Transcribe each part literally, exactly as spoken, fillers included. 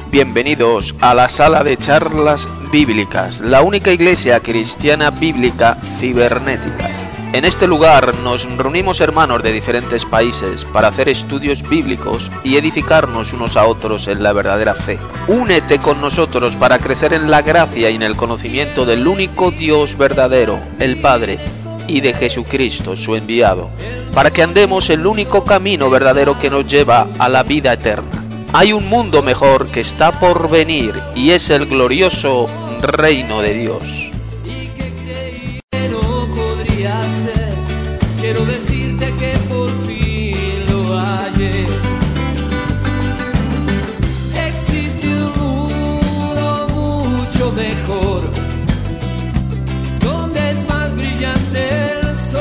Bienvenidos a la sala de charlas bíblicas, la única iglesia cristiana bíblica cibernética. En este lugar nos reunimos hermanos de diferentes países para hacer estudios bíblicos y edificarnos unos a otros en la verdadera fe. Únete con nosotros para crecer en la gracia y en el conocimiento del único Dios verdadero, el Padre, y de Jesucristo, su enviado, para que andemos el único camino verdadero que nos lleva a la vida eterna. Hay un mundo mejor que está por venir y es el glorioso reino de Dios. Quiero decirte que por fin lo hallé. Existe un mundo mucho mejor, donde es más brillante el sol.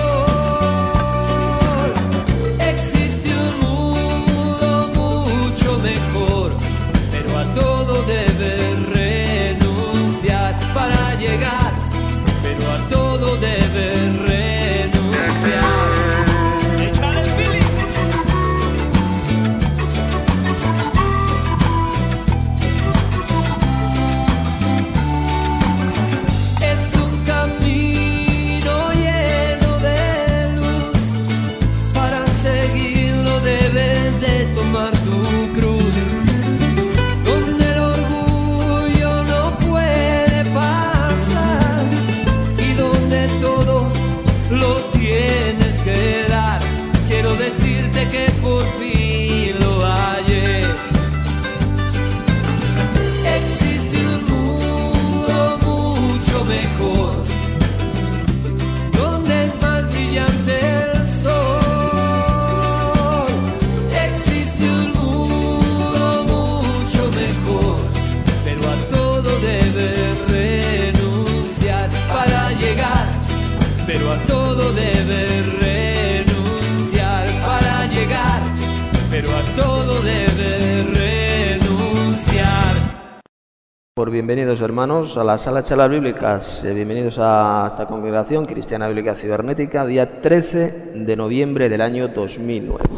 Existe un mundo mucho mejor, pero a todo debes renunciar para llegar, pero a todo debes renunciar. Decirte que por fin lo hallé. Existe un mundo mucho mejor, donde es más brillante el sol. Existe un mundo mucho mejor, pero a todo debes renunciar para llegar, pero a todo debes renunciar. Pero a todo debe renunciar. Por bienvenidos hermanos a la sala de charlas bíblicas, eh, bienvenidos a esta congregación cristiana bíblica cibernética, día trece de noviembre del año dos mil nueve.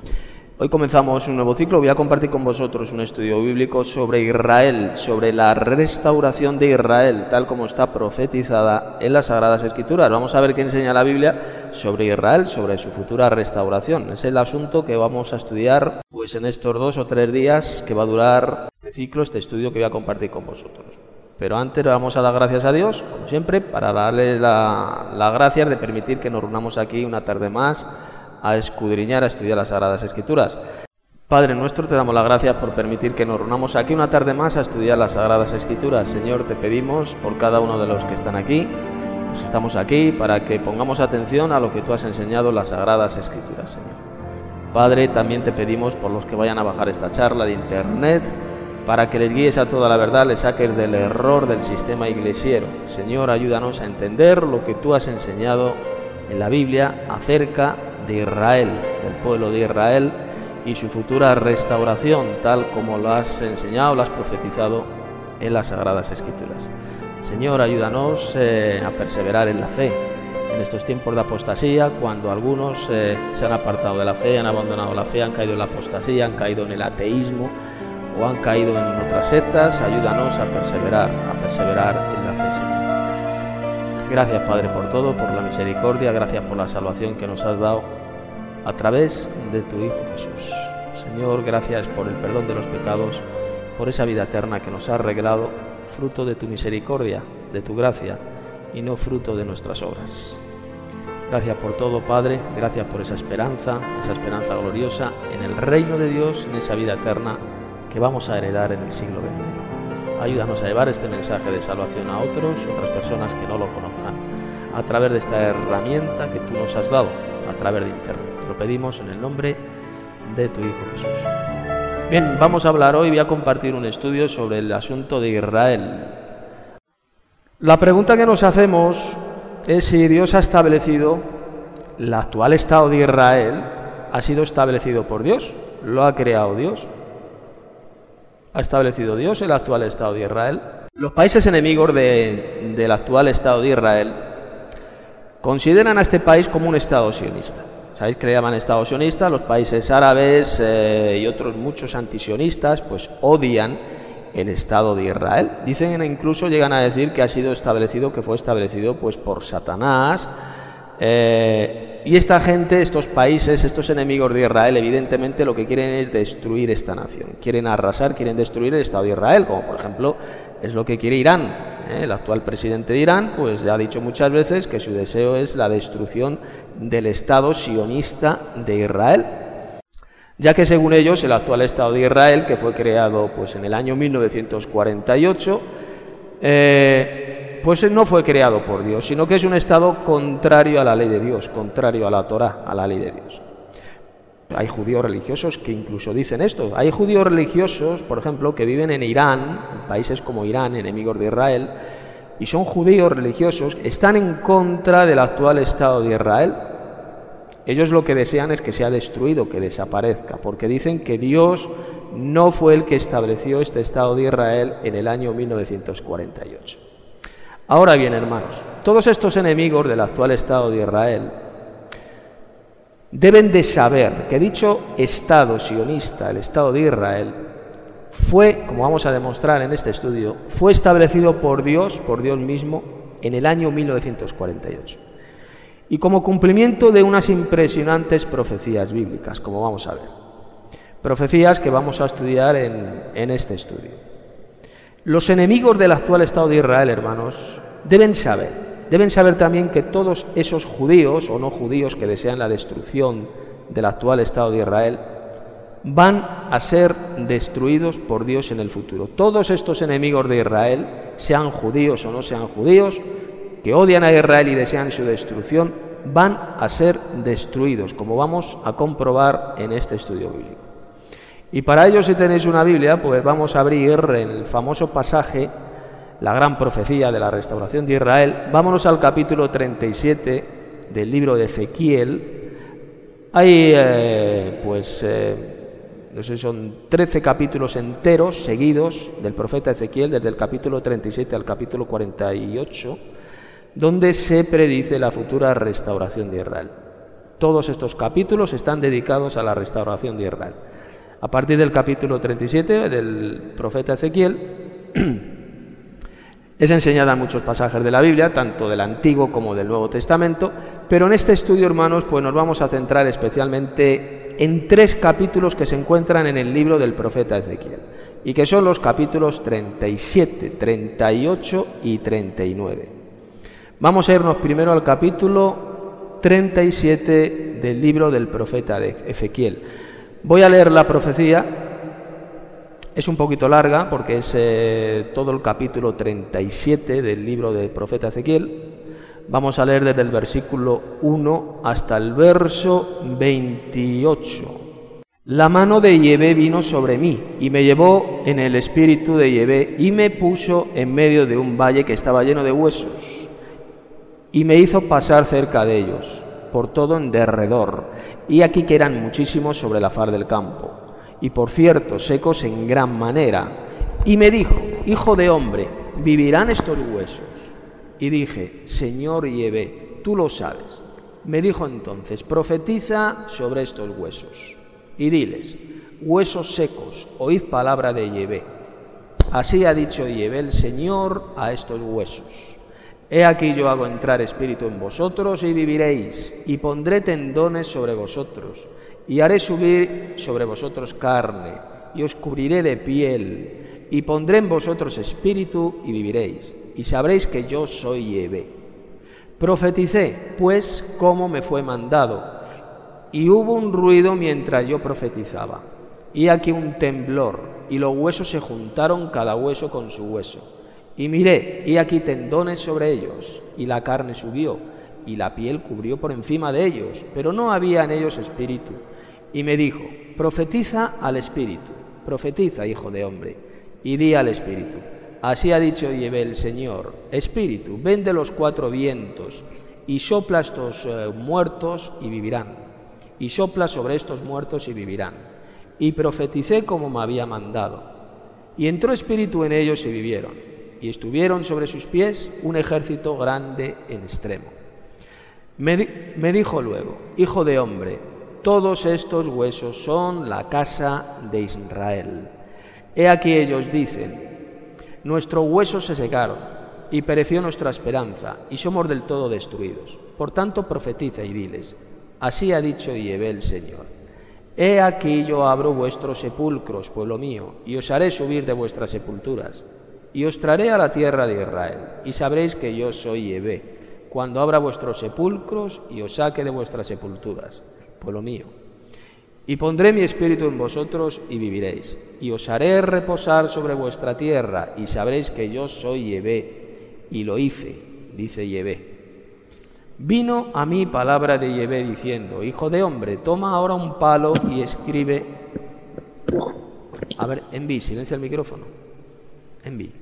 Hoy comenzamos un nuevo ciclo. Voy a compartir con vosotros un estudio bíblico sobre Israel, sobre la restauración de Israel, tal como está profetizada en las Sagradas Escrituras. Vamos a ver qué enseña la Biblia sobre Israel, sobre su futura restauración. Es el asunto que vamos a estudiar pues en estos dos o tres días que va a durar este ciclo, este estudio que voy a compartir con vosotros. Pero antes vamos a dar gracias a Dios, como siempre, para darle la, la gracia de permitir que nos reunamos aquí una tarde más a escudriñar, a estudiar las Sagradas Escrituras. Padre nuestro, te damos las gracias por permitir que nos reunamos aquí una tarde más a estudiar las Sagradas Escrituras. Señor, te pedimos por cada uno de los que están aquí, pues estamos aquí para que pongamos atención a lo que tú has enseñado en las Sagradas Escrituras, Señor. Padre, también te pedimos por los que vayan a bajar esta charla de internet, para que les guíes a toda la verdad, les saques del error del sistema iglesiero. Señor, ayúdanos a entender lo que tú has enseñado en la Biblia acerca de Israel, del pueblo de Israel y su futura restauración, tal como lo has enseñado, lo has profetizado en las Sagradas Escrituras. Señor, ayúdanos eh, a perseverar en la fe en estos tiempos de apostasía, cuando algunos eh, se han apartado de la fe, han abandonado la fe, han caído en la apostasía, han caído en el ateísmo o han caído en otras sectas. Ayúdanos a perseverar, a perseverar en la fe, Señor. Gracias, Padre, por todo, por la misericordia, gracias por la salvación que nos has dado a través de tu Hijo Jesús. Señor, gracias por el perdón de los pecados, por esa vida eterna que nos has regalado, fruto de tu misericordia, de tu gracia, y no fruto de nuestras obras. Gracias por todo, Padre, gracias por esa esperanza, esa esperanza gloriosa en el reino de Dios, en esa vida eterna que vamos a heredar en el siglo venidero. Ayúdanos a llevar este mensaje de salvación a otros, otras personas que no lo conozcan, a través de esta herramienta que tú nos has dado, a través de internet. Te lo pedimos en el nombre de tu Hijo Jesús. Bien, vamos a hablar hoy, voy a compartir un estudio sobre el asunto de Israel. La pregunta que nos hacemos es si Dios ha establecido, el actual estado de Israel ha sido establecido por Dios, lo ha creado Dios. ¿Ha establecido Dios el actual Estado de Israel? Los países enemigos de, del actual Estado de Israel consideran a este país como un Estado sionista. ¿Sabéis que le llaman Estado sionista? Los países árabes eh, y otros muchos antisionistas pues odian el Estado de Israel. Dicen, incluso llegan a decir que ha sido establecido, que fue establecido pues por Satanás. Eh, y esta gente, estos países, estos enemigos de Israel, evidentemente lo que quieren es destruir esta nación. Quieren arrasar, quieren destruir el Estado de Israel, como por ejemplo es lo que quiere Irán. ¿eh? El actual presidente de Irán pues ya ha dicho muchas veces que su deseo es la destrucción del Estado sionista de Israel, ya que según ellos el actual Estado de Israel, que fue creado pues en el año mil novecientos cuarenta y ocho, eh, pues no fue creado por Dios, sino que es un Estado contrario a la ley de Dios, contrario a la Torá, a la ley de Dios. Hay judíos religiosos que incluso dicen esto. Hay judíos religiosos, por ejemplo, que viven en Irán, en países como Irán, enemigos de Israel, y son judíos religiosos, están en contra del actual Estado de Israel. Ellos lo que desean es que sea destruido, que desaparezca, porque dicen que Dios no fue el que estableció este Estado de Israel en el año mil novecientos cuarenta y ocho. Ahora bien, hermanos, todos estos enemigos del actual Estado de Israel deben de saber que dicho Estado sionista, el Estado de Israel, fue, como vamos a demostrar en este estudio, fue establecido por Dios, por Dios mismo, en el año mil novecientos cuarenta y ocho. Y como cumplimiento de unas impresionantes profecías bíblicas, como vamos a ver. Profecías que vamos a estudiar en, en este estudio. Los enemigos del actual Estado de Israel, hermanos, deben saber, deben saber también que todos esos judíos o no judíos que desean la destrucción del actual Estado de Israel van a ser destruidos por Dios en el futuro. Todos estos enemigos de Israel, sean judíos o no sean judíos, que odian a Israel y desean su destrucción, van a ser destruidos, como vamos a comprobar en este estudio bíblico. Y para ello, si tenéis una Biblia, pues vamos a abrir en el famoso pasaje, la gran profecía de la restauración de Israel. Vámonos al capítulo treinta y siete del libro de Ezequiel. Hay, eh, pues, eh, no sé, son trece capítulos enteros, seguidos, del profeta Ezequiel, desde el capítulo treinta y siete al capítulo cuarenta y ocho, donde se predice la futura restauración de Israel. Todos estos capítulos están dedicados a la restauración de Israel. A partir del capítulo treinta y siete del profeta Ezequiel es enseñada en muchos pasajes de la Biblia, tanto del Antiguo como del Nuevo Testamento, pero en este estudio, hermanos, pues nos vamos a centrar especialmente en tres capítulos que se encuentran en el libro del profeta Ezequiel, y que son los capítulos treinta y siete, treinta y ocho y treinta y nueve. Vamos a irnos primero al capítulo treinta y siete del libro del profeta de Ezequiel. Voy a leer la profecía, es un poquito larga porque es eh, todo el capítulo treinta y siete del libro del profeta Ezequiel. Vamos a leer desde el versículo uno hasta el verso veintiocho. La mano de Yahvé vino sobre mí y me llevó en el espíritu de Yahvé y me puso en medio de un valle que estaba lleno de huesos y me hizo pasar cerca de ellos, por todo en derredor, y aquí que eran muchísimos sobre la faz del campo, y por cierto secos en gran manera. Y me dijo: hijo de hombre, ¿vivirán estos huesos? Y dije: Señor Yahvé, tú lo sabes. Me dijo entonces: profetiza sobre estos huesos, y diles: huesos secos, oíd palabra de Yahvé. Así ha dicho Yahvé el Señor a estos huesos: he aquí yo hago entrar espíritu en vosotros y viviréis, y pondré tendones sobre vosotros, y haré subir sobre vosotros carne, y os cubriré de piel, y pondré en vosotros espíritu y viviréis, y sabréis que yo soy Yahvé. Profeticé, pues, como me fue mandado, y hubo un ruido mientras yo profetizaba, y aquí un temblor, y los huesos se juntaron cada hueso con su hueso. Y miré, y aquí tendones sobre ellos, y la carne subió, y la piel cubrió por encima de ellos, pero no había en ellos espíritu. Y me dijo: profetiza al espíritu, profetiza, hijo de hombre, y di al espíritu: así ha dicho Yahvé el Señor, espíritu, ven de los cuatro vientos, y sopla estos eh, muertos y vivirán, y sopla sobre estos muertos y vivirán. Y profeticé como me había mandado, y entró espíritu en ellos y vivieron. Y estuvieron sobre sus pies un ejército grande en extremo. Me, di me dijo luego: hijo de hombre, todos estos huesos son la casa de Israel. He aquí ellos dicen: nuestros huesos se secaron, y pereció nuestra esperanza, y somos del todo destruidos. Por tanto, profetiza y diles: así ha dicho Yahvé el Señor: he aquí yo abro vuestros sepulcros, pueblo mío, y os haré subir de vuestras sepulturas, y os traeré a la tierra de Israel, y sabréis que yo soy Yahvé, cuando abra vuestros sepulcros y os saque de vuestras sepulturas, pueblo mío. Y pondré mi espíritu en vosotros y viviréis, y os haré reposar sobre vuestra tierra, y sabréis que yo soy Yahvé, y lo hice, dice Yahvé. Vino a mí palabra de Yahvé diciendo: hijo de hombre, toma ahora un palo y escribe... A ver, enví, silencia el micrófono. Enví.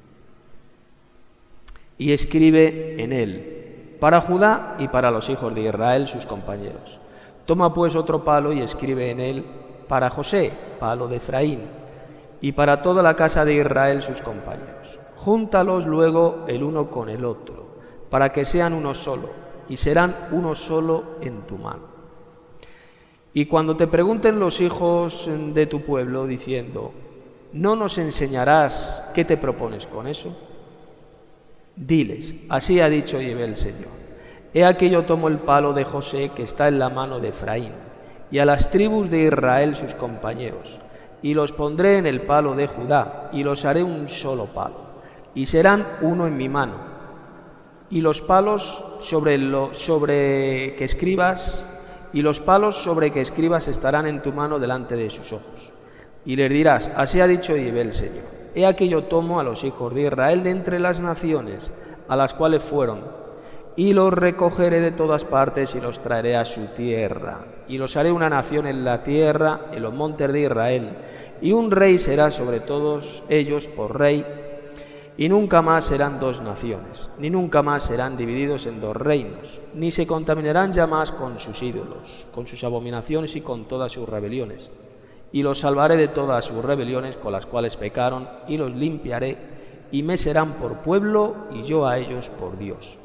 Y escribe en él, para Judá y para los hijos de Israel, sus compañeros. Toma pues otro palo y escribe en él, para José, palo de Efraín, y para toda la casa de Israel, sus compañeros. Júntalos luego el uno con el otro, para que sean uno solo, y serán uno solo en tu mano. Y cuando te pregunten los hijos de tu pueblo, diciendo: ¿no nos enseñarás qué te propones con eso? Diles: así ha dicho Yahvé el Señor: he aquí yo tomo el palo de José que está en la mano de Efraín, y a las tribus de Israel sus compañeros, y los pondré en el palo de Judá, y los haré un solo palo, y serán uno en mi mano. Y los palos sobre, lo, sobre que escribas, y los palos sobre que escribas estarán en tu mano delante de sus ojos. Y les dirás: así ha dicho Yahvé el Señor: he aquí yo tomo a los hijos de Israel de entre las naciones a las cuales fueron, y los recogeré de todas partes y los traeré a su tierra, y los haré una nación en la tierra, en los montes de Israel, y un rey será sobre todos ellos por rey, y nunca más serán dos naciones, ni nunca más serán divididos en dos reinos, ni se contaminarán ya más con sus ídolos, con sus abominaciones y con todas sus rebeliones. Y los salvaré de todas sus rebeliones con las cuales pecaron, y los limpiaré, y me serán por pueblo, y yo a ellos por Dios.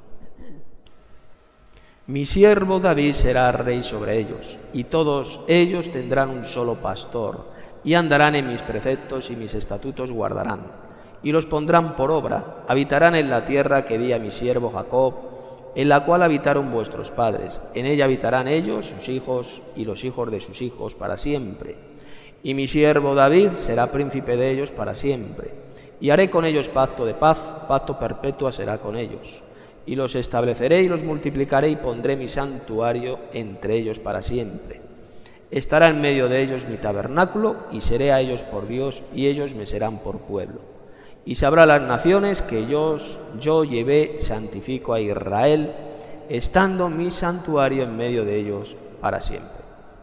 Mi siervo David será rey sobre ellos, y todos ellos tendrán un solo pastor, y andarán en mis preceptos y mis estatutos guardarán, y los pondrán por obra, habitarán en la tierra que di a mi siervo Jacob, en la cual habitaron vuestros padres. En ella habitarán ellos, sus hijos y los hijos de sus hijos para siempre. Y mi siervo David será príncipe de ellos para siempre. Y haré con ellos pacto de paz, pacto perpetuo será con ellos. Y los estableceré y los multiplicaré y pondré mi santuario entre ellos para siempre. Estará en medio de ellos mi tabernáculo y seré a ellos por Dios y ellos me serán por pueblo. Y sabrán las naciones que yo, yo Yahvé santifico a Israel, estando mi santuario en medio de ellos para siempre.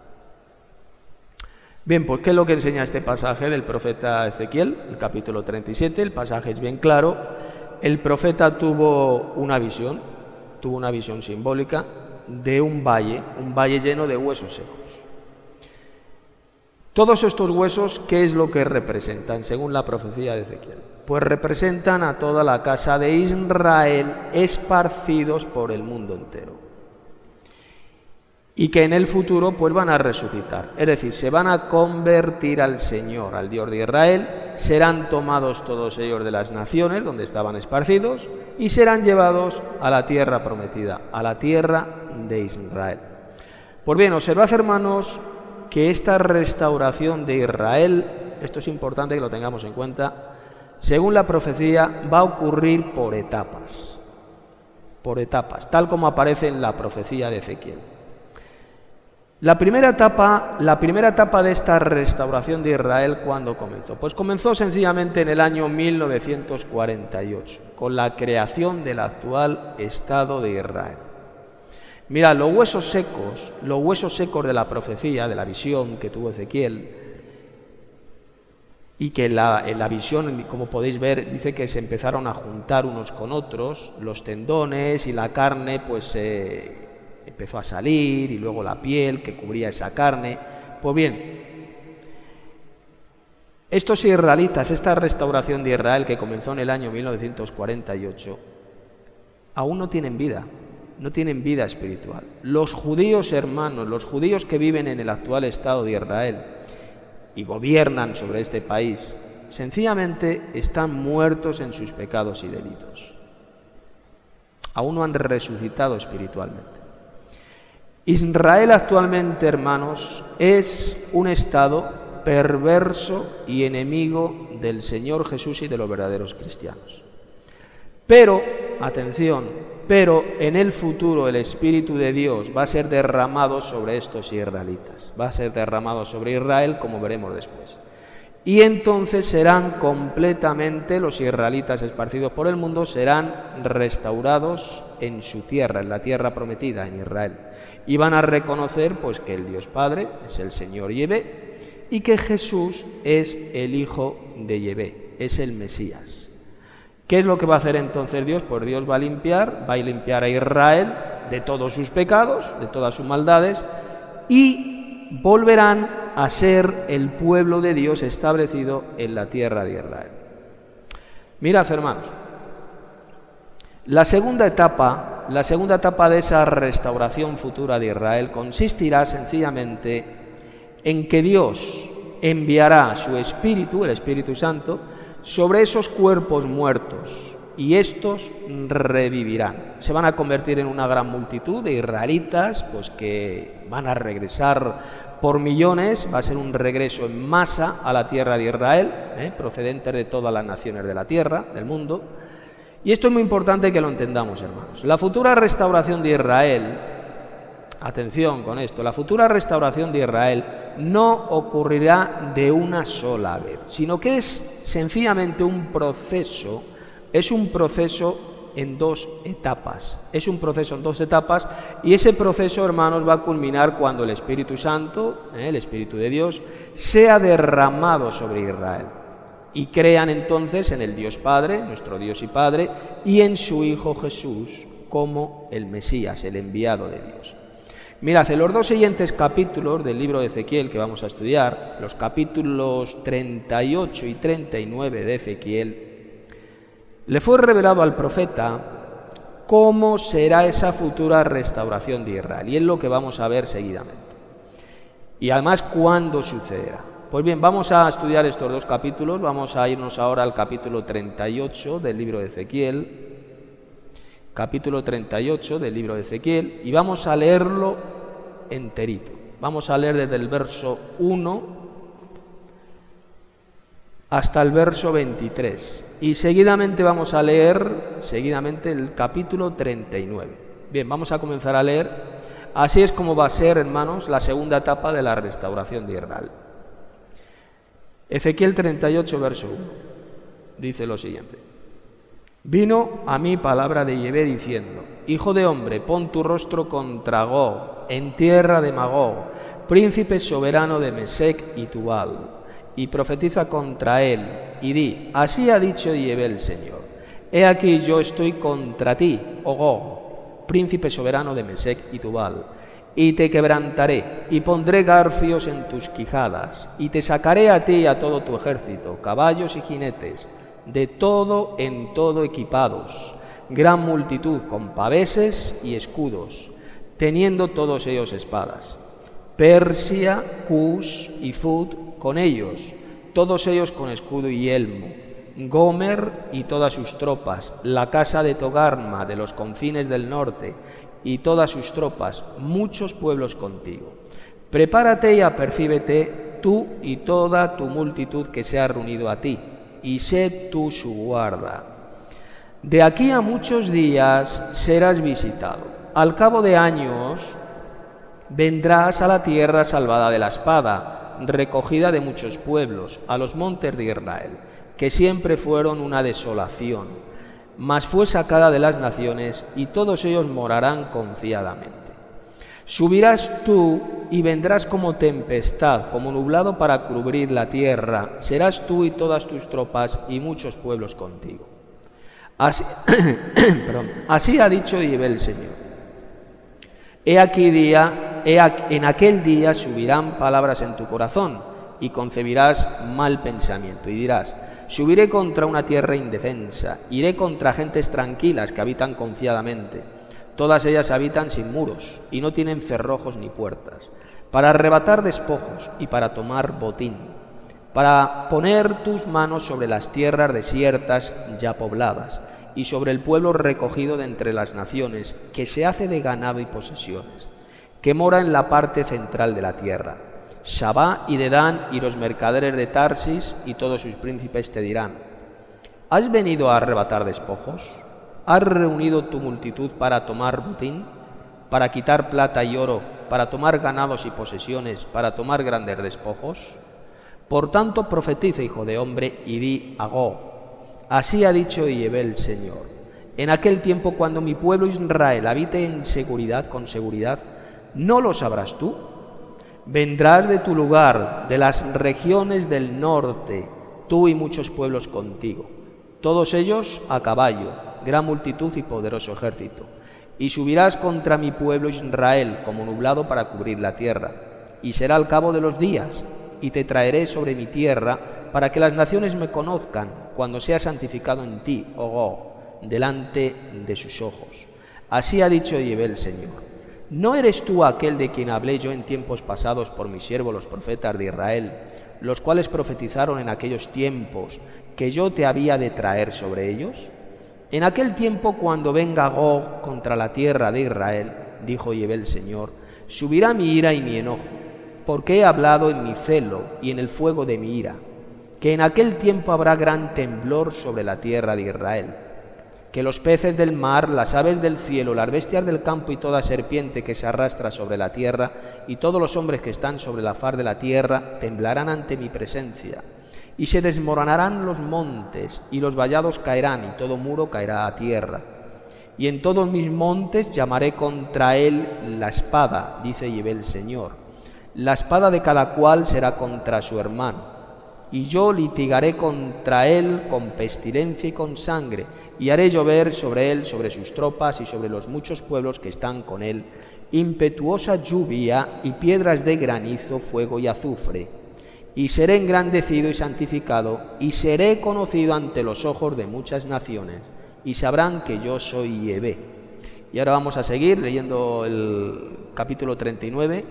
Bien, pues ¿qué es lo que enseña este pasaje del profeta Ezequiel? El capítulo treinta y siete, el pasaje es bien claro. El profeta tuvo una visión, tuvo una visión simbólica de un valle, un valle lleno de huesos secos. Todos estos huesos, ¿qué es lo que representan según la profecía de Ezequiel? Pues representan a toda la casa de Israel esparcidos por el mundo entero. Y que en el futuro pues van a resucitar, es decir, se van a convertir al Señor, al Dios de Israel, serán tomados todos ellos de las naciones donde estaban esparcidos y serán llevados a la tierra prometida, a la tierra de Israel. Pues bien, observad, hermanos, que esta restauración de Israel, esto es importante que lo tengamos en cuenta, según la profecía va a ocurrir por etapas, por etapas, tal como aparece en la profecía de Ezequiel. La primera etapa, la primera etapa de esta restauración de Israel, ¿cuándo comenzó? Pues comenzó sencillamente en el año mil novecientos cuarenta y ocho, con la creación del actual Estado de Israel. Mira, los huesos secos, los huesos secos de la profecía, de la visión que tuvo Ezequiel, y que en la, en la visión, como podéis ver, dice que se empezaron a juntar unos con otros, los tendones y la carne, pues eh, empezó a salir, y luego la piel que cubría esa carne. Pues bien, estos israelitas, esta restauración de Israel que comenzó en el año mil novecientos cuarenta y ocho, aún no tienen vida. No tienen vida espiritual. Los judíos, hermanos, los judíos que viven en el actual Estado de Israel, y gobiernan sobre este país, sencillamente están muertos en sus pecados y delitos. Aún no han resucitado espiritualmente. Israel actualmente, hermanos, es un estado perverso y enemigo del Señor Jesús y de los verdaderos cristianos. Pero, atención, pero en el futuro el Espíritu de Dios va a ser derramado sobre estos israelitas, va a ser derramado sobre Israel, como veremos después. Y entonces serán completamente, los israelitas esparcidos por el mundo, serán restaurados en su tierra, en la tierra prometida, en Israel. Y van a reconocer pues que el Dios Padre es el Señor Yahvé y que Jesús es el Hijo de Yahvé, es el Mesías. ¿Qué es lo que va a hacer entonces Dios? Pues Dios va a limpiar, va a limpiar a Israel de todos sus pecados, de todas sus maldades, y volverán a ser el pueblo de Dios establecido en la tierra de Israel. Mirad, hermanos, la segunda etapa, la segunda etapa de esa restauración futura de Israel consistirá sencillamente en que Dios enviará su Espíritu, el Espíritu Santo, sobre esos cuerpos muertos, y estos revivirán. Se van a convertir en una gran multitud de israelitas, pues que van a regresar por millones, va a ser un regreso en masa a la tierra de Israel, ¿eh? procedentes de todas las naciones de la tierra, del mundo. Y esto es muy importante que lo entendamos, hermanos. La futura restauración de Israel, atención con esto, la futura restauración de Israel no ocurrirá de una sola vez, sino que es sencillamente un proceso, es un proceso en dos etapas, es un proceso en dos etapas, y ese proceso, hermanos, va a culminar cuando el Espíritu Santo, ¿eh? el Espíritu de Dios, sea derramado sobre Israel, y crean entonces en el Dios Padre, nuestro Dios y Padre, y en su Hijo Jesús como el Mesías, el enviado de Dios. Mirad, en los dos siguientes capítulos del libro de Ezequiel que vamos a estudiar, los capítulos treinta y ocho y treinta y nueve de Ezequiel, le fue revelado al profeta cómo será esa futura restauración de Israel, y es lo que vamos a ver seguidamente. Y además, ¿cuándo sucederá? Pues bien, vamos a estudiar estos dos capítulos, vamos a irnos ahora al capítulo treinta y ocho del libro de Ezequiel, capítulo treinta y ocho del libro de Ezequiel, y vamos a leerlo enterito. Vamos a leer desde el verso uno hasta el verso veintitrés, y seguidamente vamos a leer seguidamente el capítulo treinta y nueve. Bien, vamos a comenzar a leer. Así es como va a ser, hermanos, la segunda etapa de la restauración de Israel. Ezequiel treinta y ocho, verso uno, dice lo siguiente: Vino a mí palabra de Yahvé diciendo: Hijo de hombre, pon tu rostro contra Gog, en tierra de Magog, príncipe soberano de Mesec y Tubal, y profetiza contra él, y di: Así ha dicho Yahvé el Señor: He aquí yo estoy contra ti, oh Gog, príncipe soberano de Mesec y Tubal, y te quebrantaré, y pondré garfios en tus quijadas, y te sacaré a ti y a todo tu ejército, caballos y jinetes, de todo en todo equipados, gran multitud con paveses y escudos, teniendo todos ellos espadas. Persia, Cus y Fud con ellos, todos ellos con escudo y yelmo. Gomer y todas sus tropas, la casa de Togarma de los confines del norte y todas sus tropas, muchos pueblos contigo. Prepárate y apercíbete tú y toda tu multitud que se ha reunido a ti, y sé tú su guarda. De aquí a muchos días serás visitado. Al cabo de años vendrás a la tierra salvada de la espada, recogida de muchos pueblos, a los montes de Israel, que siempre fueron una desolación, mas fue sacada de las naciones, y todos ellos morarán confiadamente. Subirás tú y vendrás como tempestad, como nublado para cubrir la tierra. Serás tú y todas tus tropas y muchos pueblos contigo. Así, perdón, así ha dicho Yahvé el Señor. He aquí día, he aquí, en aquel día subirán palabras en tu corazón y concebirás mal pensamiento y dirás: subiré contra una tierra indefensa, iré contra gentes tranquilas que habitan confiadamente. Todas ellas habitan sin muros y no tienen cerrojos ni puertas, para arrebatar despojos y para tomar botín. para poner tus manos sobre las tierras desiertas ya pobladas, y sobre el pueblo recogido de entre las naciones, que se hace de ganado y posesiones, que mora en la parte central de la tierra. Sabá y Dedán y los mercaderes de Tarsis y todos sus príncipes te dirán: ¿has venido a arrebatar despojos? ¿Has reunido tu multitud para tomar botín, para quitar plata y oro, para tomar ganados y posesiones, para tomar grandes despojos? Por tanto, profetiza, hijo de hombre, y di a Gog: así ha dicho Yahvé el Señor, en aquel tiempo cuando mi pueblo Israel habite en seguridad, con seguridad, ¿no lo sabrás tú? Vendrás de tu lugar, de las regiones del norte, tú y muchos pueblos contigo, todos ellos a caballo, gran multitud y poderoso ejército, y subirás contra mi pueblo Israel como nublado para cubrir la tierra, y será al cabo de los días, y te traeré sobre mi tierra para que las naciones me conozcan cuando sea santificado en ti, oh Gog, delante de sus ojos. Así ha dicho Yahvé el Señor: ¿no eres tú aquel de quien hablé yo en tiempos pasados por mis siervos los profetas de Israel, los cuales profetizaron en aquellos tiempos que yo te había de traer sobre ellos? En aquel tiempo, cuando venga Gog contra la tierra de Israel, dijo Yahvé el Señor, subirá mi ira y mi enojo, porque he hablado en mi celo y en el fuego de mi ira, que en aquel tiempo habrá gran temblor sobre la tierra de Israel, que los peces del mar, las aves del cielo, las bestias del campo y toda serpiente que se arrastra sobre la tierra, y todos los hombres que están sobre la faz de la tierra, temblarán ante mi presencia, y se desmoronarán los montes, y los vallados caerán, y todo muro caerá a tierra. Y en todos mis montes llamaré contra él la espada, dice Yahvé el Señor. La espada de cada cual será contra su hermano, y yo litigaré contra él con pestilencia y con sangre, y haré llover sobre él, sobre sus tropas y sobre los muchos pueblos que están con él, impetuosa lluvia y piedras de granizo, fuego y azufre. Y seré engrandecido y santificado, y seré conocido ante los ojos de muchas naciones, y sabrán que yo soy Yahvé. Y ahora vamos a seguir leyendo el capítulo treinta y nueve.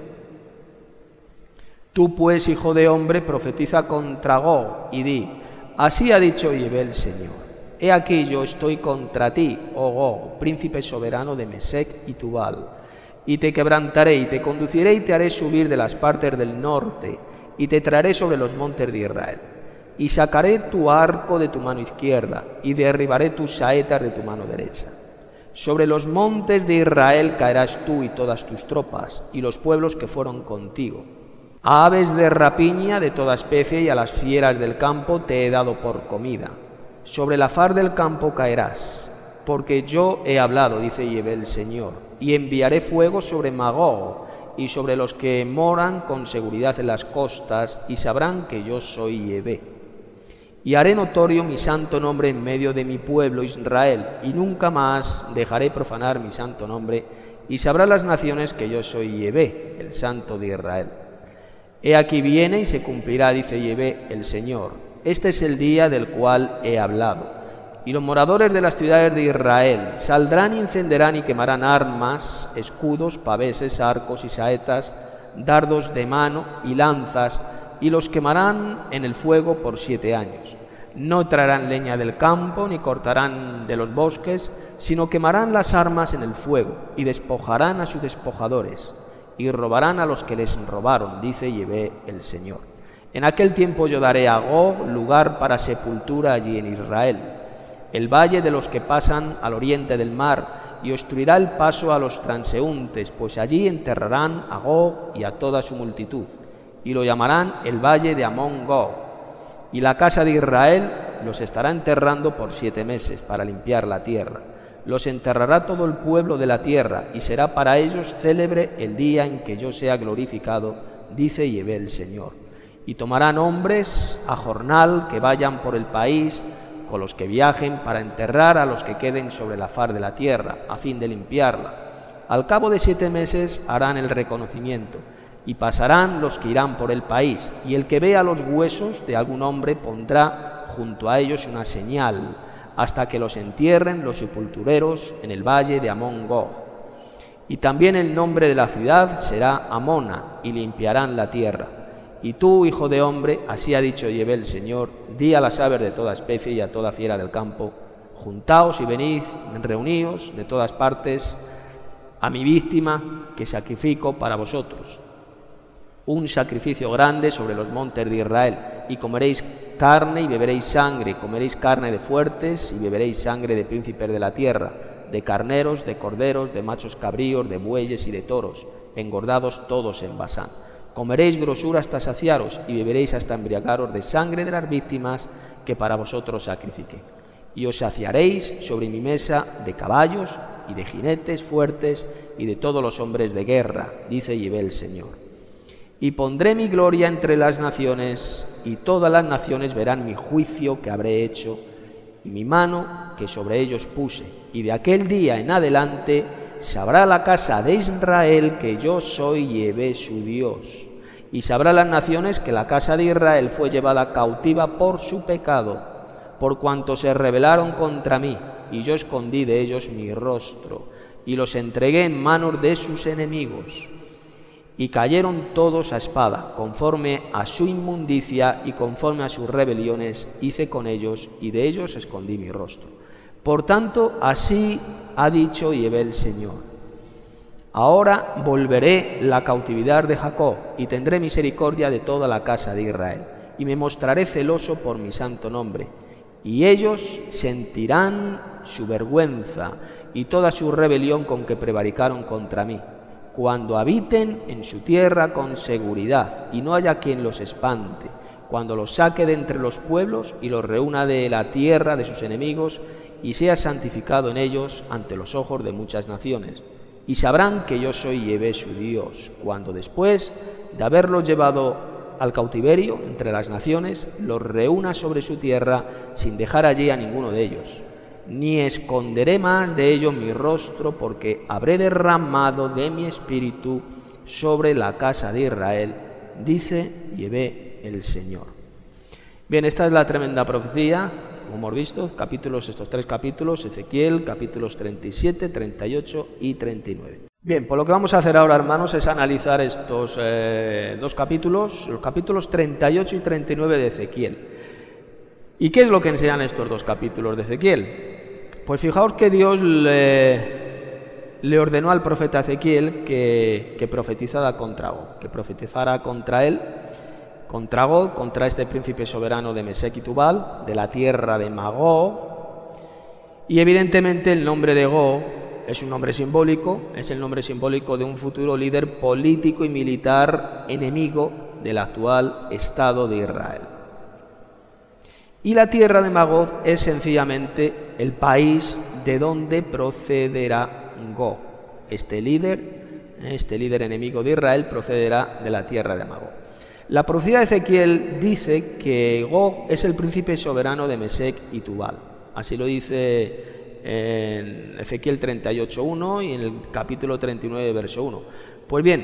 Tú pues, hijo de hombre, profetiza contra Gog, y di: así ha dicho Yahvé el Señor. He aquí yo estoy contra ti, oh Gog, príncipe soberano de Mesec y Tubal, y te quebrantaré, y te conduciré, y te haré subir de las partes del norte, y te traeré sobre los montes de Israel. Y sacaré tu arco de tu mano izquierda, y derribaré tus saetas de tu mano derecha. Sobre los montes de Israel caerás tú y todas tus tropas, y los pueblos que fueron contigo. A aves de rapiña de toda especie y a las fieras del campo te he dado por comida. Sobre la faz del campo caerás, porque yo he hablado, dice Yahvé el Señor, y enviaré fuego sobre Magog y sobre los que moran con seguridad en las costas, y sabrán que yo soy Yahvé. Y haré notorio mi santo nombre en medio de mi pueblo Israel, y nunca más dejaré profanar mi santo nombre, y sabrán las naciones que yo soy Yahvé, el Santo de Israel. He aquí viene y se cumplirá, dice Yahvé el Señor. Este es el día del cual he hablado. Y los moradores de las ciudades de Israel saldrán y encenderán y quemarán armas, escudos, paveses, arcos y saetas, dardos de mano y lanzas, y los quemarán en el fuego por siete años. No traerán leña del campo, ni cortarán de los bosques, sino quemarán las armas en el fuego, y despojarán a sus despojadores, y robarán a los que les robaron, dice Yahvé el Señor. En aquel tiempo yo daré a Gog lugar para sepultura allí en Israel, el valle de los que pasan al oriente del mar, y obstruirá el paso a los transeúntes, pues allí enterrarán a Gog y a toda su multitud, y lo llamarán el valle de Amón Gog. Y la casa de Israel los estará enterrando por siete meses para limpiar la tierra. Los enterrará todo el pueblo de la tierra, y será para ellos célebre el día en que yo sea glorificado, dice Yahvé el Señor. Y tomarán hombres a jornal que vayan por el país con los que viajen para enterrar a los que queden sobre la faz de la tierra, a fin de limpiarla. Al cabo de siete meses harán el reconocimiento, y pasarán los que irán por el país, y el que vea los huesos de algún hombre pondrá junto a ellos una señal, hasta que los entierren los sepultureros en el valle de Amón Gog. Y también el nombre de la ciudad será Amona, y limpiarán la tierra. Y tú, hijo de hombre, así ha dicho Yahvé el Señor, di a las aves de toda especie y a toda fiera del campo, juntaos y venid, reuníos de todas partes a mi víctima que sacrifico para vosotros. Un sacrificio grande sobre los montes de Israel, y comeréis carne y beberéis sangre, comeréis carne de fuertes y beberéis sangre de príncipes de la tierra, de carneros, de corderos, de machos cabríos, de bueyes y de toros, engordados todos en Basán. Comeréis grosura hasta saciaros y beberéis hasta embriagaros de sangre de las víctimas que para vosotros sacrifiqué. Y os saciaréis sobre mi mesa de caballos y de jinetes fuertes y de todos los hombres de guerra, dice Yahvé el Señor. Y pondré mi gloria entre las naciones, y todas las naciones verán mi juicio que habré hecho, y mi mano que sobre ellos puse. Y de aquel día en adelante sabrá la casa de Israel que yo soy Yahvé su Dios. Y sabrá las naciones que la casa de Israel fue llevada cautiva por su pecado, por cuanto se rebelaron contra mí, y yo escondí de ellos mi rostro, y los entregué en manos de sus enemigos. Y cayeron todos a espada, conforme a su inmundicia y conforme a sus rebeliones hice con ellos, y de ellos escondí mi rostro. Por tanto, así ha dicho Yahvé el Señor. Ahora volveré la cautividad de Jacob, y tendré misericordia de toda la casa de Israel, y me mostraré celoso por mi santo nombre. Y ellos sentirán su vergüenza y toda su rebelión con que prevaricaron contra mí, cuando habiten en su tierra con seguridad y no haya quien los espante, cuando los saque de entre los pueblos y los reúna de la tierra de sus enemigos y sea santificado en ellos ante los ojos de muchas naciones. Y sabrán que yo soy Yahvé su Dios, cuando después de haberlos llevado al cautiverio entre las naciones, los reúna sobre su tierra sin dejar allí a ninguno de ellos. Ni esconderé más de ellos mi rostro, porque habré derramado de mi espíritu sobre la casa de Israel, dice Yahvé el Señor. Bien, esta es la tremenda profecía, como hemos visto, capítulos, estos tres capítulos, Ezequiel, capítulos treinta y siete, treinta y ocho y treinta y nueve. Bien, pues lo que vamos a hacer ahora, hermanos, es analizar estos eh, dos capítulos, los capítulos treinta y ocho y treinta y nueve de Ezequiel. ¿Y qué es lo que enseñan estos dos capítulos de Ezequiel? Pues fijaos que Dios le, le ordenó al profeta Ezequiel que, que profetizara contra Gog, que profetizara contra él, contra Gog, contra este príncipe soberano de Mesec y Tubal, de la tierra de Magog. Y evidentemente el nombre de Gog es un nombre simbólico, es el nombre simbólico de un futuro líder político y militar enemigo del actual Estado de Israel. Y la tierra de Magog es sencillamente el país de donde procederá Gog. Este líder, este líder enemigo de Israel, procederá de la tierra de Magog. La profecía de Ezequiel dice que Gog es el príncipe soberano de Mesec y Tubal. Así lo dice en Ezequiel treinta y ocho, uno y en el capítulo treinta y nueve, verso uno. Pues bien,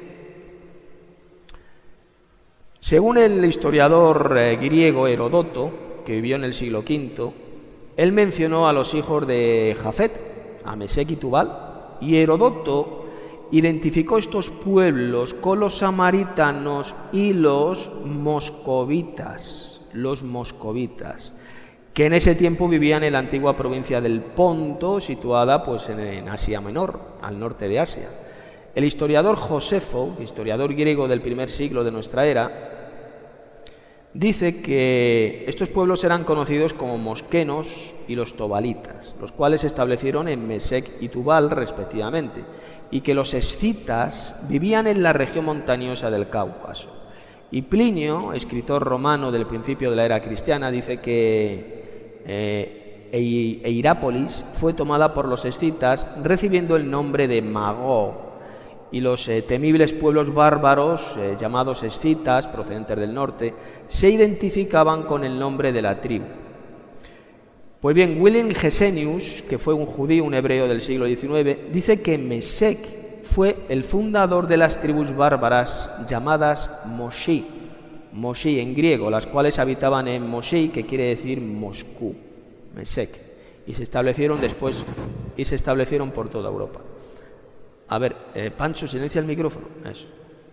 según el historiador eh, griego Herodoto, que vivió en el siglo quinto, él mencionó a los hijos de Jafet, a Mesec y Tubal, y Herodoto identificó estos pueblos con los samaritanos y los moscovitas, los moscovitas, que en ese tiempo vivían en la antigua provincia del Ponto, situada pues en, en Asia Menor, al norte de Asia. El historiador Josefo, historiador griego del primer siglo de nuestra era, dice que estos pueblos eran conocidos como mosquenos y los tobalitas, los cuales se establecieron en Mesec y Tubal respectivamente, y que los escitas vivían en la región montañosa del Cáucaso. Y Plinio, escritor romano del principio de la era cristiana, dice que eh, Hierápolis fue tomada por los escitas, recibiendo el nombre de Magog, y los eh, temibles pueblos bárbaros, eh, llamados escitas, procedentes del norte, se identificaban con el nombre de la tribu. Pues bien, William Gesenius, que fue un judío, un hebreo del siglo diecinueve, dice que Mesec fue el fundador de las tribus bárbaras llamadas Moshi, Moshi en griego, las cuales habitaban en Moshi, que quiere decir Moscú, Mesec, y se establecieron después y se establecieron por toda Europa. A ver, eh, Pancho, silencia el micrófono. Eso.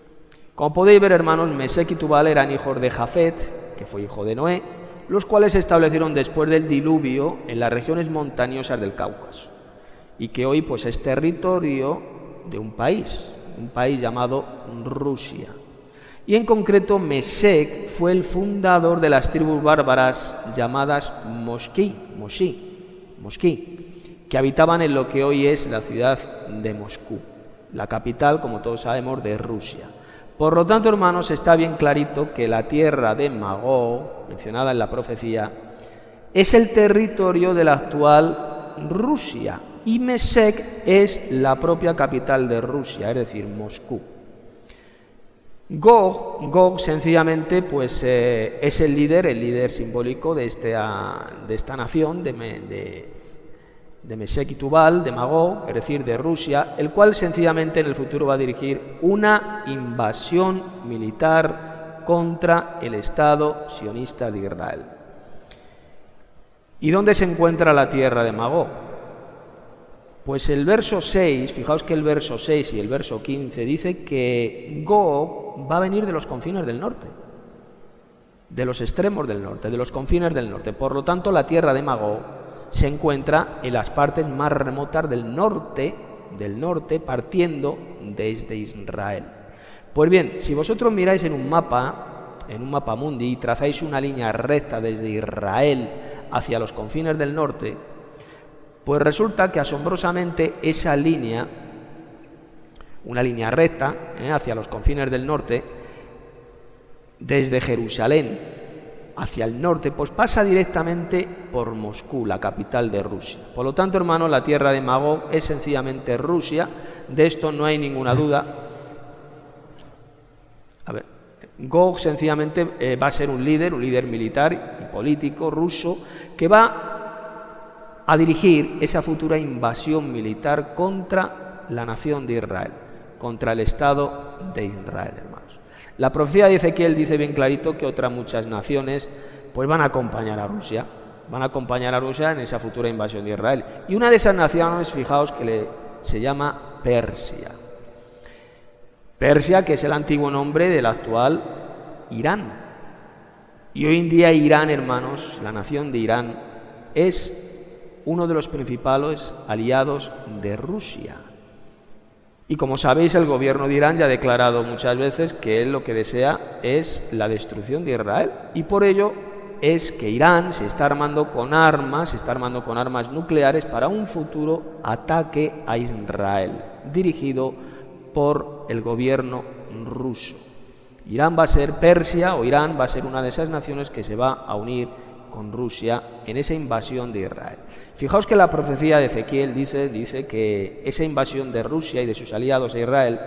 Como podéis ver, hermanos, Mesec y Tubal eran hijos de Jafet, que fue hijo de Noé, los cuales se establecieron después del diluvio en las regiones montañosas del Cáucaso, y que hoy pues es territorio de un país, un país llamado Rusia. Y en concreto Mesec fue el fundador de las tribus bárbaras llamadas Mosquí, Mosquí, Mosquí, que habitaban en lo que hoy es la ciudad de Moscú, la capital, como todos sabemos, de Rusia. Por lo tanto, hermanos, está bien clarito que la tierra de Magog, mencionada en la profecía, es el territorio de la actual Rusia, y Mesec es la propia capital de Rusia, es decir, Moscú. Gog, Gog sencillamente pues, eh, es el líder, el líder simbólico de esta, de esta nación, de, de, de Mesec y Tubal, de Magog, es decir, de Rusia, el cual sencillamente en el futuro va a dirigir una invasión militar contra el Estado sionista de Israel. ¿Y dónde se encuentra la tierra de Magog? Pues el verso seis, fijaos que el verso seis y el verso quince dice que Gog va a venir de los confines del norte, de los extremos del norte, de los confines del norte. Por lo tanto, la tierra de Magog se encuentra en las partes más remotas del norte, del norte, partiendo desde Israel. Pues bien, si vosotros miráis en un mapa, en un mapa mundi, y trazáis una línea recta desde Israel hacia los confines del norte, pues resulta que asombrosamente esa línea, una línea recta eh, hacia los confines del norte, desde Jerusalén hacia el norte, pues pasa directamente por Moscú, la capital de Rusia. Por lo tanto, hermanos, la tierra de Magog es sencillamente Rusia, de esto no hay ninguna duda. A ver, Gog sencillamente eh, va a ser un líder, un líder militar y político ruso, que va a dirigir esa futura invasión militar contra la nación de Israel, contra el Estado de Israel, hermanos. La profecía de Ezequiel dice bien clarito que otras muchas naciones pues van a acompañar a Rusia, van a acompañar a Rusia en esa futura invasión de Israel. Y una de esas naciones, fijaos que le, se llama Persia. Persia, que es el antiguo nombre del actual Irán. Y hoy en día Irán, hermanos, la nación de Irán, es uno de los principales aliados de Rusia. Y como sabéis, el gobierno de Irán ya ha declarado muchas veces que él lo que desea es la destrucción de Israel. Y por ello es que Irán se está armando con armas, se está armando con armas nucleares para un futuro ataque a Israel, dirigido por el gobierno ruso. Irán va a ser, Persia o Irán va a ser una de esas naciones que se va a unir con Rusia en esa invasión de Israel. Fijaos que la profecía de Ezequiel dice, dice que esa invasión de Rusia y de sus aliados a Israel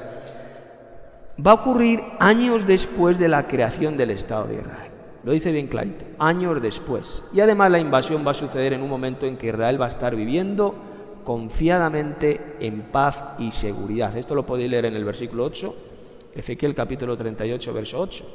va a ocurrir años después de la creación del Estado de Israel. Lo dice bien clarito, años después. Y además la invasión va a suceder en un momento en que Israel va a estar viviendo confiadamente en paz y seguridad. Esto lo podéis leer en el versículo ocho, Ezequiel capítulo treinta y ocho, verso ocho.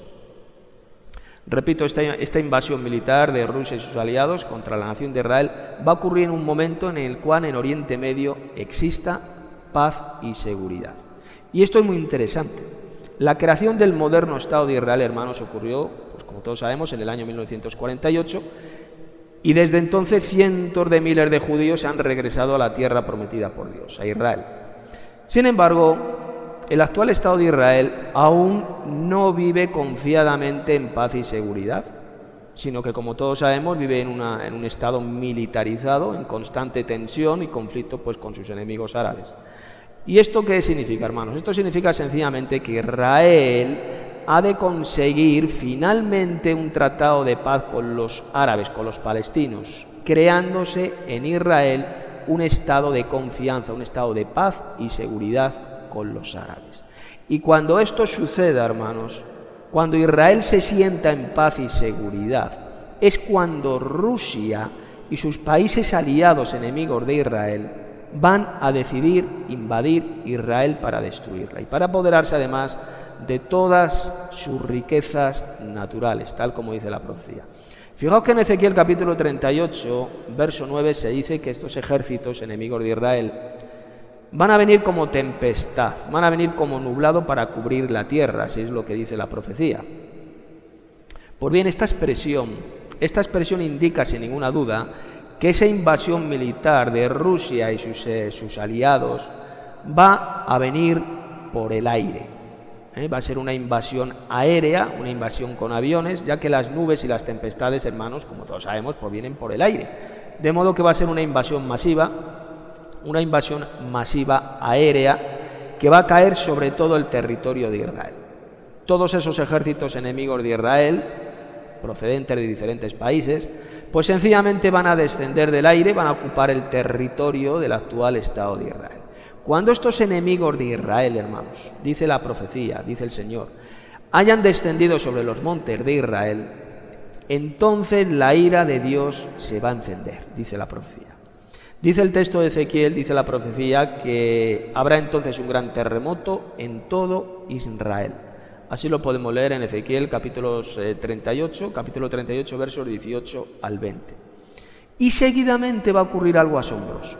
Repito, esta, esta invasión militar de Rusia y sus aliados contra la nación de Israel va a ocurrir en un momento en el cual en Oriente Medio exista paz y seguridad. Y esto es muy interesante. La creación del moderno Estado de Israel, hermanos, ocurrió, pues como todos sabemos, en el año mil novecientos cuarenta y ocho, y desde entonces cientos de miles de judíos han regresado a la tierra prometida por Dios, a Israel. Sin embargo, el actual Estado de Israel aún no vive confiadamente en paz y seguridad, sino que, como todos sabemos, vive en, una, en un estado militarizado, en constante tensión y conflicto pues, con sus enemigos árabes. ¿Y esto qué significa, hermanos? Esto significa sencillamente que Israel ha de conseguir finalmente un tratado de paz con los árabes, con los palestinos, creándose en Israel un estado de confianza, un estado de paz y seguridad con los árabes. Y cuando esto suceda, hermanos, cuando Israel se sienta en paz y seguridad, es cuando Rusia y sus países aliados enemigos de Israel van a decidir invadir Israel para destruirla y para apoderarse además de todas sus riquezas naturales, tal como dice la profecía. Fijaos que en Ezequiel capítulo treinta y ocho, verso nueve, se dice que estos ejércitos enemigos de Israel Van a venir como tempestad, van a venir como nublado para cubrir la tierra, así es lo que dice la profecía. Pues bien, esta expresión, esta expresión indica sin ninguna duda que esa invasión militar de Rusia y sus, eh, sus aliados va a venir por el aire. ¿Eh? Va a ser una invasión aérea, una invasión con aviones, ya que las nubes y las tempestades, hermanos, como todos sabemos, provienen por el aire. De modo que va a ser una invasión masiva, una invasión masiva aérea que va a caer sobre todo el territorio de Israel. Todos esos ejércitos enemigos de Israel, procedentes de diferentes países, pues sencillamente van a descender del aire, van a ocupar el territorio del actual Estado de Israel. Cuando estos enemigos de Israel, hermanos, dice la profecía, dice el Señor, hayan descendido sobre los montes de Israel, entonces la ira de Dios se va a encender, dice la profecía. Dice el texto de Ezequiel, dice la profecía, que habrá entonces un gran terremoto en todo Israel. Así lo podemos leer en Ezequiel capítulo treinta y ocho, capítulo treinta y ocho, versos dieciocho al veinte. Y seguidamente va a ocurrir algo asombroso.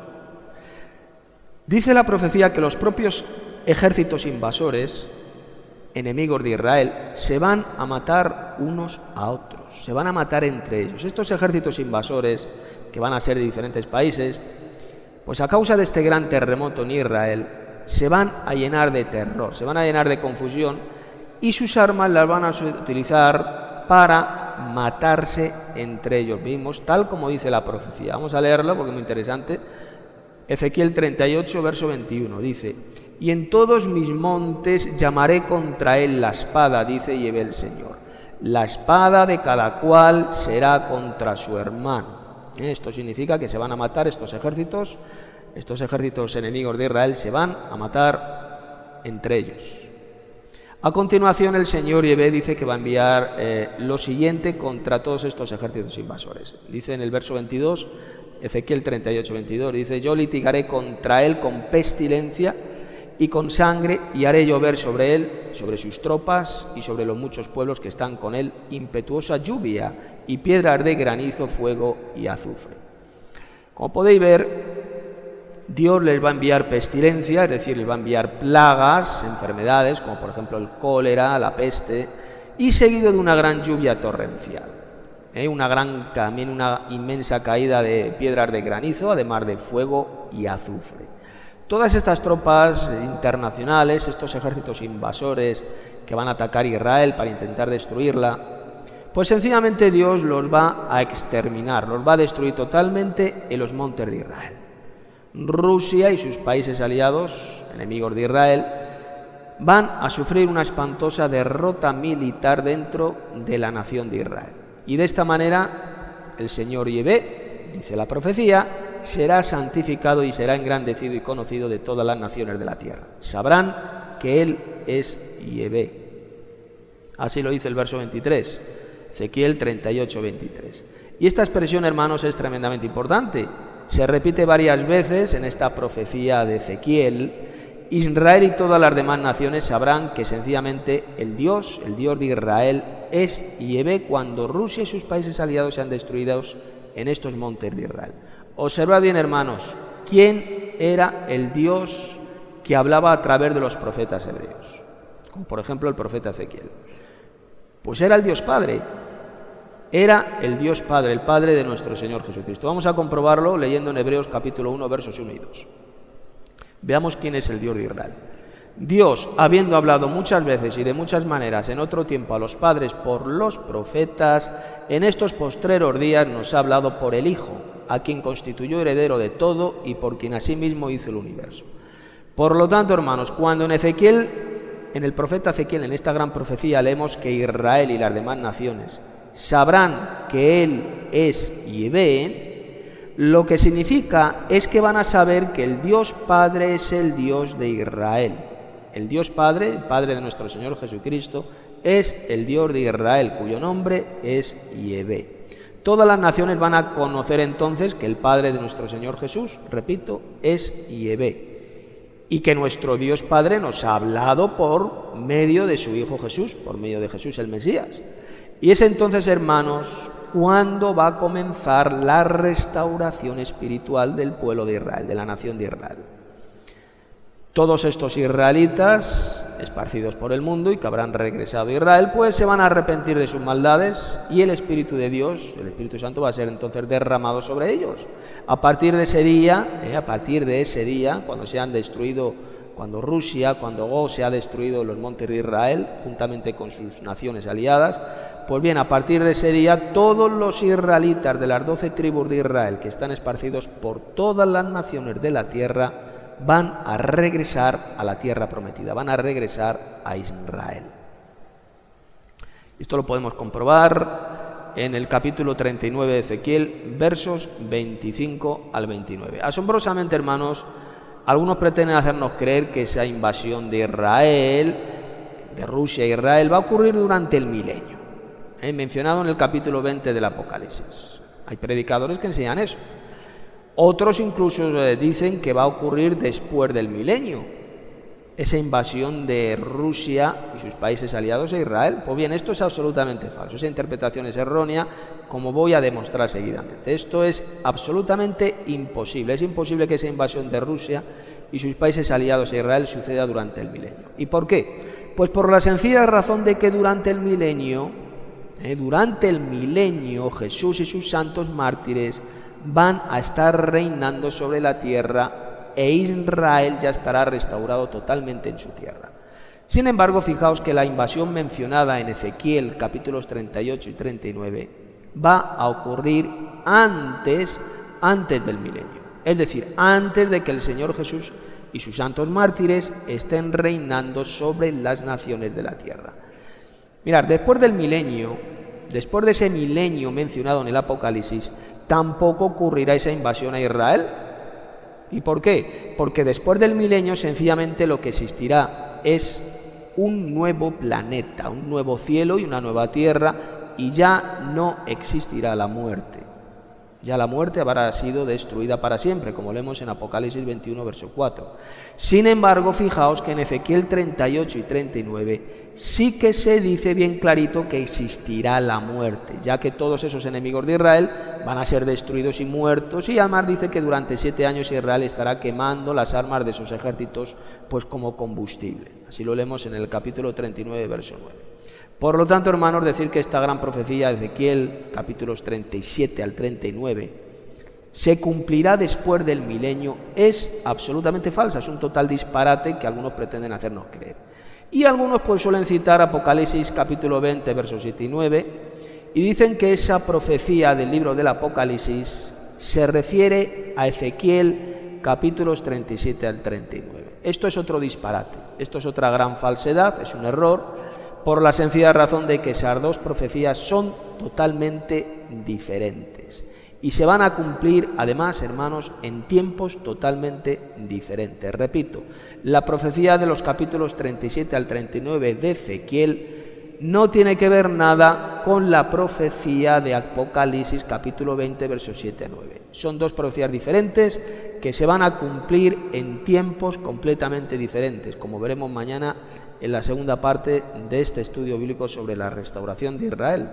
Dice la profecía que los propios ejércitos invasores, enemigos de Israel, se van a matar unos a otros, se van a matar entre ellos. Estos ejércitos invasores, que van a ser de diferentes países, pues a causa de este gran terremoto en Israel, se van a llenar de terror, se van a llenar de confusión, y sus armas las van a utilizar para matarse entre ellos mismos, tal como dice la profecía. Vamos a leerlo porque es muy interesante. Ezequiel treinta y ocho, verso veintiuno, dice: y en todos mis montes llamaré contra él la espada, dice Yahvé el Señor. La espada de cada cual será contra su hermano. Esto significa que se van a matar estos ejércitos, estos ejércitos enemigos de Israel se van a matar entre ellos. A continuación el Señor Yahvé dice que va a enviar eh, lo siguiente contra todos estos ejércitos invasores. Dice en el verso veintidós, Ezequiel treinta y ocho, veintidós, dice: yo litigaré contra él con pestilencia y con sangre, y haré llover sobre él, sobre sus tropas y sobre los muchos pueblos que están con él, impetuosa lluvia y piedras de granizo, fuego y azufre. Como podéis ver, Dios les va a enviar pestilencia, es decir, les va a enviar plagas, enfermedades, como por ejemplo el cólera, la peste, y seguido de una gran lluvia torrencial. ¿Eh? Una gran, también una inmensa caída de piedras de granizo, además de fuego y azufre. Todas estas tropas internacionales, estos ejércitos invasores que van a atacar Israel para intentar destruirla, pues sencillamente Dios los va a exterminar, los va a destruir totalmente en los montes de Israel. Rusia y sus países aliados, enemigos de Israel, van a sufrir una espantosa derrota militar dentro de la nación de Israel. Y de esta manera el Señor Yahvé, dice la profecía, será santificado y será engrandecido y conocido de todas las naciones de la tierra. Sabrán que Él es Yahvé. Así lo dice el verso veintitrés, Ezequiel treinta y ocho, veintitrés. Y esta expresión, hermanos, es tremendamente importante. Se repite varias veces en esta profecía de Ezequiel. Israel y todas las demás naciones sabrán que sencillamente el Dios, el Dios de Israel, es Yahvé cuando Rusia y sus países aliados sean destruidos en estos montes de Israel. Observad bien, hermanos, quién era el Dios que hablaba a través de los profetas hebreos, como por ejemplo el profeta Ezequiel. Pues era el Dios Padre, era el Dios Padre, el Padre de nuestro Señor Jesucristo. Vamos a comprobarlo leyendo en Hebreos capítulo uno, versos uno y dos. Veamos quién es el Dios de Israel. Dios, habiendo hablado muchas veces y de muchas maneras en otro tiempo a los padres por los profetas, en estos postreros días nos ha hablado por el Hijo, a quien constituyó heredero de todo y por quien asimismo hizo el universo. Por lo tanto, hermanos, cuando en Ezequiel, en el profeta Ezequiel, en esta gran profecía, leemos que Israel y las demás naciones sabrán que Él es Yahvé, lo que significa es que van a saber que el Dios Padre es el Dios de Israel. El Dios Padre, el Padre de nuestro Señor Jesucristo, es el Dios de Israel, cuyo nombre es Yahvé. Todas las naciones van a conocer entonces que el Padre de nuestro Señor Jesús, repito, es Yahvé, y que nuestro Dios Padre nos ha hablado por medio de su Hijo Jesús, por medio de Jesús el Mesías. Y es entonces, hermanos, cuando va a comenzar la restauración espiritual del pueblo de Israel, de la nación de Israel. Todos estos israelitas, esparcidos por el mundo y que habrán regresado a Israel, pues se van a arrepentir de sus maldades y el Espíritu de Dios, el Espíritu Santo, va a ser entonces derramado sobre ellos. A partir de ese día, eh, a partir de ese día, cuando se han destruido, cuando Rusia, cuando Gog se ha destruido los montes de Israel, juntamente con sus naciones aliadas, pues bien, a partir de ese día, todos los israelitas de las doce tribus de Israel que están esparcidos por todas las naciones de la tierra, van a regresar a la tierra prometida, van a regresar a Israel. Esto lo podemos comprobar en el capítulo treinta y nueve de Ezequiel, versos veinticinco al veintinueve. Asombrosamente, hermanos, algunos pretenden hacernos creer que esa invasión de Israel, de Rusia a Israel, va a ocurrir durante el milenio, ¿eh? mencionado en el capítulo veinte del Apocalipsis. Hay predicadores que enseñan eso. Otros incluso eh, dicen que va a ocurrir después del milenio, esa invasión de Rusia y sus países aliados a Israel. Pues bien, esto es absolutamente falso, esa interpretación es errónea, como voy a demostrar seguidamente. Esto es absolutamente imposible, es imposible que esa invasión de Rusia y sus países aliados a Israel suceda durante el milenio. ¿Y por qué? Pues por la sencilla razón de que durante el milenio, eh, durante el milenio, Jesús y sus santos mártires van a estar reinando sobre la tierra e Israel ya estará restaurado totalmente en su tierra. Sin embargo, fijaos que la invasión mencionada en Ezequiel capítulos treinta y ocho y treinta y nueve va a ocurrir antes, antes del milenio, es decir, antes de que el Señor Jesús y sus santos mártires estén reinando sobre las naciones de la tierra. Mirad, después del milenio, después de ese milenio mencionado en el Apocalipsis, tampoco ocurrirá esa invasión a Israel. ¿Y por qué? Porque después del milenio sencillamente lo que existirá es un nuevo planeta, un nuevo cielo y una nueva tierra, y ya no existirá la muerte. Ya la muerte habrá sido destruida para siempre, como leemos en Apocalipsis veintiuno, verso cuatro. Sin embargo, fijaos que en Ezequiel treinta y ocho y treinta y nueve sí que se dice bien clarito que existirá la muerte, ya que todos esos enemigos de Israel van a ser destruidos y muertos, y además dice que durante siete años Israel estará quemando las armas de sus ejércitos pues como combustible. Así lo leemos en el capítulo treinta y nueve, verso nueve. Por lo tanto, hermanos, decir que esta gran profecía de Ezequiel, capítulos treinta y siete al treinta y nueve, se cumplirá después del milenio es absolutamente falsa, es un total disparate que algunos pretenden hacernos creer. Y algunos pues suelen citar Apocalipsis capítulo veinte, versos siete y nueve, y dicen que esa profecía del libro del Apocalipsis se refiere a Ezequiel capítulos treinta y siete al treinta y nueve. Esto es otro disparate, esto es otra gran falsedad, es un error, por la sencilla razón de que esas dos profecías son totalmente diferentes y se van a cumplir, además, hermanos, en tiempos totalmente diferentes. Repito, la profecía de los capítulos treinta y siete al treinta y nueve de Ezequiel no tiene que ver nada con la profecía de Apocalipsis capítulo veinte, versos siete a nueve. Son dos profecías diferentes que se van a cumplir en tiempos completamente diferentes, como veremos mañana en la segunda parte de este estudio bíblico sobre la restauración de Israel.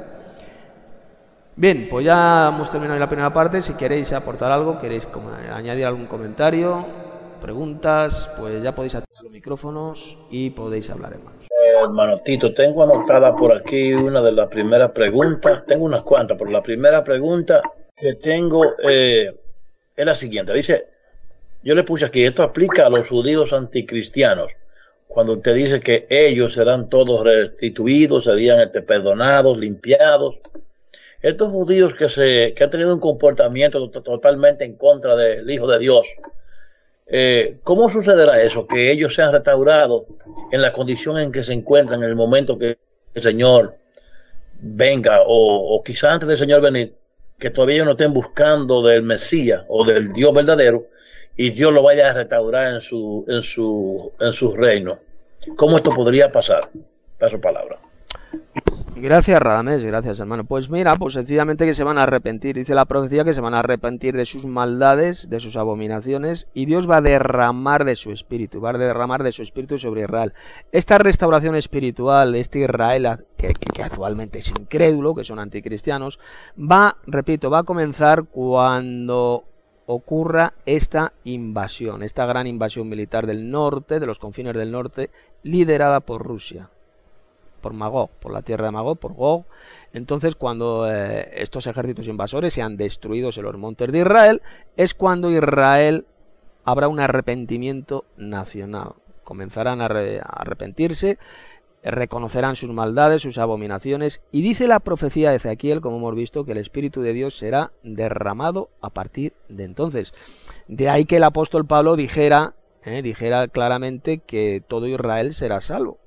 Bien, pues ya hemos terminado la primera parte. Si queréis aportar algo, queréis añadir algún comentario, preguntas, pues ya podéis activar los micrófonos y podéis hablar, hermanos. Eh, hermano Tito, tengo anotada por aquí una de las primeras preguntas. Tengo unas cuantas, pero la primera pregunta que tengo eh, es la siguiente. Dice, yo le puse aquí, esto aplica a los judíos anticristianos. Cuando usted dice que ellos serán todos restituidos, serían este, perdonados, limpiados. Estos judíos que, se, que han tenido un comportamiento totalmente en contra del Hijo de Dios, eh, ¿cómo sucederá eso? Que ellos sean restaurados en la condición en que se encuentran en el momento que el Señor venga, o, o quizá antes del Señor venir, que todavía ellos no estén buscando del Mesías o del Dios verdadero, y Dios lo vaya a restaurar en su, en su, en su reino. ¿Cómo esto podría pasar? Paso palabra. Gracias, Radamés, gracias, hermano. Pues mira, pues sencillamente que se van a arrepentir. Dice la profecía que se van a arrepentir de sus maldades, de sus abominaciones, y Dios va a derramar de su espíritu, va a derramar de su espíritu sobre Israel. Esta restauración espiritual de este Israel, que, que, que actualmente es incrédulo, que son anticristianos, va, repito, va a comenzar cuando ocurra esta invasión, esta gran invasión militar del norte, de los confines del norte, liderada por Rusia, por Magog, por la tierra de Magog, por Gog. Entonces, cuando eh, estos ejércitos invasores sean destruidos en los montes de Israel, es cuando Israel habrá un arrepentimiento nacional. Comenzarán a, re, a arrepentirse, reconocerán sus maldades, sus abominaciones, y dice la profecía de Ezequiel, como hemos visto, que el Espíritu de Dios será derramado a partir de entonces. De ahí que el apóstol Pablo dijera, eh, dijera claramente que todo Israel será salvo.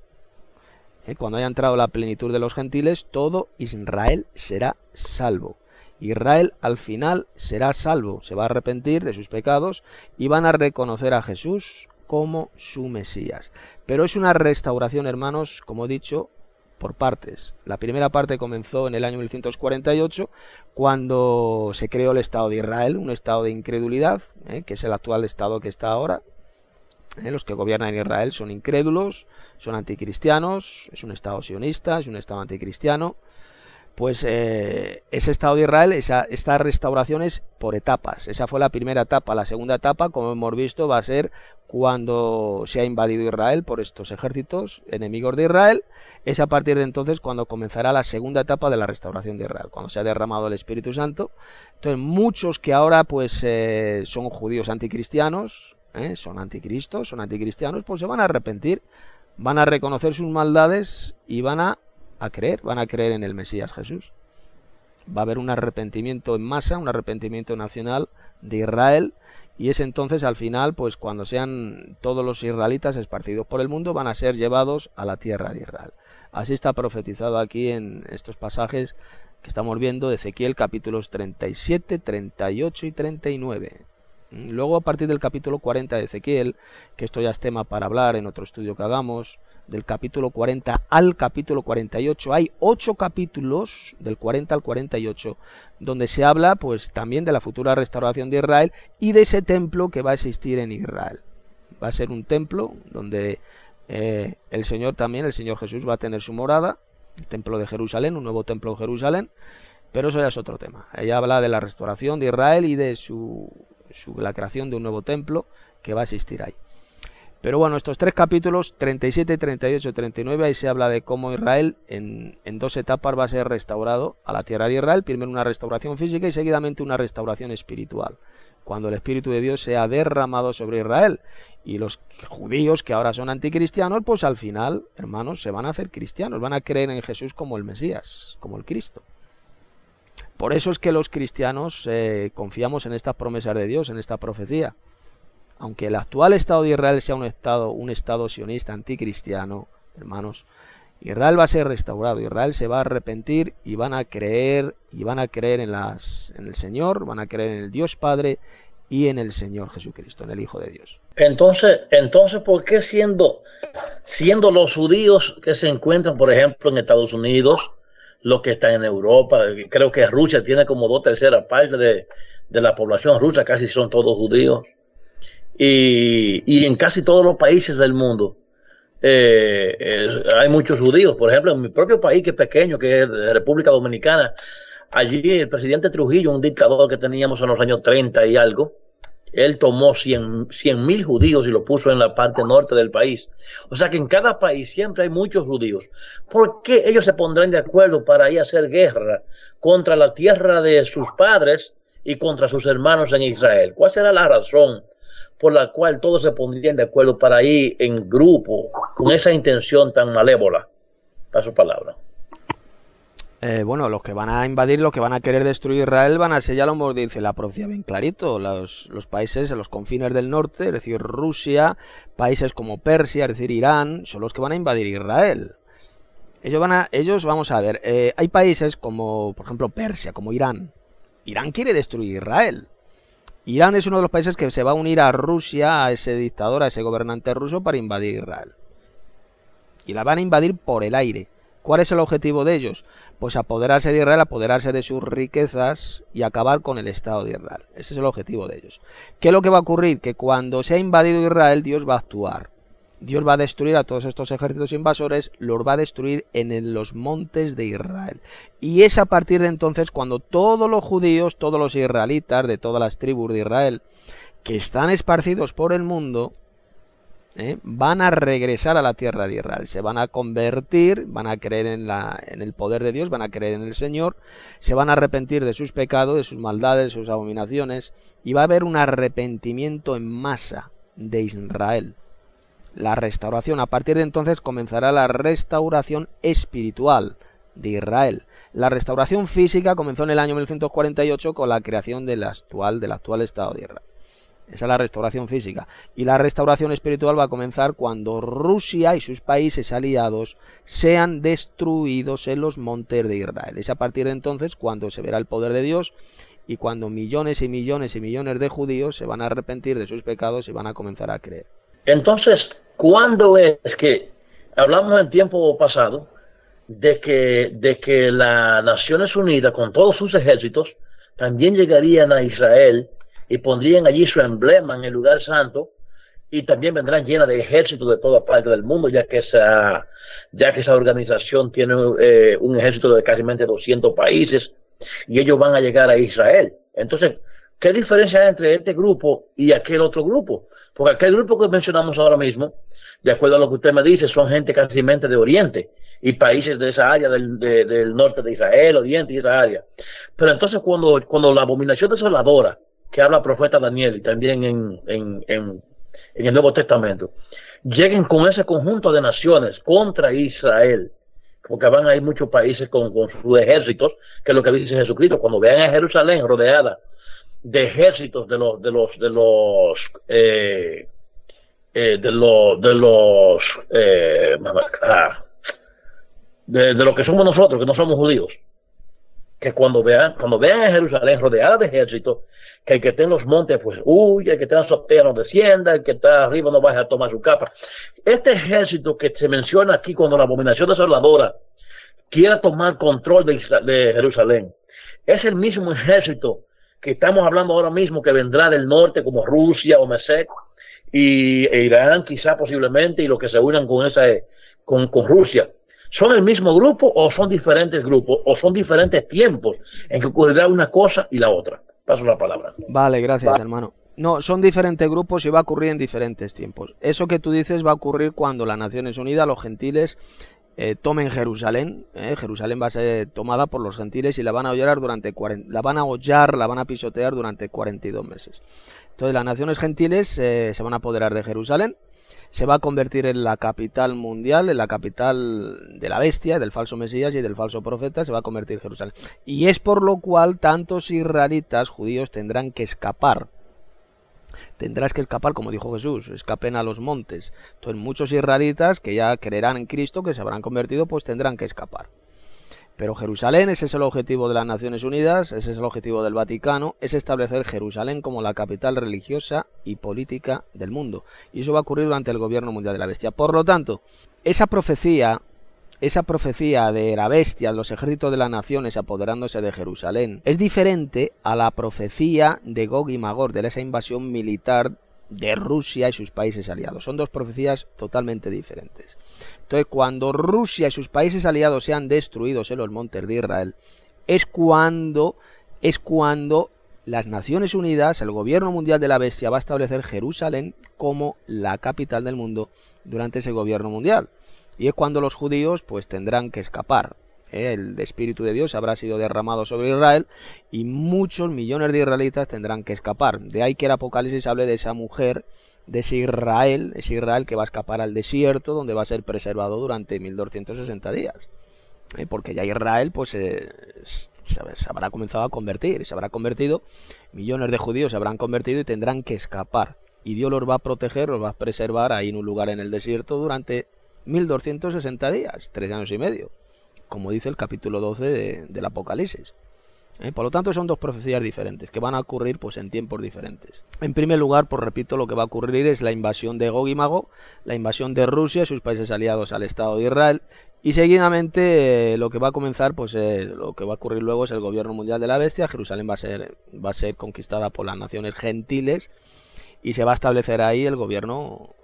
Eh, cuando haya entrado la plenitud de los gentiles, todo Israel será salvo. Israel al final será salvo, se va a arrepentir de sus pecados y van a reconocer a Jesús como su Mesías. Pero es una restauración, hermanos, como he dicho, por partes. La primera parte comenzó en el año mil ciento cuarenta y ocho, cuando se creó el Estado de Israel, un estado de incredulidad, ¿eh? que es el actual estado que está ahora. ¿Eh? Los que gobiernan Israel son incrédulos, son anticristianos, es un estado sionista, es un estado anticristiano. Pues eh, ese Estado de Israel, esa, esta restauración es por etapas. Esa fue la primera etapa. La segunda etapa, como hemos visto, va a ser cuando se ha invadido Israel por estos ejércitos enemigos de Israel. Es a partir de entonces cuando comenzará la segunda etapa de la restauración de Israel, cuando se ha derramado el Espíritu Santo. Entonces, muchos que ahora pues eh, son judíos anticristianos, eh, son anticristos, son anticristianos, pues se van a arrepentir, van a reconocer sus maldades y van a a creer, van a creer en el Mesías Jesús. Va a haber un arrepentimiento en masa, un arrepentimiento nacional de Israel, y es entonces al final, pues cuando sean todos los israelitas esparcidos por el mundo, van a ser llevados a la tierra de Israel. Así está profetizado aquí en estos pasajes que estamos viendo de Ezequiel, capítulos treinta y siete, treinta y ocho y treinta y nueve. Luego, a partir del capítulo cuarenta de Ezequiel, que esto ya es tema para hablar en otro estudio que hagamos, del capítulo cuarenta al capítulo cuarenta y ocho, hay ocho capítulos, del cuarenta al cuarenta y ocho, donde se habla pues también de la futura restauración de Israel y de ese templo que va a existir en Israel. Va a ser un templo donde eh, el Señor también, el Señor Jesús, va a tener su morada, el templo de Jerusalén, un nuevo templo de Jerusalén, pero eso ya es otro tema. Ella habla de la restauración de Israel y de su, su la creación de un nuevo templo que va a existir ahí. Pero bueno, estos tres capítulos, treinta y siete, treinta y ocho, treinta y nueve, ahí se habla de cómo Israel en, en dos etapas va a ser restaurado a la tierra de Israel. Primero una restauración física y seguidamente una restauración espiritual, cuando el Espíritu de Dios sea derramado sobre Israel. Y los judíos que ahora son anticristianos, pues al final, hermanos, se van a hacer cristianos, van a creer en Jesús como el Mesías, como el Cristo. Por eso es que los cristianos eh, confiamos en estas promesas de Dios, en esta profecía. Aunque el actual Estado de Israel sea un Estado, un Estado sionista anticristiano, hermanos, Israel va a ser restaurado, Israel se va a arrepentir y van a creer, y van a creer en, las, en el Señor, van a creer en el Dios Padre y en el Señor Jesucristo, en el Hijo de Dios. Entonces, entonces ¿por qué siendo, siendo los judíos que se encuentran, por ejemplo, en Estados Unidos, los que están en Europa, creo que Rusia tiene como dos terceras partes de, de la población rusa, casi son todos judíos, y, y en casi todos los países del mundo eh, eh, hay muchos judíos? Por ejemplo, en mi propio país, que es pequeño, que es República Dominicana, allí el presidente Trujillo, un dictador que teníamos en los años treinta y algo, él tomó cien mil judíos y lo puso en la parte norte del país. O sea que en cada país siempre hay muchos judíos. ¿Por qué ellos se pondrán de acuerdo para ir a hacer guerra contra la tierra de sus padres y contra sus hermanos en Israel? ¿Cuál será la razón por la cual todos se pondrían de acuerdo para ir en grupo con esa intención tan malévola? Paso palabra. Eh, bueno, los que van a invadir, los que van a querer destruir Israel van a ser, ya lo dice la profecía bien clarito, los, los países, los confines del norte, es decir, Rusia, países como Persia, es decir, Irán, son los que van a invadir Israel. Ellos van a, ellos, vamos a ver, eh, hay países como, por ejemplo, Persia, como Irán. Irán quiere destruir Israel. Irán es uno de los países que se va a unir a Rusia, a ese dictador, a ese gobernante ruso, para invadir Israel. Y la van a invadir por el aire. ¿Cuál es el objetivo de ellos? Pues apoderarse de Israel, apoderarse de sus riquezas y acabar con el Estado de Israel. Ese es el objetivo de ellos. ¿Qué es lo que va a ocurrir? Que cuando se ha invadido Israel, Dios va a actuar. Dios va a destruir a todos estos ejércitos invasores, los va a destruir en el- los montes de Israel. Y es a partir de entonces cuando todos los judíos, todos los israelitas de todas las tribus de Israel, que están esparcidos por el mundo, ¿eh? van a regresar a la tierra de Israel, se van a convertir, van a creer en, la, en el poder de Dios, van a creer en el Señor, se van a arrepentir de sus pecados, de sus maldades, de sus abominaciones, y va a haber un arrepentimiento en masa de Israel. La restauración, a partir de entonces comenzará la restauración espiritual de Israel. La restauración física comenzó en el año mil novecientos cuarenta y ocho con la creación del actual, del actual Estado de Israel. Esa es la restauración física. Y la restauración espiritual va a comenzar cuando Rusia y sus países aliados sean destruidos en los montes de Israel. Es a partir de entonces cuando se verá el poder de Dios y cuando millones y millones y millones de judíos se van a arrepentir de sus pecados y van a comenzar a creer. Entonces, ¿cuándo es que hablamos en tiempo pasado de que, de que las Naciones Unidas con todos sus ejércitos también llegarían a Israel y pondrían allí su emblema en el lugar santo y también vendrán llenas de ejércitos de toda parte del mundo, ya que esa, ya que esa organización tiene eh, un ejército de casi doscientos países y ellos van a llegar a Israel? Entonces, ¿qué diferencia hay entre este grupo y aquel otro grupo? Porque aquel grupo que mencionamos ahora mismo, de acuerdo a lo que usted me dice, son gente casi de Oriente y países de esa área del, de, del norte de Israel, Oriente y esa área. Pero entonces cuando, cuando la abominación desoladora, que habla el profeta Daniel y también en, en, en, en el Nuevo Testamento, lleguen con ese conjunto de naciones contra Israel, porque van a ir muchos países con, con sus ejércitos, que es lo que dice Jesucristo, cuando vean a Jerusalén rodeada de ejércitos de los de los de los eh, eh, de los de los eh, ah, de, de lo que somos nosotros, que no somos judíos, que cuando vean cuando vean a Jerusalén rodeada de ejércitos, que el que esté en los montes pues huya, el que esté en la azotea no descienda, el que está arriba no vaya a tomar su capa. Este ejército que se menciona aquí cuando la abominación desoladora quiera tomar control de, Isra de Jerusalén, es el mismo ejército que estamos hablando ahora mismo, que vendrá del norte como Rusia o Mesec y e Irán quizá posiblemente, y los que se unan con esa con, con Rusia. ¿Son el mismo grupo o son diferentes grupos o son diferentes tiempos en que ocurrirá una cosa y la otra? Paso la palabra. Vale, gracias, Va. hermano. No, son diferentes grupos y va a ocurrir en diferentes tiempos. Eso que tú dices va a ocurrir cuando las Naciones Unidas, los gentiles, Eh, tomen Jerusalén. eh, Jerusalén va a ser tomada por los gentiles y la van a hollar durante cuarenta, la van a hollar, la van a pisotear durante cuarenta y dos meses. Entonces las naciones gentiles eh, se van a apoderar de Jerusalén, se va a convertir en la capital mundial, en la capital de la bestia, del falso Mesías y del falso profeta, se va a convertir Jerusalén. Y es por lo cual tantos israelitas judíos tendrán que escapar. Tendrás que escapar, como dijo Jesús, escapen a los montes. Entonces muchos israelitas que ya creerán en Cristo, que se habrán convertido, pues tendrán que escapar. Pero Jerusalén, ese es el objetivo de las Naciones Unidas, ese es el objetivo del Vaticano, es establecer Jerusalén como la capital religiosa y política del mundo. Y eso va a ocurrir durante el gobierno mundial de la bestia. Por lo tanto, esa profecía... Esa profecía de la bestia, de los ejércitos de las naciones apoderándose de Jerusalén, es diferente a la profecía de Gog y Magog, de esa invasión militar de Rusia y sus países aliados. Son dos profecías totalmente diferentes. Entonces, cuando Rusia y sus países aliados sean destruidos en los montes de Israel, es cuando, es cuando las Naciones Unidas, el gobierno mundial de la bestia, va a establecer Jerusalén como la capital del mundo durante ese gobierno mundial. Y es cuando los judíos pues tendrán que escapar. ¿eh? El Espíritu de Dios habrá sido derramado sobre Israel y muchos millones de israelitas tendrán que escapar. De ahí que el Apocalipsis hable de esa mujer, de ese Israel, ese Israel que va a escapar al desierto, donde va a ser preservado durante mil doscientos sesenta días. ¿eh? Porque ya Israel pues eh, se, se habrá comenzado a convertir, se habrá convertido, millones de judíos se habrán convertido y tendrán que escapar. Y Dios los va a proteger, los va a preservar ahí en un lugar en el desierto durante mil doscientos sesenta días, tres años y medio, como dice el capítulo doce de, del Apocalipsis. ¿Eh? Por lo tanto, son dos profecías diferentes que van a ocurrir pues en tiempos diferentes. En primer lugar, pues repito, lo que va a ocurrir es la invasión de Gog y Magog, la invasión de Rusia y sus países aliados al Estado de Israel, y seguidamente eh, lo que va a comenzar, pues eh, lo que va a ocurrir luego es el gobierno mundial de la bestia. Jerusalén va a ser, va a ser conquistada por las naciones gentiles y se va a establecer ahí el gobierno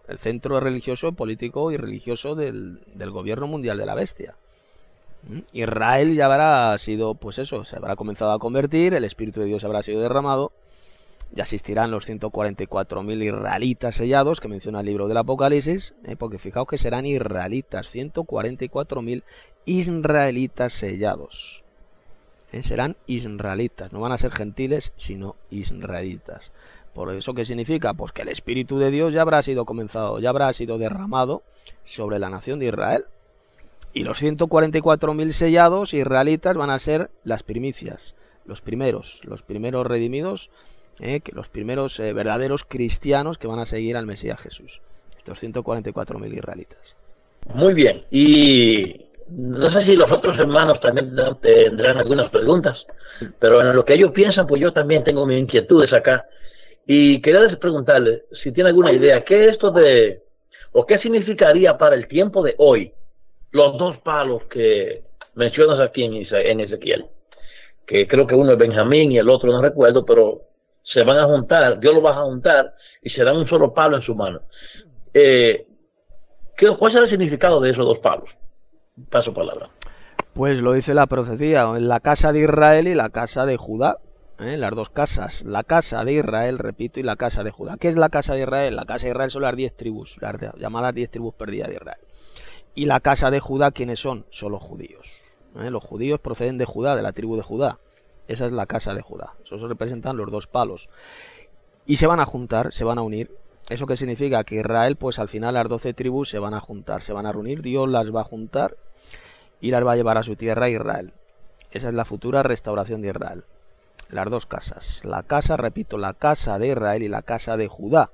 el centro religioso, político y religioso del, del gobierno mundial de la bestia. Israel ya habrá sido, pues eso, se habrá comenzado a convertir, el Espíritu de Dios habrá sido derramado, y asistirán los ciento cuarenta y cuatro mil israelitas sellados que menciona el libro del Apocalipsis, ¿eh? Porque fijaos que serán israelitas, ciento cuarenta y cuatro mil israelitas sellados. ¿Eh? Serán israelitas, no van a ser gentiles, sino israelitas. ¿Por eso qué significa? Pues que el Espíritu de Dios ya habrá sido comenzado, ya habrá sido derramado sobre la nación de Israel. Y los ciento cuarenta y cuatro mil sellados israelitas van a ser las primicias, los primeros, los primeros redimidos, eh, que los primeros eh, verdaderos cristianos que van a seguir al Mesías Jesús. Estos ciento cuarenta y cuatro mil israelitas. Muy bien. Y no sé si los otros hermanos también tendrán algunas preguntas, pero en lo que ellos piensan, pues yo también tengo mis inquietudes acá. Y quería preguntarle si tiene alguna idea, ¿qué es esto de, o qué significaría para el tiempo de hoy los dos palos que mencionas aquí en Ezequiel? Que creo que uno es Benjamín y el otro no recuerdo, pero se van a juntar, Dios los va a juntar y serán un solo palo en su mano. Eh, ¿qué, ¿Cuál será el significado de esos dos palos? Paso palabra. Pues lo dice la profecía, en la casa de Israel y la casa de Judá. ¿Eh? Las dos casas, la casa de Israel, repito, y la casa de Judá. ¿Qué es la casa de Israel? La casa de Israel son las diez tribus, las de, llamadas diez tribus perdidas de Israel. Y la casa de Judá, ¿quiénes son? Son los judíos. ¿Eh? Los judíos proceden de Judá, de la tribu de Judá. Esa es la casa de Judá. Eso se representan los dos palos. Y se van a juntar, se van a unir. ¿Eso qué significa? Que Israel, pues al final las doce tribus se van a juntar, se van a reunir. Dios las va a juntar y las va a llevar a su tierra, Israel. Esa es la futura restauración de Israel. Las dos casas. La casa, repito, la casa de Israel y la casa de Judá.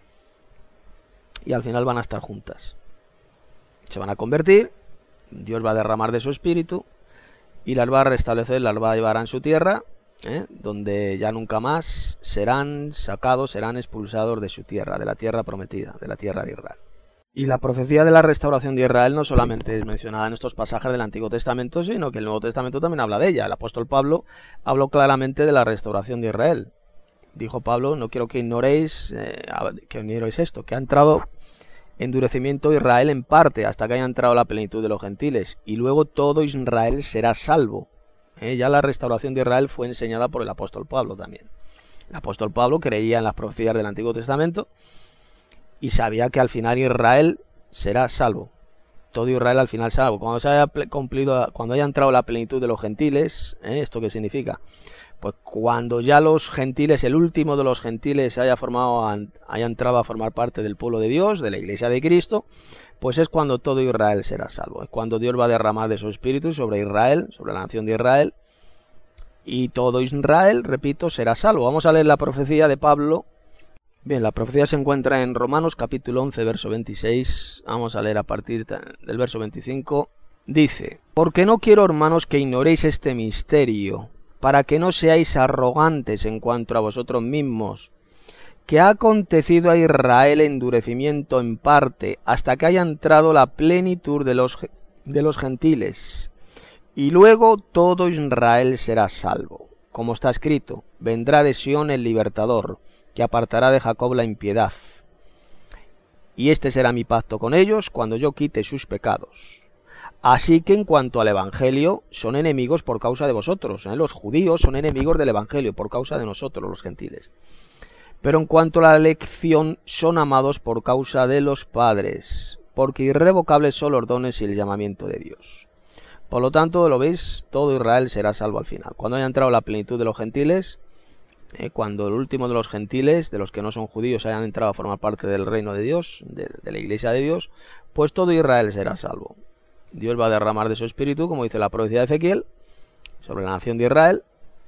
Y al final van a estar juntas. Se van a convertir, Dios va a derramar de su espíritu y las va a restablecer, las va a llevar en su tierra, ¿eh? Donde ya nunca más serán sacados, serán expulsados de su tierra, de la tierra prometida, de la tierra de Israel. Y la profecía de la restauración de Israel no solamente es mencionada en estos pasajes del Antiguo Testamento, sino que el Nuevo Testamento también habla de ella. El apóstol Pablo habló claramente de la restauración de Israel. Dijo Pablo, no quiero que ignoréis, eh, que ignoréis esto, que ha entrado endurecimiento Israel en parte, hasta que haya entrado la plenitud de los gentiles, y luego todo Israel será salvo. Eh, ya la restauración de Israel fue enseñada por el apóstol Pablo también. El apóstol Pablo creía en las profecías del Antiguo Testamento, y sabía que al final Israel será salvo. Todo Israel al final salvo. Cuando se haya cumplido, cuando haya entrado la plenitud de los gentiles, ¿eh? ¿Esto qué significa? Pues cuando ya los gentiles, el último de los gentiles haya formado, haya entrado a formar parte del pueblo de Dios, de la iglesia de Cristo, pues es cuando todo Israel será salvo. Es cuando Dios va a derramar de su espíritu sobre Israel, sobre la nación de Israel, y todo Israel, repito, será salvo. Vamos a leer la profecía de Pablo. Bien, la profecía se encuentra en Romanos capítulo once, verso veintiséis. Vamos a leer a partir del verso veinticinco. Dice: porque no quiero, hermanos, que ignoréis este misterio, para que no seáis arrogantes en cuanto a vosotros mismos, que ha acontecido a Israel endurecimiento en parte, hasta que haya entrado la plenitud de los, de los gentiles, y luego todo Israel será salvo. Como está escrito, vendrá de Sión el libertador, que apartará de Jacob la impiedad. Y este será mi pacto con ellos cuando yo quite sus pecados. Así que en cuanto al Evangelio, son enemigos por causa de vosotros, ¿eh? Los judíos son enemigos del Evangelio por causa de nosotros, los gentiles. Pero en cuanto a la elección, son amados por causa de los padres, porque irrevocables son los dones y el llamamiento de Dios. Por lo tanto, lo veis, todo Israel será salvo al final. Cuando haya entrado la plenitud de los gentiles, Eh, cuando el último de los gentiles, de los que no son judíos, hayan entrado a formar parte del reino de Dios, de, de la iglesia de Dios, pues todo Israel será salvo. Dios va a derramar de su espíritu, como dice la profecía de Ezequiel, sobre la nación de Israel,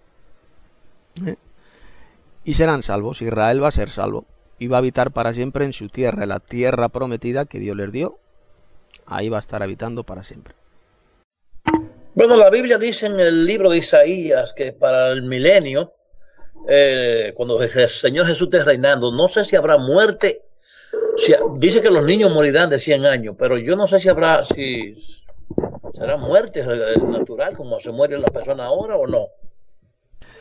¿eh? y serán salvos. Israel va a ser salvo y va a habitar para siempre en su tierra, en la tierra prometida que Dios les dio. Ahí va a estar habitando para siempre. Bueno, la Biblia dice en el libro de Isaías que para el milenio, Eh, cuando el Señor Jesús esté reinando, no sé si habrá muerte. Si, dice que los niños morirán de cien años, pero yo no sé si habrá, si será muerte natural como se mueren las personas ahora o no.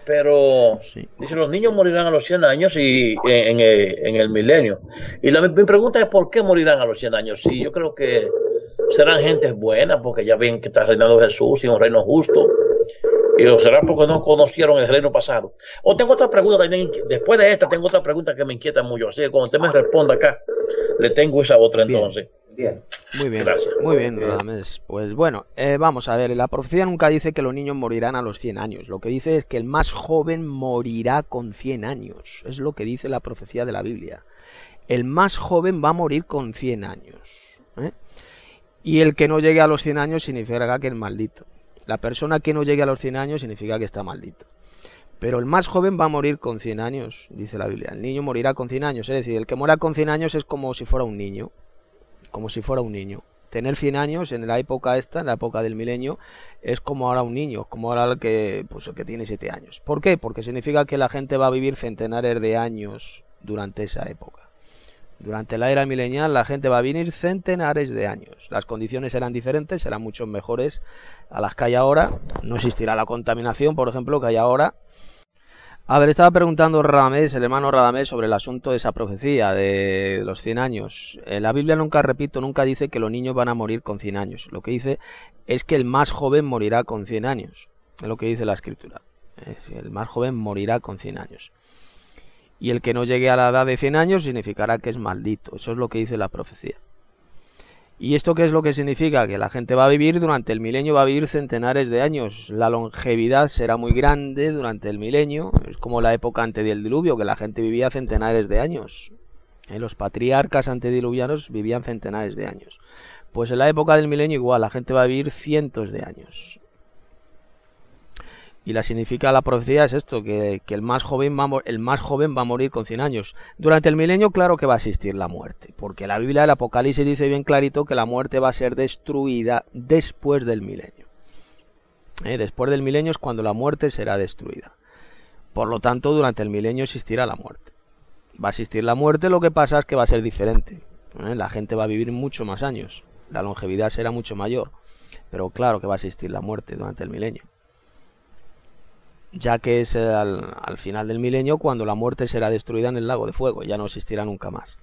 pero Sí. dice, los niños morirán a los cien años y en, en, el, en el milenio. Y la, mi pregunta es, ¿por qué morirán a los cien años? Sí, yo creo que serán gentes buenas, porque ya ven que está reinando Jesús y un reino justo. Y o será porque no conocieron el reino pasado. O tengo otra pregunta también, después de esta tengo otra pregunta que me inquieta mucho. Así que cuando usted me responda acá, le tengo esa otra Bien. entonces. Bien. Muy bien, Gracias. muy bien, Radamés. Pues bueno, eh, vamos a ver, la profecía nunca dice que los niños morirán a los cien años. Lo que dice es que el más joven morirá con cien años. Es lo que dice la profecía de la Biblia. El más joven va a morir con cien años. ¿eh? Y el que no llegue a los cien años significa que es maldito. La persona que no llegue a los cien años significa que está maldito. Pero el más joven va a morir con cien años, dice la Biblia. El niño morirá con cien años. Es decir, el que muera con cien años es como si fuera un niño. Como si fuera un niño. Tener cien años en la época esta, en la época del milenio, es como ahora un niño, como ahora el que, pues, el que tiene siete años. ¿Por qué? Porque significa que la gente va a vivir centenares de años durante esa época. Durante la era milenial la gente va a vivir centenares de años. Las condiciones serán diferentes, serán mucho mejores a las que hay ahora. No existirá la contaminación, por ejemplo, que hay ahora. A ver, estaba preguntando Radamés, el hermano Radamés, sobre el asunto de esa profecía de los cien años. Eh, la Biblia nunca, repito, nunca dice que los niños van a morir con cien años. Lo que dice es que el más joven morirá con cien años. Es lo que dice la Escritura. Es, el más joven morirá con cien años. Y el que no llegue a la edad de cien años significará que es maldito. Eso es lo que dice la profecía. ¿Y esto qué es lo que significa? Que la gente va a vivir durante el milenio, va a vivir centenares de años. La longevidad será muy grande durante el milenio. Es como la época antes del diluvio, que la gente vivía centenares de años. ¿Eh? Los patriarcas antediluvianos vivían centenares de años. Pues en la época del milenio igual, la gente va a vivir cientos de años. Y la significa la profecía es esto, que, que el, más joven va a el más joven va a morir con cien años. Durante el milenio, claro que va a existir la muerte, porque la Biblia del Apocalipsis dice bien clarito que la muerte va a ser destruida después del milenio. ¿Eh? Después del milenio es cuando la muerte será destruida. Por lo tanto, durante el milenio existirá la muerte. Va a existir la muerte, lo que pasa es que va a ser diferente. ¿Eh? La gente va a vivir mucho más años, la longevidad será mucho mayor, pero claro que va a existir la muerte durante el milenio. Ya que es al, al final del milenio cuando la muerte será destruida en el lago de fuego, ya no existirá nunca más.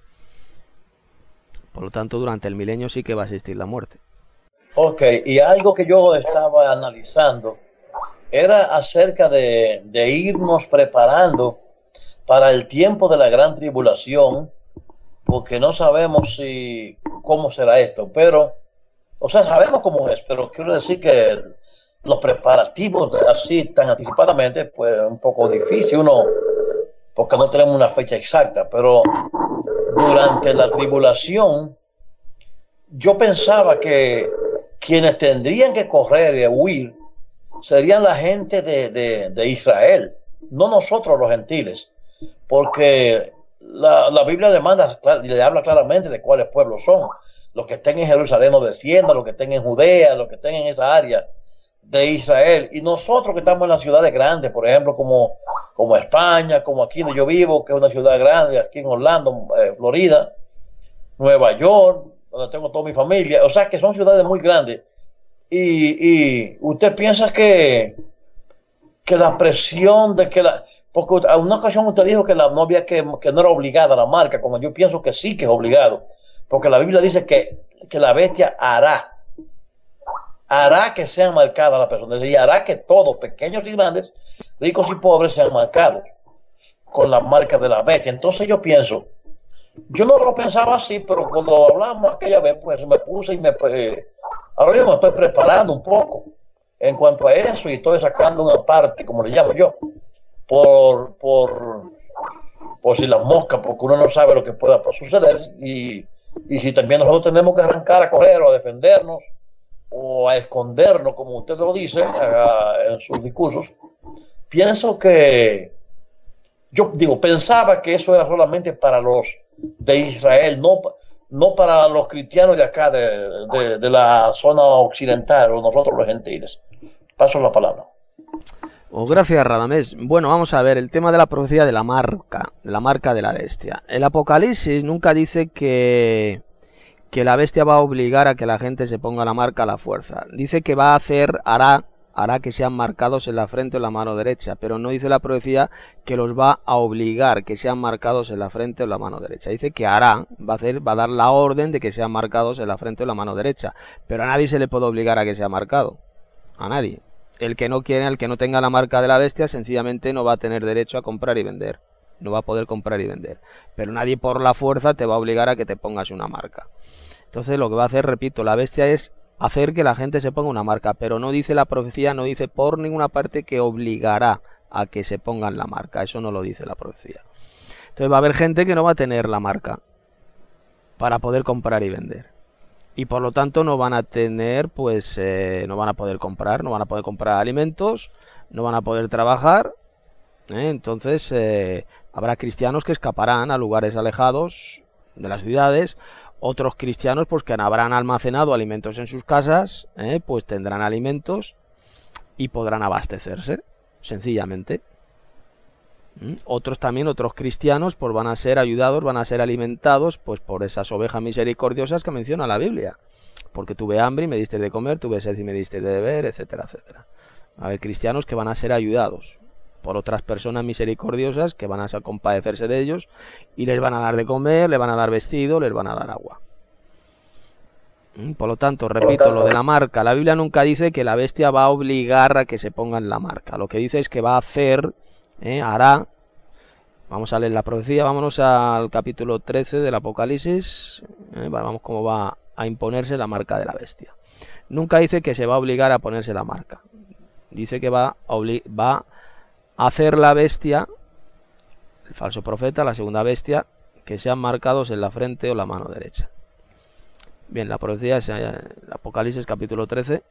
Por lo tanto, durante el milenio sí que va a existir la muerte. Ok, y algo que yo estaba analizando era acerca de, de irnos preparando para el tiempo de la gran tribulación, porque no sabemos si cómo será esto, pero, o sea, sabemos cómo es, pero quiero decir que los preparativos así tan anticipadamente, pues es un poco difícil, uno, porque no tenemos una fecha exacta, pero durante la tribulación, yo pensaba que quienes tendrían que correr y huir serían la gente de, de, de Israel, no nosotros los gentiles, porque la, la Biblia le manda, le habla claramente de cuáles pueblos son, los que estén en Jerusalén no desciendan, los que estén en Judea, los que estén en esa área de Israel, y nosotros que estamos en las ciudades grandes, por ejemplo, como, como España, como aquí donde yo vivo, que es una ciudad grande, aquí en Orlando, eh, Florida, Nueva York, donde tengo toda mi familia, o sea que son ciudades muy grandes, y, y usted piensa que, que la presión de que la, porque a una ocasión usted dijo que la novia que, que no era obligada a la marca, como yo pienso que sí que es obligado, porque la Biblia dice que, que la bestia hará, hará que sean marcadas las personas, y hará que todos, pequeños y grandes, ricos y pobres, sean marcados con la marca de la bestia. Entonces yo pienso, yo no lo pensaba así, pero cuando hablamos aquella vez, pues me puse y me... Eh, ahora yo me estoy preparando un poco en cuanto a eso y estoy sacando una parte, como le llamo yo, por, por, por si las moscas, porque uno no sabe lo que pueda suceder, y, y si también nosotros tenemos que arrancar a correr o a defendernos, o a escondernos, como usted lo dice a, en sus discursos, pienso que, yo digo, pensaba que eso era solamente para los de Israel, no, no para los cristianos de acá, de, de, de la zona occidental, o nosotros los gentiles. Paso la palabra. Oh, gracias, Radamés. Bueno, vamos a ver el tema de la profecía de la marca, de la marca de la bestia. El Apocalipsis nunca dice que que la bestia va a obligar a que la gente se ponga la marca a la fuerza. Dice que va a hacer, hará, hará que sean marcados en la frente o en la mano derecha, pero no dice la profecía que los va a obligar que sean marcados en la frente o en la mano derecha. Dice que hará, va a hacer, va a dar la orden de que sean marcados en la frente o en la mano derecha, pero a nadie se le puede obligar a que sea marcado, a nadie. El que no quiera, el que no tenga la marca de la bestia, sencillamente no va a tener derecho a comprar y vender. No va a poder comprar y vender. Pero nadie por la fuerza te va a obligar a que te pongas una marca. Entonces lo que va a hacer, repito, la bestia es hacer que la gente se ponga una marca. Pero no dice la profecía, no dice por ninguna parte que obligará a que se pongan la marca. Eso no lo dice la profecía. Entonces va a haber gente que no va a tener la marca para poder comprar y vender. Y por lo tanto no van a tener, pues, eh, no van a poder comprar, no van a poder comprar alimentos, no van a poder trabajar. ¿eh? Entonces eh, habrá cristianos que escaparán a lugares alejados de las ciudades. Otros cristianos, pues, que habrán almacenado alimentos en sus casas, ¿eh? pues tendrán alimentos y podrán abastecerse, sencillamente. ¿Mm? Otros también, otros cristianos, pues van a ser ayudados, van a ser alimentados, pues por esas ovejas misericordiosas que menciona la Biblia. Porque tuve hambre y me diste de comer, tuve sed y me diste de beber, etcétera, etcétera. Va a haber cristianos que van a ser ayudados por otras personas misericordiosas que van a compadecerse de ellos y les van a dar de comer, les van a dar vestido, les van a dar agua. ¿Mm? Por lo tanto, repito, lo de la marca. La Biblia nunca dice que la bestia va a obligar a que se pongan la marca. Lo que dice es que va a hacer... ¿Eh? hará, vamos a leer la profecía, vámonos al capítulo trece del Apocalipsis, ¿eh? vamos cómo va a imponerse la marca de la bestia. Nunca dice que se va a obligar a ponerse la marca, dice que va a, va a hacer la bestia, el falso profeta, la segunda bestia, que sean marcados en la frente o la mano derecha. Bien, la profecía es el Apocalipsis capítulo trece.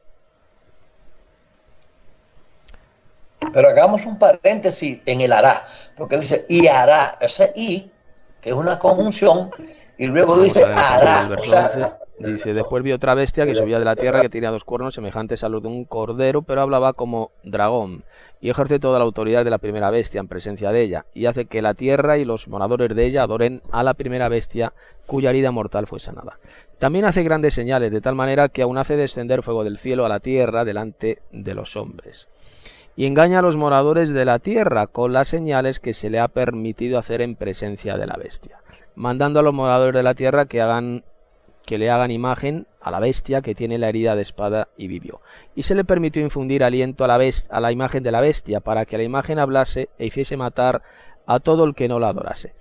Pero hagamos un paréntesis en el hará, porque dice y hará, ese y, que es una conjunción, y luego Vamos dice a ver, hará. el verso O sea, once, dice, después vi otra bestia que subía de la tierra, que tenía dos cuernos semejantes a los de un cordero, pero hablaba como dragón, y ejerce toda la autoridad de la primera bestia en presencia de ella, y hace que la tierra y los moradores de ella adoren a la primera bestia, cuya herida mortal fue sanada. También hace grandes señales, de tal manera que aún hace descender fuego del cielo a la tierra delante de los hombres. Y engaña a los moradores de la tierra con las señales que se le ha permitido hacer en presencia de la bestia, mandando a los moradores de la tierra que hagan que le hagan imagen a la bestia que tiene la herida de espada y vivió. Y se le permitió infundir aliento a la, a la imagen de la bestia, para que la imagen hablase e hiciese matar a todo el que no la adorase.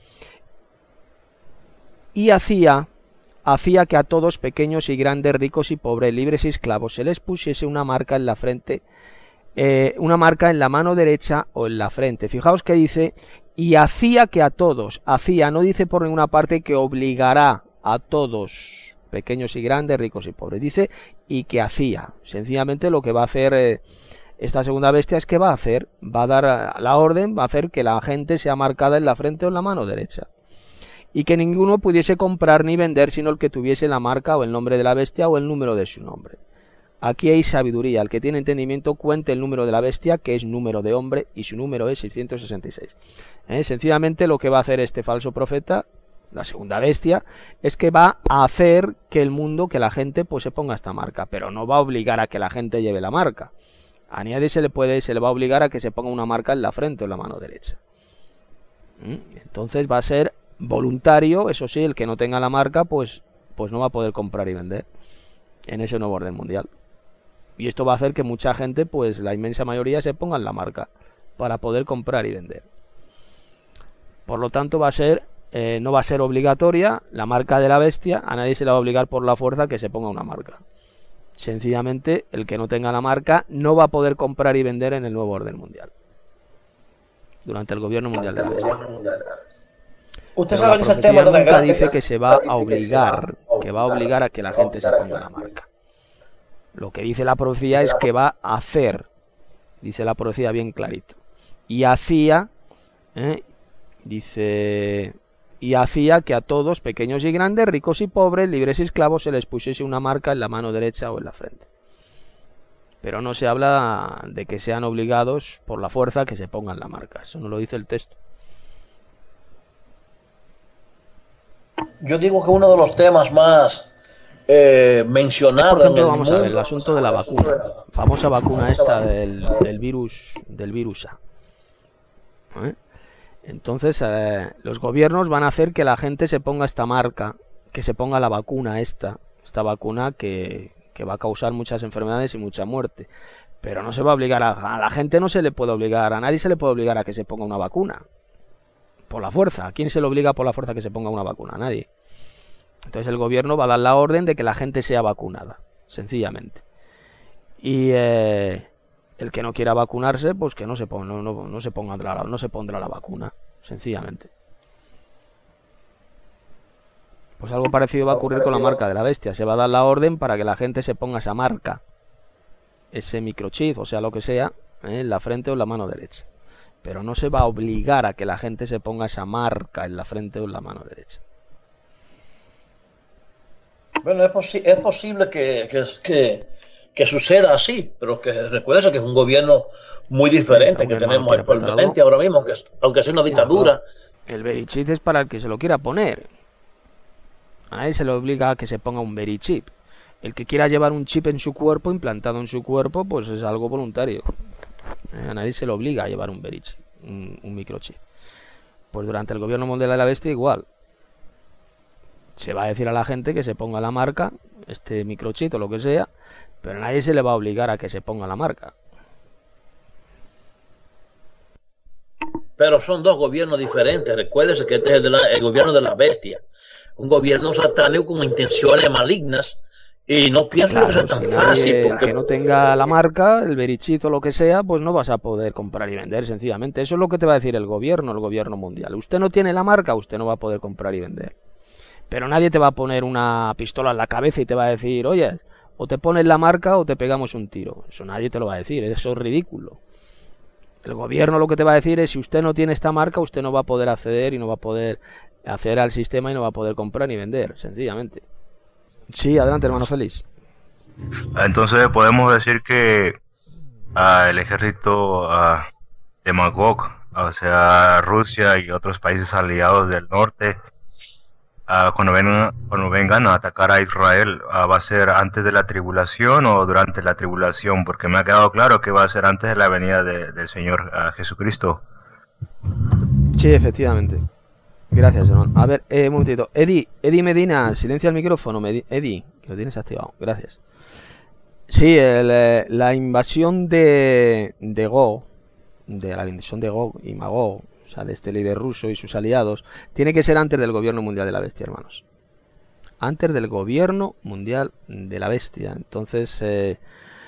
Y hacía, hacía que a todos, pequeños y grandes, ricos y pobres, libres y esclavos, se les pusiese una marca en la frente, Eh, una marca en la mano derecha o en la frente. Fijaos que dice, y hacía que a todos, hacía, no dice por ninguna parte que obligará a todos, pequeños y grandes, ricos y pobres, dice, y que hacía. Sencillamente lo que va a hacer eh, esta segunda bestia es que va a hacer, va a dar la orden, va a hacer que la gente sea marcada en la frente o en la mano derecha. Y que ninguno pudiese comprar ni vender, sino el que tuviese la marca o el nombre de la bestia o el número de su nombre. Aquí hay sabiduría. El que tiene entendimiento cuente el número de la bestia, que es número de hombre, y su número es seiscientos sesenta y seis. ¿Eh? Sencillamente lo que va a hacer este falso profeta, la segunda bestia, es que va a hacer que el mundo, que la gente, pues se ponga esta marca, pero no va a obligar a que la gente lleve la marca. A nadie se le puede, se le va a obligar a que se ponga una marca en la frente o en la mano derecha. ¿Eh? Entonces va a ser voluntario, eso sí, el que no tenga la marca, pues, pues no va a poder comprar y vender en ese nuevo orden mundial. Y esto va a hacer que mucha gente, pues la inmensa mayoría, se pongan la marca para poder comprar y vender. Por lo tanto, va a ser, eh, no va a ser obligatoria la marca de la bestia. A nadie se le va a obligar por la fuerza que se ponga una marca. Sencillamente, el que no tenga la marca no va a poder comprar y vender en el nuevo orden mundial, durante el gobierno mundial de la bestia. Usted Pero sabe la que ese profecía tema de nunca gran- dice que se va a obligar, que va a obligar a que la gente se ponga la marca. Lo que dice la profecía es que va a hacer, dice la profecía bien clarito. Y hacía, ¿eh? dice, y hacía que a todos, pequeños y grandes, ricos y pobres, libres y esclavos, se les pusiese una marca en la mano derecha o en la frente. Pero no se habla de que sean obligados por la fuerza que se pongan la marca. Eso no lo dice el texto. Yo digo que uno de los temas más eh, mencionado. Por ejemplo, en el vamos a ver el mundo. asunto de la vacuna, famosa vacuna esta del, del virus, del virus A. ¿Eh? Entonces, eh, los gobiernos van a hacer que la gente se ponga esta marca, que se ponga la vacuna esta, esta vacuna que, que va a causar muchas enfermedades y mucha muerte. Pero no se va a obligar a, a la gente, no se le puede obligar, a nadie se le puede obligar a que se ponga una vacuna. Por la fuerza. ¿A quién se le obliga por la fuerza que se ponga una vacuna? A nadie. Entonces el gobierno va a dar la orden de que la gente sea vacunada, sencillamente. Y eh, el que no quiera vacunarse, pues que no se ponga, no, no, no se ponga la, no se pondrá la vacuna, sencillamente. Pues algo parecido va a ocurrir con la marca de la bestia. Se va a dar la orden para que la gente se ponga esa marca, ese microchip, o sea, lo que sea, ¿eh? En la frente o en la mano derecha. Pero no se va a obligar a que la gente se ponga esa marca en la frente o en la mano derecha. Bueno, es, posi es posible que, que, que, que suceda así, pero que recuerde que es un gobierno muy diferente Sí, que hermano, tenemos quiere actualmente apretar ahora mismo, que es, aunque sea una dictadura. El verichip es para el que se lo quiera poner. A nadie se le obliga a que se ponga un verichip. El que quiera llevar un chip en su cuerpo, implantado en su cuerpo, pues es algo voluntario. A nadie se le obliga a llevar un verichip, un, un microchip. Pues durante el gobierno mundial de la bestia igual. Se va a decir a la gente que se ponga la marca, este microchip o lo que sea, pero a nadie se le va a obligar a que se ponga la marca. Pero son dos gobiernos diferentes. Recuérdese que este es el, de la, el gobierno de la bestia. Un gobierno satánico con intenciones malignas. Y no pienso Claro, que sea tan si fácil. nadie Porque que no tenga la marca, el verichito o lo que sea, pues no vas a poder comprar y vender, sencillamente. Eso es lo que te va a decir el gobierno, el gobierno mundial. Usted no tiene la marca, usted no va a poder comprar y vender. Pero nadie te va a poner una pistola en la cabeza y te va a decir, oye, o te pones la marca o te pegamos un tiro. Eso nadie te lo va a decir, eso es ridículo. El gobierno lo que te va a decir es, si usted no tiene esta marca, usted no va a poder acceder y no va a poder acceder al sistema y no va a poder comprar ni vender, sencillamente. Sí, adelante, hermano Félix. Entonces podemos decir que uh, el ejército uh, de Magog, o sea, Rusia y otros países aliados del norte, uh, cuando, vengan, cuando vengan a atacar a Israel, uh, ¿va a ser antes de la tribulación o durante la tribulación? Porque me ha quedado claro que va a ser antes de la venida de, del Señor uh, Jesucristo. Sí, efectivamente. Gracias, hermano. A ver, eh, un momentito. Eddie, Eddie Medina, silencia el micrófono, Medi Eddie, que lo tienes activado. Gracias. Sí, el, eh, la invasión de, de Gog, de la invasión de Gog y Magog, o sea, de este líder ruso y sus aliados, tiene que ser antes del gobierno mundial de la bestia, hermanos. Antes del gobierno mundial de la bestia. Entonces, eh,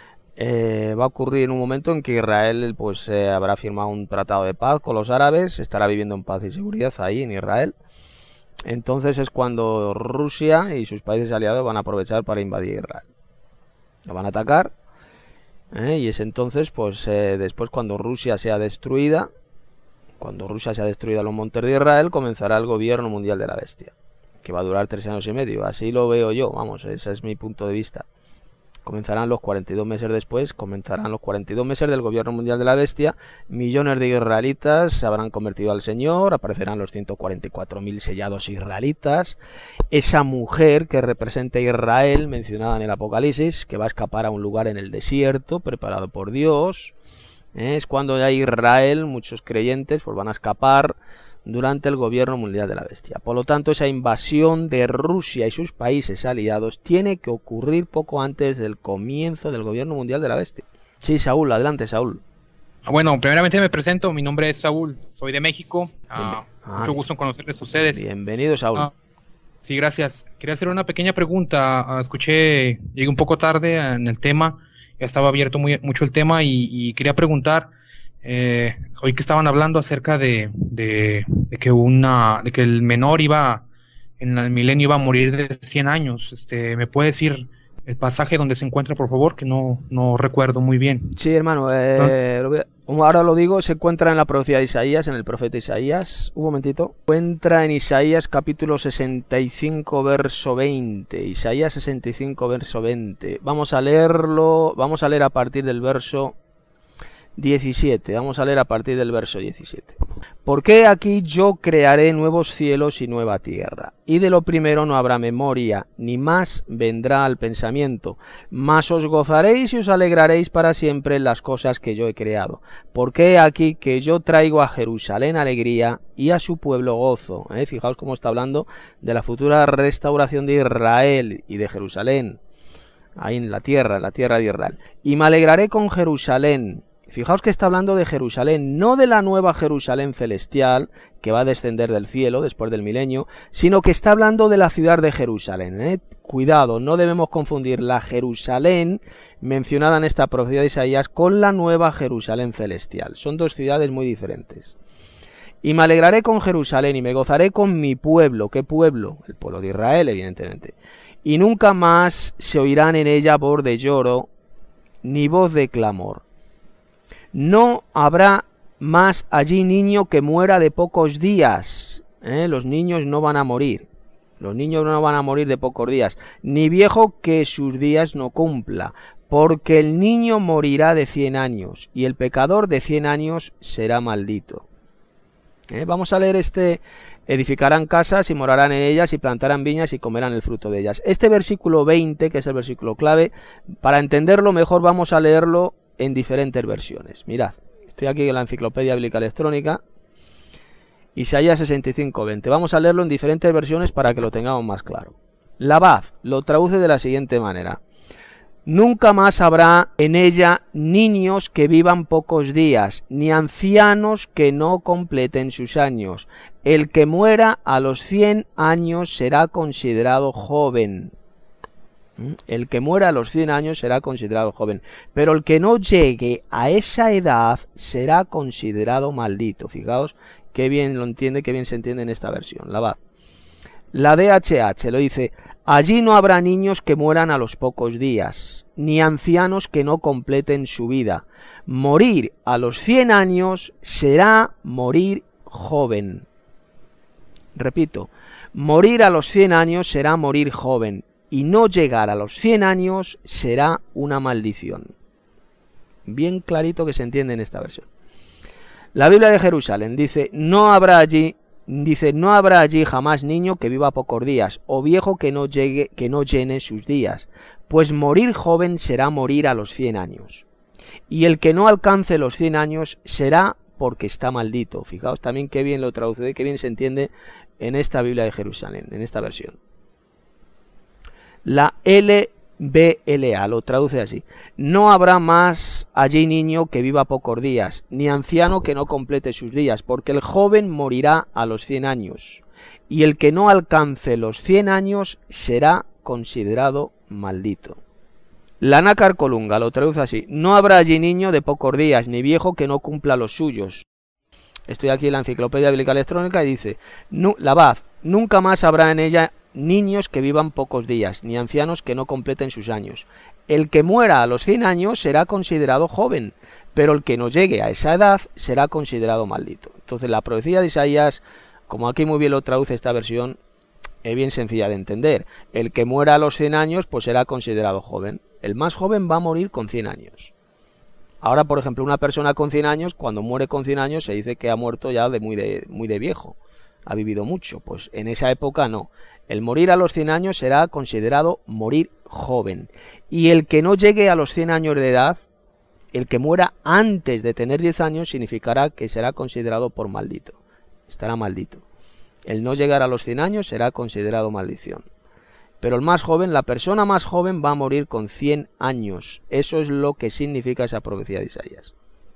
eh, va a ocurrir en un momento en que Israel pues eh, habrá firmado un tratado de paz con los árabes, estará viviendo en paz y seguridad ahí en Israel. Entonces es cuando Rusia y sus países aliados van a aprovechar para invadir Israel. Lo van a atacar, ¿eh? Y es entonces, pues eh, después cuando Rusia sea destruida, cuando Rusia sea destruida los montes de Israel, comenzará el gobierno mundial de la bestia, que va a durar tres años y medio. Así lo veo yo, vamos, ese es mi punto de vista. Comenzarán los cuarenta y dos meses después, comenzarán los cuarenta y dos meses del gobierno mundial de la bestia, millones de israelitas se habrán convertido al Señor, aparecerán los ciento cuarenta y cuatro mil sellados israelitas, esa mujer que representa a Israel, mencionada en el Apocalipsis, que va a escapar a un lugar en el desierto, preparado por Dios, ¿eh? Es cuando ya Israel, muchos creyentes, pues van a escapar durante el gobierno mundial de la bestia. Por lo tanto, esa invasión de Rusia y sus países aliados tiene que ocurrir poco antes del comienzo del gobierno mundial de la bestia. Sí, Saúl, adelante, Saúl. Bueno, primeramente me presento, mi nombre es Saúl, soy de México, ah, ah, mucho gusto en conocerles a ustedes. Bienvenido, Saúl. Ah, sí, gracias. Quería hacer una pequeña pregunta, ah, escuché, llegué un poco tarde en el tema, ya estaba abierto muy, mucho el tema y, y quería preguntar, Eh, hoy que estaban hablando acerca de, de, de que una de que el menor iba en el milenio iba a morir de cien años, este, ¿me puede decir el pasaje donde se encuentra, por favor? Que no, no recuerdo muy bien. Sí, hermano, eh, lo voy a, ahora lo digo, se encuentra en la profecía de Isaías, en el profeta Isaías, un momentito, se encuentra en Isaías capítulo sesenta y cinco verso veinte, Isaías sesenta y cinco verso veinte, vamos a leerlo, vamos a leer a partir del verso diecisiete. Vamos a leer a partir del verso diecisiete. Porque aquí yo crearé nuevos cielos y nueva tierra, y de lo primero no habrá memoria, ni más vendrá al pensamiento, mas os gozaréis y os alegraréis para siempre en las cosas que yo he creado. Porque aquí que yo traigo a Jerusalén alegría y a su pueblo gozo. ¿Eh? Fijaos cómo está hablando de la futura restauración de Israel y de Jerusalén, ahí en la tierra, en la tierra de Israel. Y me alegraré con Jerusalén. Fijaos que está hablando de Jerusalén, no de la nueva Jerusalén celestial que va a descender del cielo después del milenio, sino que está hablando de la ciudad de Jerusalén. ¿eh? Cuidado, no debemos confundir la Jerusalén mencionada en esta profecía de Isaías con la nueva Jerusalén celestial. Son dos ciudades muy diferentes. Y me alegraré con Jerusalén y me gozaré con mi pueblo. ¿Qué pueblo? El pueblo de Israel, evidentemente. Y nunca más se oirán en ella voz de lloro ni voz de clamor. No habrá más allí niño que muera de pocos días. ¿eh? Los niños no van a morir. Los niños no van a morir de pocos días. Ni viejo que sus días no cumpla. Porque el niño morirá de cien años. Y el pecador de cien años será maldito. ¿Eh? Vamos a leer este. Edificarán casas y morarán en ellas y plantarán viñas y comerán el fruto de ellas. Este versículo veinte, que es el versículo clave, para entenderlo mejor vamos a leerlo en diferentes versiones. Mirad, estoy aquí en la Enciclopedia Bíblica Electrónica, Isaías sesenta y cinco veinte. Vamos a leerlo en diferentes versiones para que lo tengamos más claro. Labad lo traduce de la siguiente manera: nunca más habrá en ella niños que vivan pocos días, ni ancianos que no completen sus años. El que muera a los cien años será considerado joven. El que muera a los cien años será considerado joven, pero el que no llegue a esa edad será considerado maldito. Fijaos qué bien lo entiende, qué bien se entiende en esta versión. Labad. La D H H lo dice: allí no habrá niños que mueran a los pocos días, ni ancianos que no completen su vida. Morir a los cien años será morir joven. Repito, morir a los cien años será morir joven. Y no llegar a los cien años será una maldición. Bien clarito que se entiende en esta versión. La Biblia de Jerusalén dice: no habrá allí, dice, no habrá allí jamás niño que viva pocos días, o viejo que no llegue, que no llene sus días, pues morir joven será morir a los cien años. Y el que no alcance los cien años será porque está maldito. Fijaos también qué bien lo traduce, qué bien se entiende en esta Biblia de Jerusalén, en esta versión. La L B L A lo traduce así: no habrá más allí niño que viva pocos días, ni anciano que no complete sus días, porque el joven morirá a los cien años, y el que no alcance los cien años será considerado maldito. La Nácar Colunga lo traduce así: no habrá allí niño de pocos días, ni viejo que no cumpla los suyos. Estoy aquí en la Enciclopedia Bíblica Electrónica y dice: no, Labad, nunca más habrá en ella niños que vivan pocos días, ni ancianos que no completen sus años. El que muera a los cien años será considerado joven, pero el que no llegue a esa edad será considerado maldito. Entonces la profecía de Isaías, como aquí muy bien lo traduce esta versión, es bien sencilla de entender. El que muera a los cien años pues será considerado joven. El más joven va a morir con cien años. Ahora, por ejemplo, una persona con cien años, cuando muere con cien años, se dice que ha muerto ya de muy de, muy de viejo. Ha vivido mucho. Pues en esa época no. El morir a los cien años será considerado morir joven. Y el que no llegue a los cien años de edad, el que muera antes de tener diez años, significará que será considerado por maldito. Estará maldito. El no llegar a los cien años será considerado maldición. Pero el más joven, la persona más joven, va a morir con cien años. Eso es lo que significa esa profecía de Isaías.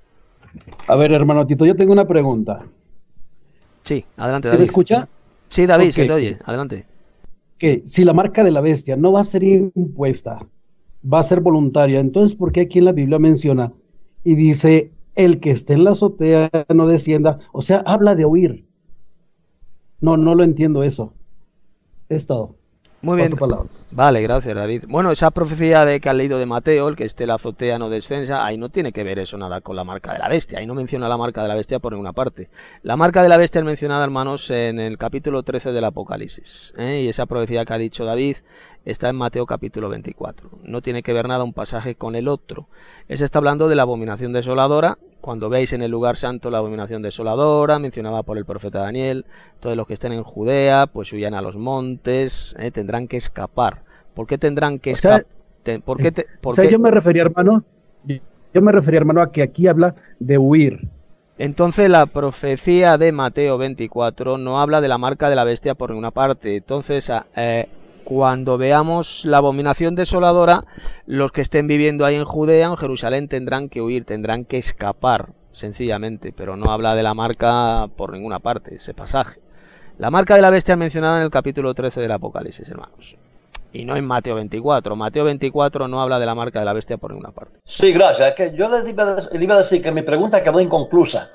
A ver, hermano Tito, yo tengo una pregunta. Sí, adelante, ¿Se David. me escucha? Sí, David, okay. Se te oye. Adelante. Que si la marca de la bestia no va a ser impuesta, va a ser voluntaria, entonces ¿por qué aquí en la Biblia menciona y dice el que esté en la azotea no descienda? O sea, habla de huir. No, no lo entiendo eso. Es todo. Muy bien. Vale, gracias, David. Bueno, esa profecía de que has leído de Mateo, el que esté en la azotea no descensa, ahí no tiene que ver eso nada con la marca de la bestia. Ahí no menciona la marca de la bestia por ninguna parte. La marca de la bestia es mencionada, hermanos, en el capítulo trece del Apocalipsis. ¿eh? Y esa profecía que ha dicho David está en Mateo capítulo veinticuatro. No tiene que ver nada un pasaje con el otro. Ese está hablando de la abominación desoladora. Cuando veis en el lugar santo la abominación desoladora, mencionada por el profeta Daniel, todos los que estén en Judea, pues huyan a los montes, ¿eh? Tendrán que escapar. ¿Por qué tendrán que escapar? ¿Por qué te, por o sea, qué? yo me refería, hermano, yo me refería, hermano, a que aquí habla de huir. Entonces la profecía de Mateo veinticuatro no habla de la marca de la bestia por ninguna parte. Entonces, eh, cuando veamos la abominación desoladora, los que estén viviendo ahí en Judea, en Jerusalén, tendrán que huir, tendrán que escapar, sencillamente, pero no habla de la marca por ninguna parte, ese pasaje. La marca de la bestia es mencionada en el capítulo trece del Apocalipsis, hermanos, y no en Mateo veinticuatro. Mateo veinticuatro no habla de la marca de la bestia por ninguna parte. Sí, gracias. Es que yo le iba, le iba a decir que mi pregunta quedó inconclusa,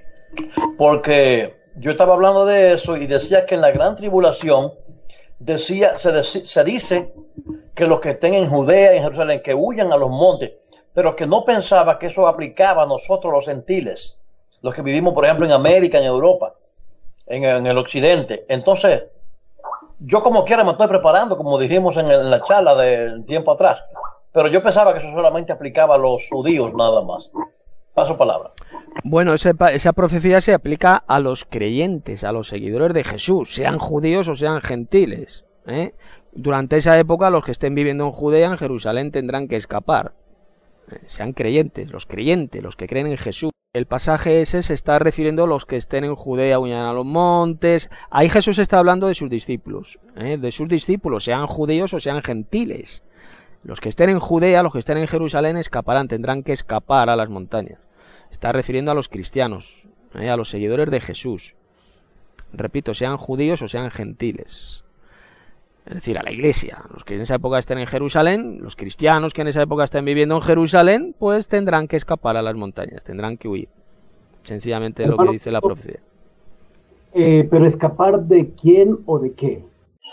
porque yo estaba hablando de eso y decía que en la gran tribulación decía, se, dec, se dice que los que estén en Judea y en Jerusalén, que huyan a los montes, pero que no pensaba que eso aplicaba a nosotros los gentiles, los que vivimos, por ejemplo, en América, en Europa, en, en el occidente. Entonces, yo como quiera me estoy preparando, como dijimos en, el, en la charla del tiempo atrás, pero yo pensaba que eso solamente aplicaba a los judíos nada más. Paso palabra. Bueno, ese, esa profecía se aplica a los creyentes, a los seguidores de Jesús, sean judíos o sean gentiles, ¿eh? Durante esa época los que estén viviendo en Judea, en Jerusalén, tendrán que escapar, ¿eh? Sean creyentes, los creyentes, los que creen en Jesús. El pasaje ese se está refiriendo a los que estén en Judea, huyan a los montes. Ahí Jesús está hablando de sus discípulos, ¿eh? De sus discípulos, sean judíos o sean gentiles. Los que estén en Judea, los que estén en Jerusalén, escaparán, tendrán que escapar a las montañas. Está refiriendo a los cristianos, ¿eh? A los seguidores de Jesús. Repito, sean judíos o sean gentiles. Es decir, a la iglesia. Los que en esa época estén en Jerusalén, los cristianos que en esa época estén viviendo en Jerusalén, pues tendrán que escapar a las montañas, tendrán que huir. Sencillamente lo que dice la profecía. Eh, pero escapar de quién o de qué.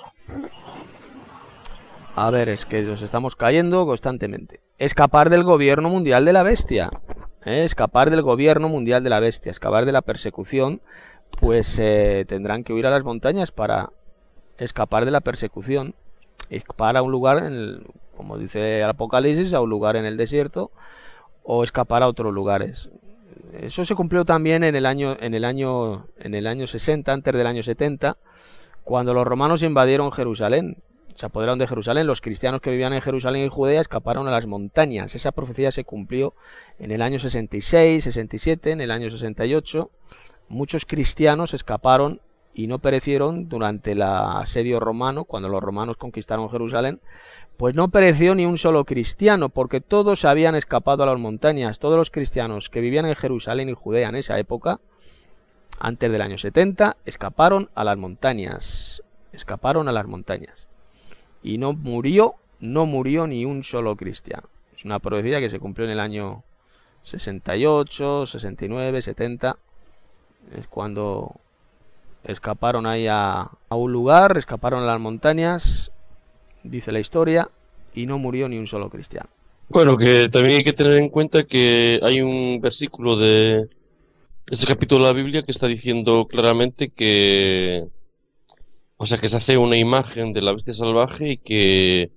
A ver, es que nos estamos cayendo constantemente. Escapar del gobierno mundial de la bestia. ¿Eh? Escapar del gobierno mundial de la bestia. Escapar de la persecución. Pues eh, tendrán que huir a las montañas para escapar de la persecución. Escapar a un lugar, en el, como dice el Apocalipsis, a un lugar en el desierto. O escapar a otros lugares. Eso se cumplió también en el año, en el año, en el año sesenta, antes del año setenta, cuando los romanos invadieron Jerusalén. Se apoderaron de Jerusalén. Los cristianos que vivían en Jerusalén y Judea escaparon a las montañas. Esa profecía se cumplió en el año sesenta y seis, sesenta y siete, en el año sesenta y ocho. Muchos cristianos escaparon y no perecieron durante el asedio romano, cuando los romanos conquistaron Jerusalén. Pues no pereció ni un solo cristiano, porque todos habían escapado a las montañas. Todos los cristianos que vivían en Jerusalén y Judea en esa época, antes del año setenta, escaparon a las montañas. Escaparon a las montañas. Y no murió, no murió ni un solo cristiano. Es una profecía que se cumplió en el año sesenta y ocho, sesenta y nueve, setenta. Es cuando escaparon ahí a, a un lugar, escaparon a las montañas, dice la historia, y no murió ni un solo cristiano. Bueno, que también hay que tener en cuenta que hay un versículo de ese capítulo de la Biblia que está diciendo claramente que... O sea, que se hace una imagen de la bestia salvaje y que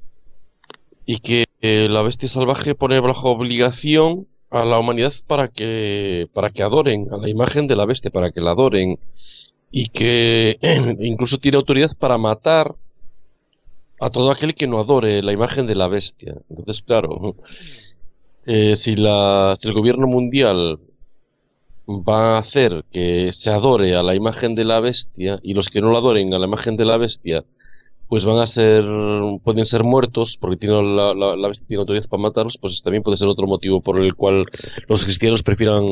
y que eh, la bestia salvaje pone bajo obligación a la humanidad para que para que adoren a la imagen de la bestia, para que la adoren, y que eh, incluso tiene autoridad para matar a todo aquel que no adore la imagen de la bestia. Entonces, claro, eh, si la si el gobierno mundial va a hacer que se adore a la imagen de la bestia, y los que no la adoren a la imagen de la bestia pues van a ser, pueden ser muertos porque tiene la, la, la bestia tiene autoridad para matarlos, pues también puede ser otro motivo por el cual los cristianos prefieran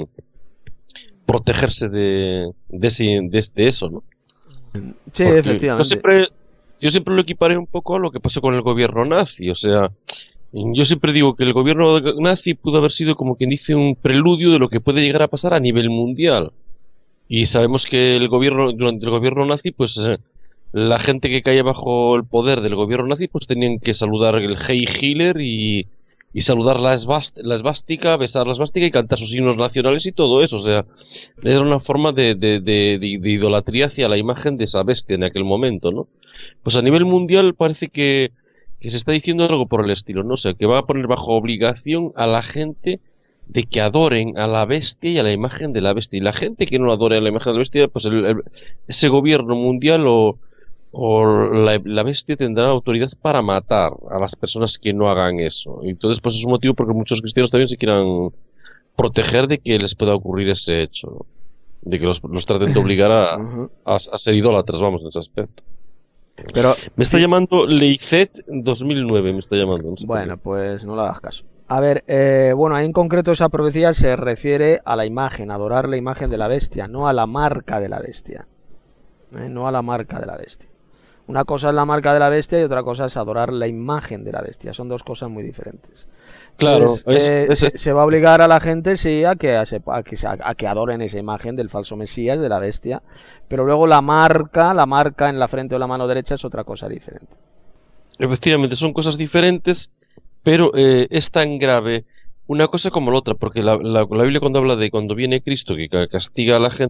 protegerse de de, ese, de, de eso, ¿no? Sí, porque efectivamente. Yo siempre, yo siempre lo equiparé un poco a lo que pasó con el gobierno nazi, o sea, yo siempre digo que el gobierno nazi pudo haber sido, como quien dice, un preludio de lo que puede llegar a pasar a nivel mundial. Y sabemos que el gobierno, durante el gobierno nazi, pues eh, la gente que caía bajo el poder del gobierno nazi, pues tenían que saludar el Heil Hitler y, y saludar la, esvast, la esvástica, besar la esvástica y cantar sus himnos nacionales y todo eso. O sea, era una forma de, de, de, de, de idolatría hacia la imagen de esa bestia en aquel momento, ¿no? Pues a nivel mundial parece que, que se está diciendo algo por el estilo, ¿no? O sea, que va a poner bajo obligación a la gente de que adoren a la bestia y a la imagen de la bestia. Y la gente que no adore a la imagen de la bestia, pues el, el, ese gobierno mundial o, o la, la bestia tendrá autoridad para matar a las personas que no hagan eso. Y entonces, pues es un motivo porque muchos cristianos también se quieran proteger de que les pueda ocurrir ese hecho, ¿no? De que los, los traten de obligar a, a, a ser idólatras, vamos, en ese aspecto. Pero me está sí. llamando Leicet dos mil nueve, me está llamando. No sé bueno, pues no le hagas caso. A ver, eh, bueno, ahí en concreto esa profecía se refiere a la imagen, adorar la imagen de la bestia, no a la marca de la bestia. ¿eh? No a la marca de la bestia. Una cosa es la marca de la bestia y otra cosa es adorar la imagen de la bestia. Son dos cosas muy diferentes. Claro, Entonces, es, eh, es, se, es, se va a obligar a la gente, sí, a que, a, a, que, a que adoren esa imagen del falso Mesías, de la bestia, pero luego la marca, la marca en la frente o la mano derecha es otra cosa diferente. Efectivamente, son cosas diferentes, pero eh, es tan grave una cosa como la otra, porque la, la, la Biblia cuando habla de cuando viene Cristo, que castiga a la gente,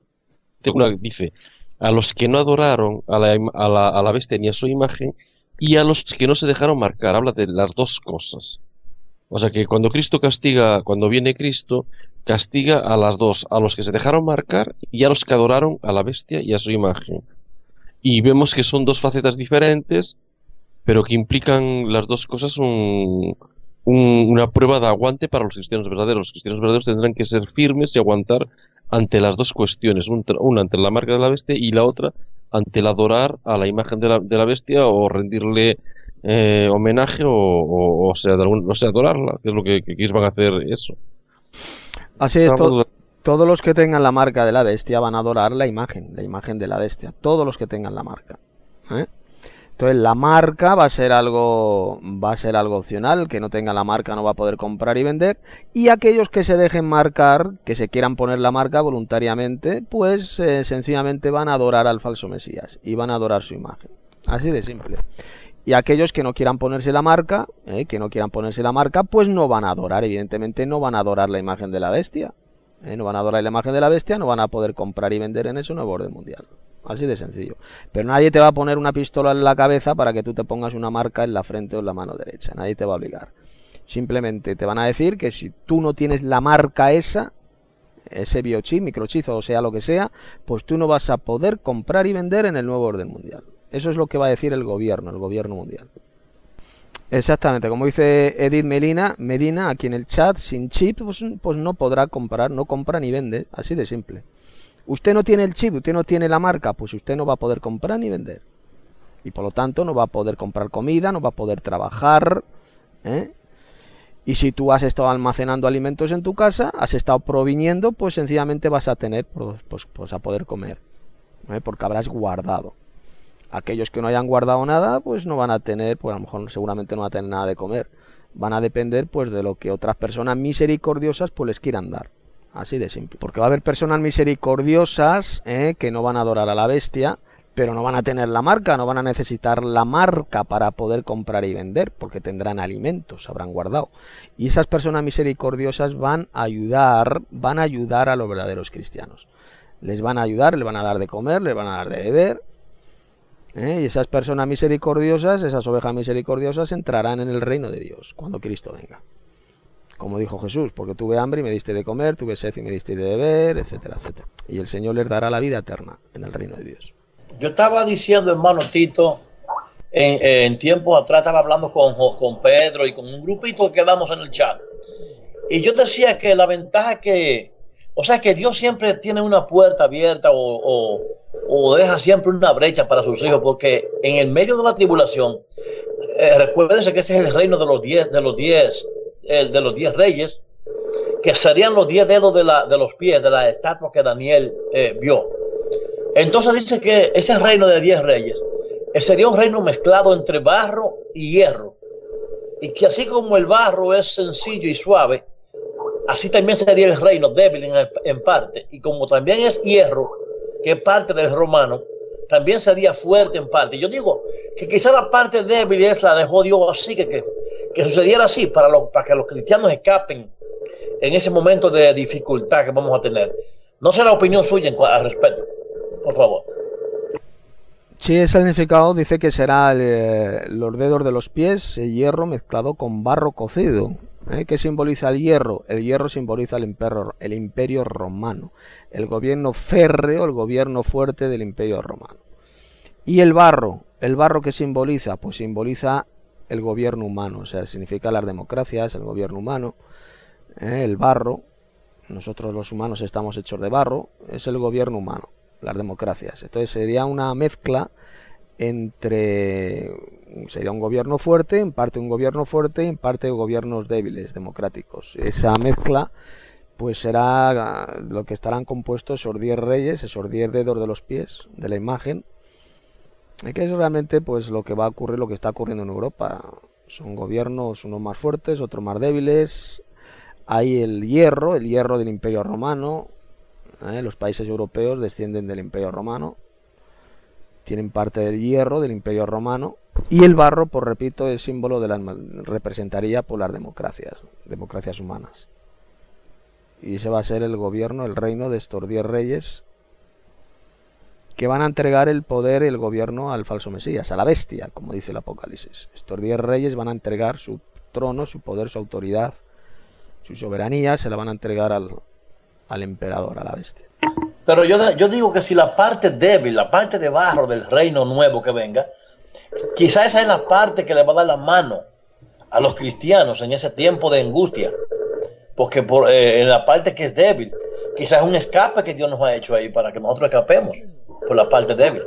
una, dice, a los que no adoraron a la, a, la, a la bestia ni a su imagen, y a los que no se dejaron marcar, habla de las dos cosas. O sea que cuando Cristo castiga, cuando viene Cristo, castiga a las dos, a los que se dejaron marcar y a los que adoraron a la bestia y a su imagen. Y vemos que son dos facetas diferentes, pero que implican las dos cosas un, un, una prueba de aguante para los cristianos verdaderos. Los cristianos verdaderos tendrán que ser firmes y aguantar ante las dos cuestiones, una ante la marca de la bestia y la otra ante el adorar a la imagen de la, de la bestia o rendirle Eh, homenaje o, o, o sea, de algún, o sea, adorarla, que es lo que, que, que van a hacer eso. Así es, to todos los que tengan la marca de la bestia van a adorar la imagen, la imagen de la bestia, todos los que tengan la marca. ¿eh? Entonces la marca va a ser algo, va a ser algo opcional, el que no tenga la marca no va a poder comprar y vender, y aquellos que se dejen marcar, que se quieran poner la marca voluntariamente, pues eh, sencillamente van a adorar al falso Mesías y van a adorar su imagen. Así de simple. Y aquellos que no quieran ponerse la marca, eh, que no quieran ponerse la marca, pues no van a adorar, evidentemente no van a adorar la imagen de la bestia. Eh, no van a adorar la imagen de la bestia, no van a poder comprar y vender en ese nuevo orden mundial. Así de sencillo. Pero nadie te va a poner una pistola en la cabeza para que tú te pongas una marca en la frente o en la mano derecha. Nadie te va a obligar. Simplemente te van a decir que si tú no tienes la marca esa, ese biochip, microchip o sea lo que sea, pues tú no vas a poder comprar y vender en el nuevo orden mundial. Eso es lo que va a decir el gobierno, el gobierno mundial. Exactamente, como dice Edith Medina, Medina aquí en el chat, sin chip, pues, pues no podrá comprar, no compra ni vende, así de simple. Usted no tiene el chip, usted no tiene la marca, pues usted no va a poder comprar ni vender. Y por lo tanto no va a poder comprar comida, no va a poder trabajar, ¿eh? Y si tú has estado almacenando alimentos en tu casa, has estado proviniendo, pues sencillamente vas a tener, pues, pues, pues a poder comer, ¿eh? Porque habrás guardado. Aquellos que no hayan guardado nada, pues no van a tener, pues a lo mejor seguramente no van a tener nada de comer. Van a depender pues de lo que otras personas misericordiosas pues les quieran dar. Así de simple. Porque va a haber personas misericordiosas eh, que no van a adorar a la bestia, pero no van a tener la marca, no van a necesitar la marca para poder comprar y vender, porque tendrán alimentos, habrán guardado. Y esas personas misericordiosas van a ayudar, van a ayudar a los verdaderos cristianos. Les van a ayudar, les van a dar de comer, les van a dar de beber. ¿Eh? Y esas personas misericordiosas, esas ovejas misericordiosas entrarán en el reino de Dios cuando Cristo venga. Como dijo Jesús, porque tuve hambre y me diste de comer, tuve sed y me diste de beber, etcétera, etcétera. Y el Señor les dará la vida eterna en el reino de Dios. Yo estaba diciendo, hermano Tito, en, en tiempos atrás estaba hablando con, con Pedro y con un grupito que quedamos en el chat. Y yo decía que la ventaja que, o sea, que Dios siempre tiene una puerta abierta o... o o deja siempre una brecha para sus hijos, porque en el medio de la tribulación, eh, recuérdense que ese es el reino de los diez, de los diez, el de los diez reyes, que serían los diez dedos de, la, de los pies de la estatua que Daniel eh, vio. Entonces dice que ese reino de diez reyes eh, sería un reino mezclado entre barro y hierro, y que así como el barro es sencillo y suave, así también sería el reino débil en, el, en parte, y como también es hierro, que es parte del romano, también sería fuerte en parte. Yo digo que quizá la parte débil es la dejó Dios así, que, que, que sucediera así, para, lo, para que los cristianos escapen en ese momento de dificultad que vamos a tener. No sé la opinión suya al respecto, por favor. Sí, el significado dice que será el, eh, los dedos de los pies, el hierro mezclado con barro cocido. ¿Eh? ¿Qué simboliza el hierro? El hierro simboliza el imperio, el imperio romano, el gobierno férreo, el gobierno fuerte del imperio romano. Y el barro, ¿el barro qué simboliza? Pues simboliza el gobierno humano, o sea, significa las democracias, el gobierno humano. ¿Eh? El barro, nosotros los humanos estamos hechos de barro, es el gobierno humano, las democracias. Entonces sería una mezcla entre, sería un gobierno fuerte, en parte un gobierno fuerte y en parte gobiernos débiles, democráticos. Esa mezcla pues será lo que estarán compuestos esos diez reyes, esos diez dedos de los pies de la imagen, que es realmente pues lo que va a ocurrir, lo que está ocurriendo en Europa. Son gobiernos unos más fuertes, otros más débiles. Hay el hierro, el hierro del Imperio Romano. ¿eh? Los países europeos descienden del Imperio Romano, tienen parte del hierro del Imperio Romano, y el barro, pues repito, es símbolo de la, representaría por las democracias, democracias humanas. Y ese va a ser el gobierno, el reino de estos diez reyes que van a entregar el poder y el gobierno al falso Mesías, a la bestia, como dice el Apocalipsis. Estos diez reyes van a entregar su trono, su poder, su autoridad, su soberanía, se la van a entregar al, al emperador, a la bestia. Pero yo, yo digo que si la parte débil, la parte de barro del reino nuevo que venga, quizá esa es la parte que le va a dar la mano a los cristianos en ese tiempo de angustia. Porque por, eh, en la parte que es débil, quizás es un escape que Dios nos ha hecho ahí para que nosotros escapemos por la parte débil.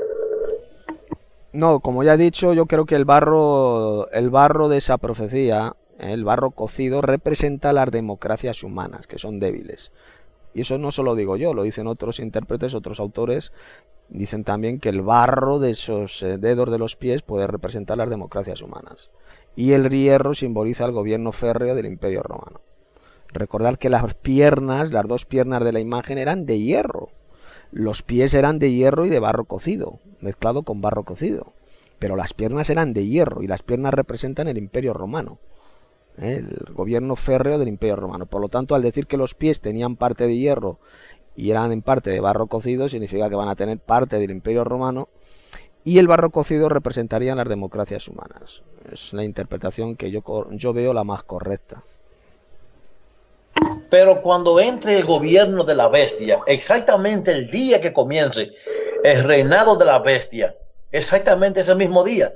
No, como ya he dicho, yo creo que el barro, el barro de esa profecía, el barro cocido, representa las democracias humanas, que son débiles. Y eso no solo digo yo, lo dicen otros intérpretes, otros autores. Dicen también que el barro de esos dedos de los pies puede representar las democracias humanas. Y el hierro simboliza el gobierno férreo del Imperio Romano. Recordad que las piernas, las dos piernas de la imagen eran de hierro. Los pies eran de hierro y de barro cocido, mezclado con barro cocido. Pero las piernas eran de hierro y las piernas representan el Imperio Romano, el gobierno férreo del Imperio Romano. Por lo tanto, al decir que los pies tenían parte de hierro y eran en parte de barro cocido, significa que van a tener parte del Imperio Romano, y el barro cocido representarían las democracias humanas. Es la interpretación que yo, yo veo la más correcta. Pero cuando entre el gobierno de la bestia, exactamente el día que comience el reinado de la bestia, exactamente ese mismo día,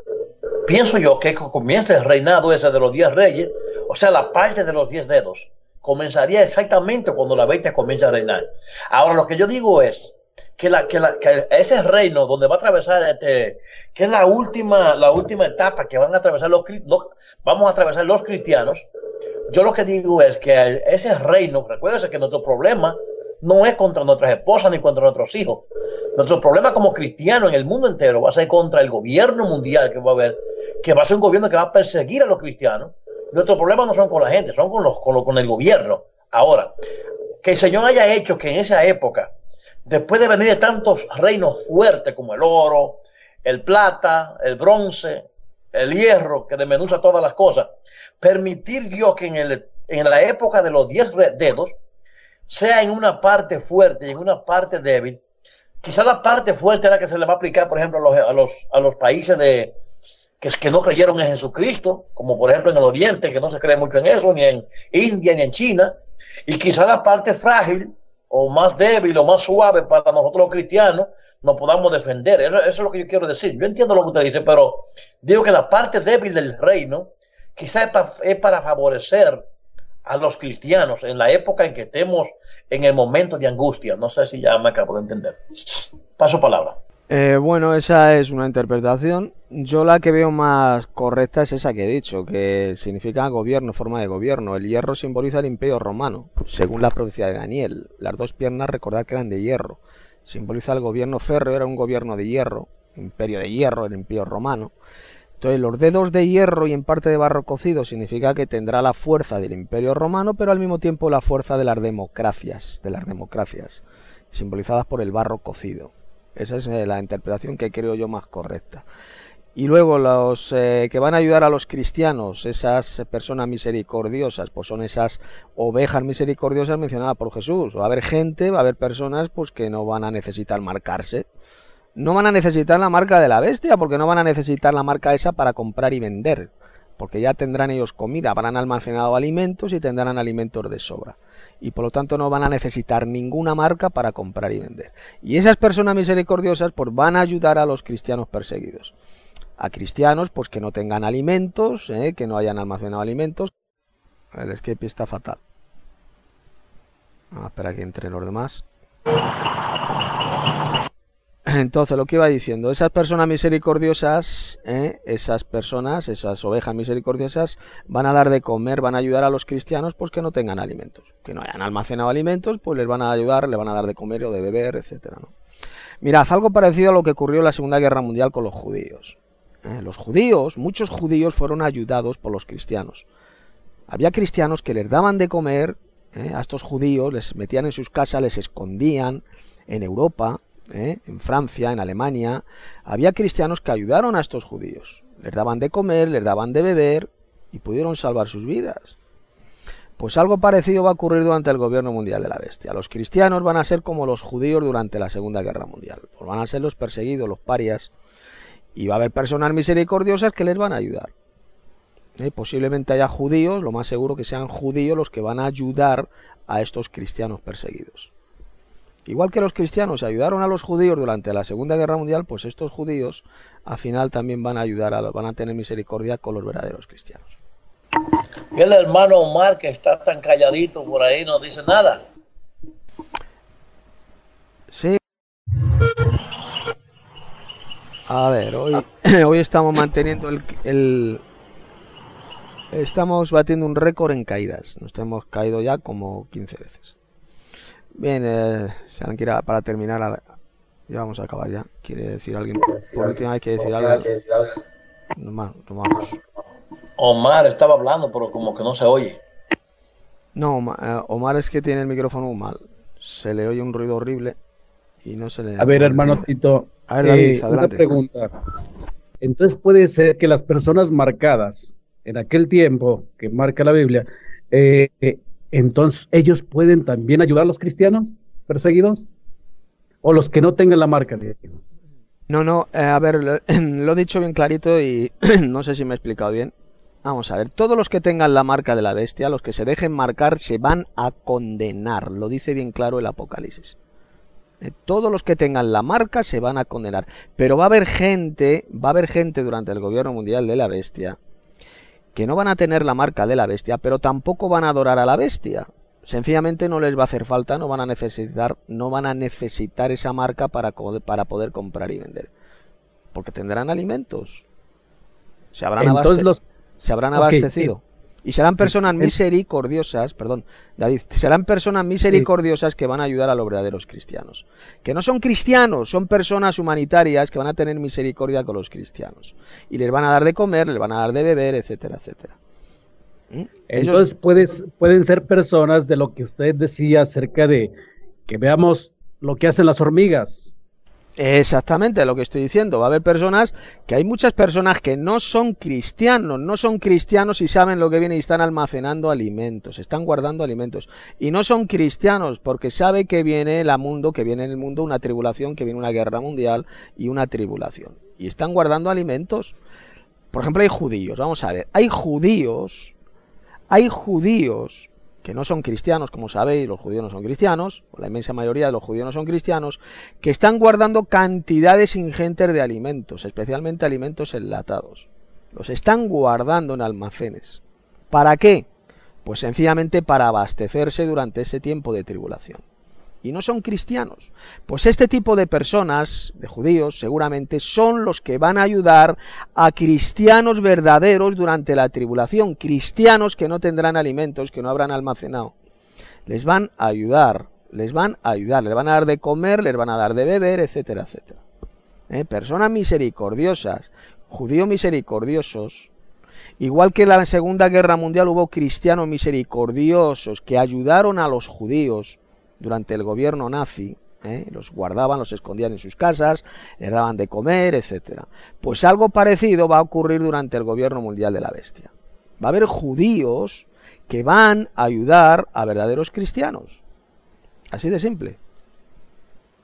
pienso yo que comienza el reinado ese de los diez reyes, o sea, la parte de los diez dedos, comenzaría exactamente cuando la bestia comienza a reinar. Ahora, lo que yo digo es que, la, que, la, que ese reino donde va a atravesar, este, que es la última, la última etapa que van a atravesar los, los, vamos a atravesar los cristianos, yo lo que digo es que ese reino, recuérdense que nuestro problema no es contra nuestras esposas ni contra nuestros hijos. Nuestro problema como cristianos en el mundo entero va a ser contra el gobierno mundial que va a haber, que va a ser un gobierno que va a perseguir a los cristianos. Nuestros problemas no son con la gente, son con, los, con, los, con el gobierno. Ahora, que el Señor haya hecho que en esa época, después de venir de tantos reinos fuertes como el oro, el plata, el bronce, el hierro, que desmenuza todas las cosas, permitir Dios que en, el, en la época de los diez dedos sea en una parte fuerte y en una parte débil. Quizá la parte fuerte es la que se le va a aplicar, por ejemplo, a los, a los, a los países de, que, que no creyeron en Jesucristo, como por ejemplo en el Oriente, que no se cree mucho en eso, ni en India, ni en China. Y quizá la parte frágil, o más débil, o más suave para nosotros los cristianos, nos podamos defender. Eso, eso es lo que yo quiero decir. Yo entiendo lo que usted dice, pero digo que la parte débil del reino quizá es para, es para favorecer a los cristianos en la época en que estemos en el momento de angustia. No sé si ya me acabo de entender. Paso palabra. Eh, bueno, esa es una interpretación. Yo la que veo más correcta es esa que he dicho, que significa gobierno, forma de gobierno. El hierro simboliza el Imperio Romano, según la profecía de Daniel. Las dos piernas, recordad que eran de hierro. Simboliza el gobierno férreo, era un gobierno de hierro, imperio de hierro, el Imperio Romano. Entonces, los dedos de hierro y en parte de barro cocido significa que tendrá la fuerza del Imperio Romano, pero al mismo tiempo la fuerza de las democracias, de las democracias, simbolizadas por el barro cocido. Esa es la interpretación que creo yo más correcta. Y luego los eh, que van a ayudar a los cristianos, esas personas misericordiosas, pues son esas ovejas misericordiosas mencionadas por Jesús. Va a haber gente, va a haber personas pues que no van a necesitar marcarse. no van a necesitar la marca de la bestia, porque no van a necesitar la marca esa para comprar y vender, porque ya tendrán ellos comida, habrán almacenado alimentos y tendrán alimentos de sobra, y por lo tanto no van a necesitar ninguna marca para comprar y vender. Y esas personas misericordiosas pues van a ayudar a los cristianos perseguidos, a cristianos pues que no tengan alimentos, ¿eh? que no hayan almacenado alimentos. El escape está fatal. Vamos a esperar que entren los demás. Entonces, lo que iba diciendo, esas personas misericordiosas, ¿eh? esas personas, esas ovejas misericordiosas, van a dar de comer, van a ayudar a los cristianos pues que no tengan alimentos, que no hayan almacenado alimentos, pues les van a ayudar, les van a dar de comer o de beber, etcétera, ¿no? Mirad, algo parecido a lo que ocurrió en la Segunda Guerra Mundial con los judíos. ¿Eh? Los judíos, muchos judíos fueron ayudados por los cristianos. Había cristianos que les daban de comer, ¿eh? a estos judíos, les metían en sus casas, les escondían en Europa, ¿eh? en Francia, en Alemania. Había cristianos que ayudaron a estos judíos, les daban de comer, les daban de beber y pudieron salvar sus vidas. Pues algo parecido va a ocurrir durante el gobierno mundial de la bestia. Los cristianos van a ser como los judíos durante la Segunda Guerra Mundial, pues van a ser los perseguidos, los parias, y va a haber personas misericordiosas que les van a ayudar. ¿Eh? Posiblemente haya judíos, lo más seguro que sean judíos los que van a ayudar a estos cristianos perseguidos. Igual que los cristianos ayudaron a los judíos durante la Segunda Guerra Mundial, pues estos judíos al final también van a ayudar, a los, van a tener misericordia con los verdaderos cristianos. Y el hermano Omar, que está tan calladito por ahí, no dice nada. Sí. A ver, hoy, hoy estamos manteniendo el... el Estamos batiendo un récord en caídas. Nos hemos caído ya como quince veces. Bien, eh, si alguien quiere, para terminar, ya vamos a acabar ya. ¿Quiere decir alguien? Por última vez, ¿quiere decir algo? No, no vamos. Omar estaba hablando, pero como que no se oye. No, Omar es que tiene el micrófono muy mal. Se le oye un ruido horrible y no se le... A ver, hermano Tito, a ver, David, eh, adelante. Una pregunta. Entonces puede ser que las personas marcadas en aquel tiempo que marca la Biblia, eh, eh, entonces ellos pueden también ayudar a los cristianos perseguidos o los que no tengan la marca. No, no, eh, a ver, lo, lo he dicho bien clarito y no sé si me he explicado bien. Vamos a ver, todos los que tengan la marca de la bestia, los que se dejen marcar, se van a condenar. Lo dice bien claro el Apocalipsis. Eh, todos los que tengan la marca se van a condenar. Pero va a haber gente, va a haber gente durante el gobierno mundial de la bestia que no van a tener la marca de la bestia, pero tampoco van a adorar a la bestia. Sencillamente no les va a hacer falta, no van a necesitar, no van a necesitar esa marca para, para poder comprar y vender. Porque tendrán alimentos. Se habrán, abaste los... se habrán okay, abastecido. Sí. Y serán personas misericordiosas, perdón, David, serán personas misericordiosas sí. que van a ayudar a los verdaderos cristianos. Que no son cristianos, son personas humanitarias que van a tener misericordia con los cristianos. Y les van a dar de comer, les van a dar de beber, etcétera, etcétera. ¿Mm? Entonces Ellos... puedes, pueden ser personas de lo que usted decía acerca de que veamos lo que hacen las hormigas. Exactamente lo que estoy diciendo. Va a haber personas, que hay muchas personas que no son cristianos, no son cristianos y saben lo que viene y están almacenando alimentos, están guardando alimentos. Y no son cristianos porque sabe que viene el mundo, que viene en el mundo una tribulación, que viene una guerra mundial y una tribulación. Y están guardando alimentos. Por ejemplo, hay judíos, vamos a ver, hay judíos, hay judíos que no son cristianos, como sabéis, los judíos no son cristianos, la inmensa mayoría de los judíos no son cristianos, que están guardando cantidades ingentes de alimentos, especialmente alimentos enlatados. Los están guardando en almacenes. ¿Para qué? Pues sencillamente para abastecerse durante ese tiempo de tribulación. Y no son cristianos. Pues este tipo de personas, de judíos, seguramente son los que van a ayudar a cristianos verdaderos durante la tribulación. Cristianos que no tendrán alimentos, que no habrán almacenado. Les van a ayudar, les van a ayudar, les van a dar de comer, les van a dar de beber, etcétera, etcétera. ¿Eh? Personas misericordiosas, judíos misericordiosos. Igual que en la Segunda Guerra Mundial hubo cristianos misericordiosos que ayudaron a los judíos durante el gobierno nazi, ¿eh? Los guardaban, los escondían en sus casas, les daban de comer, etcétera. Pues algo parecido va a ocurrir durante el gobierno mundial de la bestia. Va a haber judíos que van a ayudar a verdaderos cristianos. Así de simple.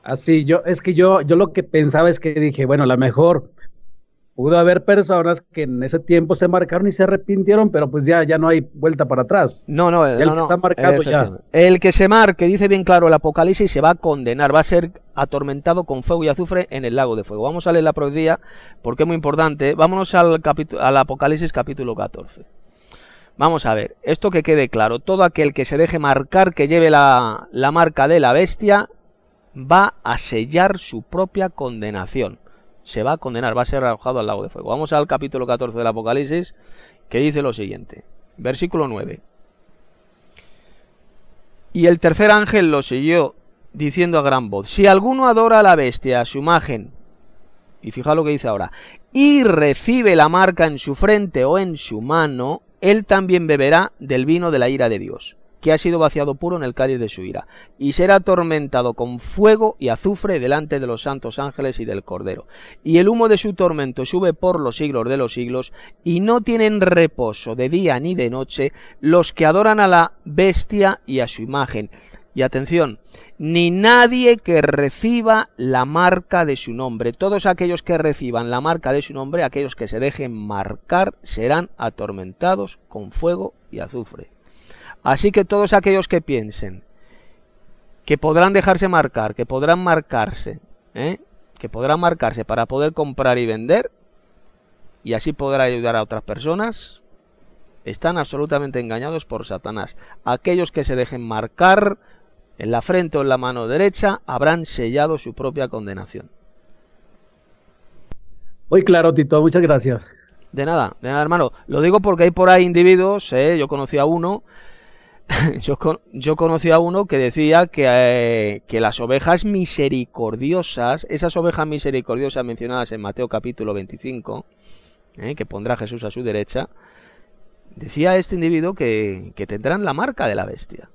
Así, yo, es que yo, yo lo que pensaba es que dije, bueno, a lo mejor pudo haber personas que en ese tiempo se marcaron y se arrepintieron, pero pues ya, ya no hay vuelta para atrás. No, no, Ya no, el que no. está marcado ya. Efectivamente. El que se marque, dice bien claro el Apocalipsis, se va a condenar, va a ser atormentado con fuego y azufre en el lago de fuego. Vamos a leer la profecía porque es muy importante. Vámonos al, capítulo, al Apocalipsis capítulo catorce. Vamos a ver, esto que quede claro, todo aquel que se deje marcar, que lleve la, la marca de la bestia, va a sellar su propia condenación. Se va a condenar, va a ser arrojado al lago de fuego. Vamos al capítulo catorce del Apocalipsis, que dice lo siguiente, versículo nueve. Y el tercer ángel lo siguió, diciendo a gran voz, si alguno adora a la bestia, a su imagen, y fijaos lo que dice ahora, y recibe la marca en su frente o en su mano, él también beberá del vino de la ira de Dios, que ha sido vaciado puro en el cáliz de su ira, y será atormentado con fuego y azufre delante de los santos ángeles y del Cordero. Y el humo de su tormento sube por los siglos de los siglos, y no tienen reposo de día ni de noche los que adoran a la bestia y a su imagen. Y atención, ni nadie que reciba la marca de su nombre. Todos aquellos que reciban la marca de su nombre, aquellos que se dejen marcar, serán atormentados con fuego y azufre. Así que todos aquellos que piensen que podrán dejarse marcar, que podrán marcarse, ¿eh? que podrán marcarse para poder comprar y vender, y así poder ayudar a otras personas, están absolutamente engañados por Satanás. Aquellos que se dejen marcar en la frente o en la mano derecha habrán sellado su propia condenación. Muy claro, Tito, muchas gracias. De nada, de nada, hermano. Lo digo porque hay por ahí individuos, ¿eh? Yo conocí a uno, yo, con, yo conocí a uno que decía que, eh, que las ovejas misericordiosas, esas ovejas misericordiosas mencionadas en Mateo capítulo veinticinco, ¿eh? que pondrá Jesús a su derecha, decía este individuo que, que tendrán la marca de la bestia.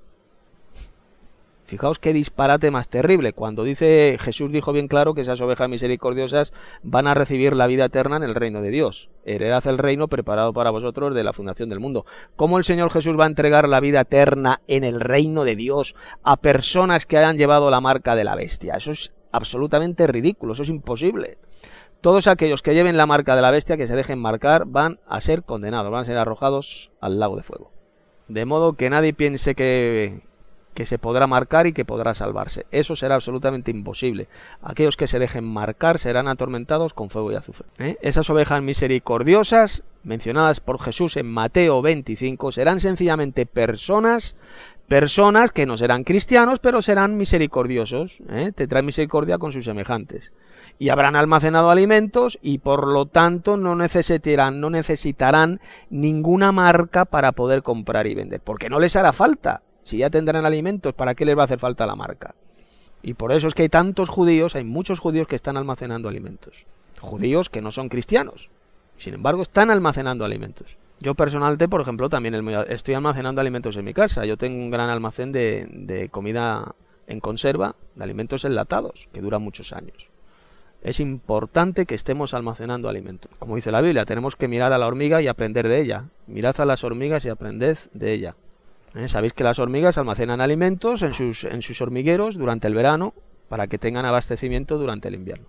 Fijaos qué disparate más terrible, cuando dice, Jesús dijo bien claro que esas ovejas misericordiosas van a recibir la vida eterna en el reino de Dios. Heredad el reino preparado para vosotros de la fundación del mundo. ¿Cómo el Señor Jesús va a entregar la vida eterna en el reino de Dios a personas que hayan llevado la marca de la bestia? Eso es absolutamente ridículo, eso es imposible. Todos aquellos que lleven la marca de la bestia, que se dejen marcar, van a ser condenados, van a ser arrojados al lago de fuego. De modo que nadie piense que... que se podrá marcar y que podrá salvarse. Eso será absolutamente imposible. Aquellos que se dejen marcar serán atormentados con fuego y azufre. ¿Eh? Esas ovejas misericordiosas, mencionadas por Jesús en Mateo veinticinco, serán sencillamente personas, personas que no serán cristianos, pero serán misericordiosos. ¿eh? Tendrán misericordia con sus semejantes. Y habrán almacenado alimentos y por lo tanto no necesitarán, no necesitarán ninguna marca para poder comprar y vender. Porque no les hará falta. Si ya tendrán alimentos, ¿para qué les va a hacer falta la marca? Y por eso es que hay tantos judíos, hay muchos judíos que están almacenando alimentos. Judíos que no son cristianos. Sin embargo, están almacenando alimentos. Yo personalmente, por ejemplo, también estoy almacenando alimentos en mi casa. Yo tengo un gran almacén de, de comida en conserva, de alimentos enlatados, que duran muchos años. Es importante que estemos almacenando alimentos. Como dice la Biblia, tenemos que mirar a la hormiga y aprender de ella. Mirad a las hormigas y aprended de ella. ¿Eh? Sabéis que las hormigas almacenan alimentos en sus, en sus hormigueros durante el verano para que tengan abastecimiento durante el invierno.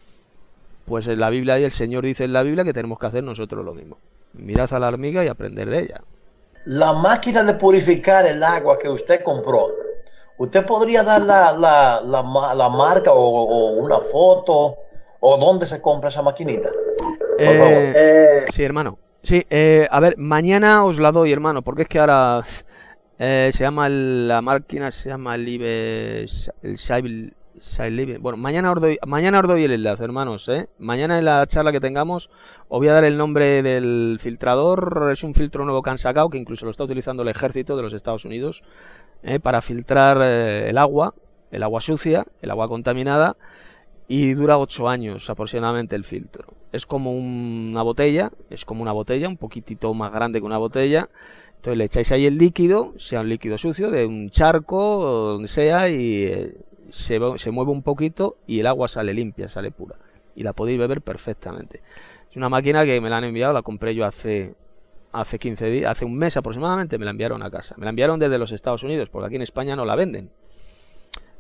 Pues en la Biblia y el Señor dice en la Biblia que tenemos que hacer nosotros lo mismo. Mirad a la hormiga y aprender de ella. La máquina de purificar el agua que usted compró, ¿usted podría dar la, la, la, la marca o, o una foto o dónde se compra esa maquinita? Por eh, favor. Eh... Sí, hermano. Sí, eh, a ver, mañana os la doy, hermano, porque es que ahora... Eh, se llama el, la máquina se llama Live, el Cyber, Cyber, bueno, mañana os doy, mañana os doy el enlace, hermanos, ¿eh? Mañana en la charla que tengamos os voy a dar el nombre del filtrador. Es un filtro nuevo que han sacado, que incluso lo está utilizando el ejército de los Estados Unidos, ¿eh? para filtrar eh, el agua, el agua sucia, el agua contaminada, y dura ocho años aproximadamente el filtro. Es como un, una botella, es como una botella, un poquitito más grande que una botella. Entonces le echáis ahí el líquido, sea un líquido sucio, de un charco o donde sea, y eh, se, se mueve un poquito y el agua sale limpia, sale pura. Y la podéis beber perfectamente. Es una máquina que me la han enviado, la compré yo hace, hace quince días, hace un mes aproximadamente, me la enviaron a casa. Me la enviaron desde los Estados Unidos, porque aquí en España no la venden.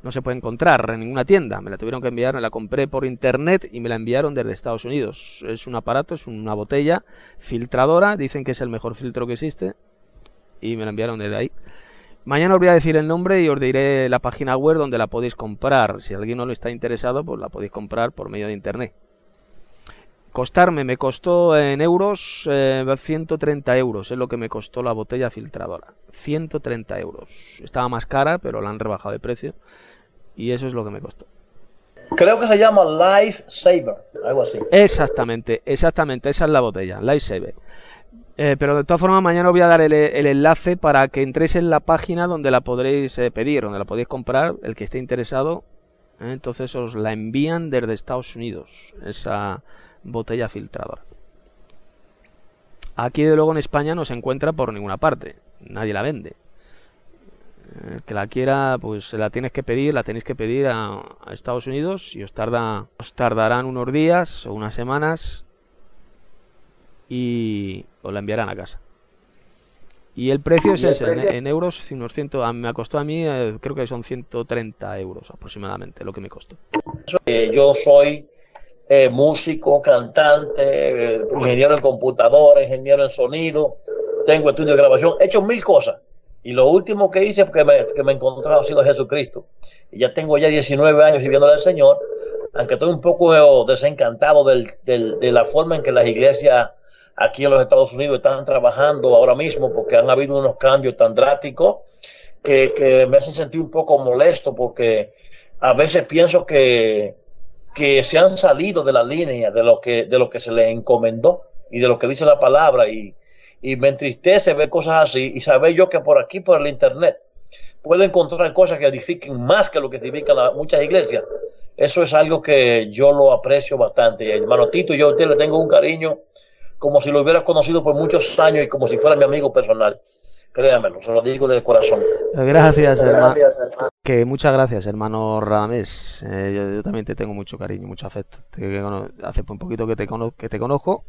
no se puede encontrar en ninguna tienda. Me la tuvieron que enviar, me la compré por internet y me la enviaron desde Estados Unidos. Es un aparato, es una botella filtradora, dicen que es el mejor filtro que existe y me la enviaron desde ahí. Mañana os voy a decir el nombre y os diré la página web donde la podéis comprar. Si alguien no lo está interesado, pues la podéis comprar por medio de internet. Costarme, me costó en euros eh, ciento treinta euros, es lo que me costó la botella filtradora. ciento treinta euros. Estaba más cara, pero la han rebajado de precio. Y eso es lo que me costó. Creo que se llama Life Saver, algo así. Exactamente, exactamente, esa es la botella, Life Saver. Eh, pero de todas formas, mañana os voy a dar el, el enlace para que entréis en la página donde la podréis eh, pedir, donde la podéis comprar, el que esté interesado. Eh, entonces os la envían desde Estados Unidos, esa botella filtradora. Aquí de luego en España no se encuentra por ninguna parte, nadie la vende. El que la quiera, pues se la tienes que pedir, la tenéis que pedir a, a Estados Unidos y os tarda, os tardarán unos días o unas semanas y os la enviarán a casa. Y el precio es ese, en, en euros, unos cien, me costó a mí, eh, creo que son ciento treinta euros aproximadamente lo que me costó. Eh, yo soy eh, músico, cantante, eh, ingeniero en computadora, ingeniero en sonido, tengo estudio de grabación, he hecho mil cosas. Y lo último que hice que me, que me he encontrado ha sido Jesucristo. Y ya tengo ya diecinueve años viviéndole al Señor, aunque estoy un poco desencantado del, del, de la forma en que las iglesias aquí en los Estados Unidos están trabajando ahora mismo, porque han habido unos cambios tan drásticos que, que me hacen sentir un poco molesto, porque a veces pienso que, que se han salido de la línea de lo que, de lo que se les encomendó y de lo que dice la palabra, y, y me entristece ver cosas así y saber yo que por aquí, por el internet, puedo encontrar cosas que edifiquen más que lo que edifican las, muchas iglesias. Eso es algo que yo lo aprecio bastante. Hermano Tito, yo a usted le tengo un cariño como si lo hubiera conocido por muchos años y como si fuera mi amigo personal. Créamelo, se lo digo de corazón. Gracias, hermano. Que muchas gracias, hermano Radamés. Eh, yo, yo también te tengo mucho cariño, mucho afecto. Te, hace un poquito que te, cono, que te conozco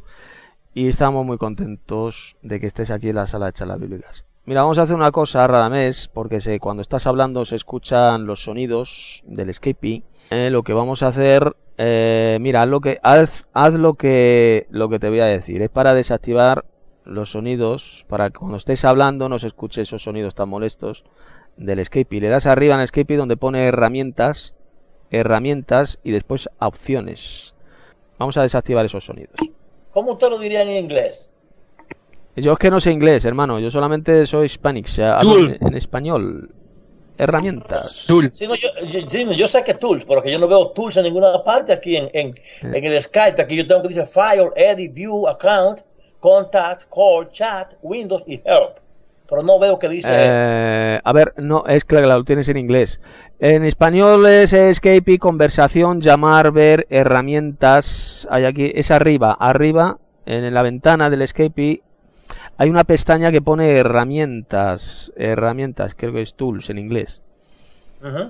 y estamos muy contentos de que estés aquí en la sala de charlas bíblicas. Mira, vamos a hacer una cosa, Radamés, porque se, cuando estás hablando se escuchan los sonidos del escape. Eh, lo que vamos a hacer, eh, mira, haz lo que haz, haz lo que lo que te voy a decir. Es para desactivar los sonidos, para que cuando estés hablando no se escuche esos sonidos tan molestos del escape. Le das arriba en el escape donde pone herramientas, herramientas y después opciones. Vamos a desactivar esos sonidos. ¿Cómo usted lo diría en inglés? Yo es que no sé inglés, hermano. Yo solamente soy hispanic, o sea, hablo en, en español. Herramientas. Tools. Sí, no, yo, yo, yo sé que tools, pero que yo no veo tools en ninguna parte aquí en, en, en el Skype. Aquí yo tengo que decir File, Edit, View, Account, Contact, Call, Chat, Windows y Help. Pero no veo que dice... Eh, a ver, no, es claro, lo tienes en inglés. En español es Escape, conversación, llamar, ver, herramientas. Hay aquí, es arriba, arriba, en la ventana del Escape. Hay una pestaña que pone herramientas, herramientas, creo que es tools en inglés. Uh-huh.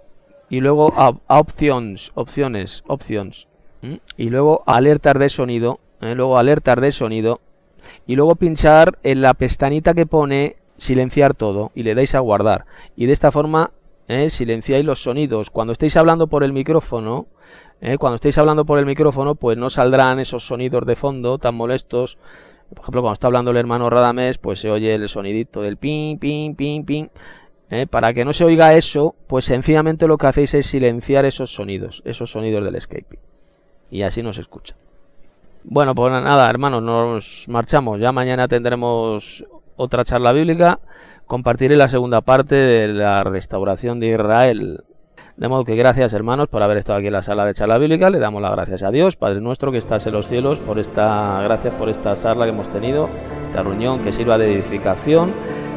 Y luego op options, opciones, options. ¿Mm? Y luego alertas de sonido, ¿eh? luego alertas de sonido. Y luego pinchar en la pestañita que pone silenciar todo y le dais a guardar. Y de esta forma ¿eh? silenciáis los sonidos. Cuando estéis hablando por el micrófono, ¿eh? cuando estéis hablando por el micrófono, pues no saldrán esos sonidos de fondo tan molestos. Por ejemplo, cuando está hablando el hermano Radamés, pues se oye el sonidito del ping, ping, ping, ping. ¿Eh? Para que no se oiga eso, pues sencillamente lo que hacéis es silenciar esos sonidos, esos sonidos del escape. Y así nos escucha. Bueno, pues nada, hermanos, nos marchamos. Ya mañana tendremos otra charla bíblica. Compartiré la segunda parte de la restauración de Israel. De modo que gracias, hermanos, por haber estado aquí en la sala de charla bíblica. Le damos las gracias a Dios, Padre nuestro que estás en los cielos, por esta gracias por esta charla que hemos tenido, esta reunión que sirva de edificación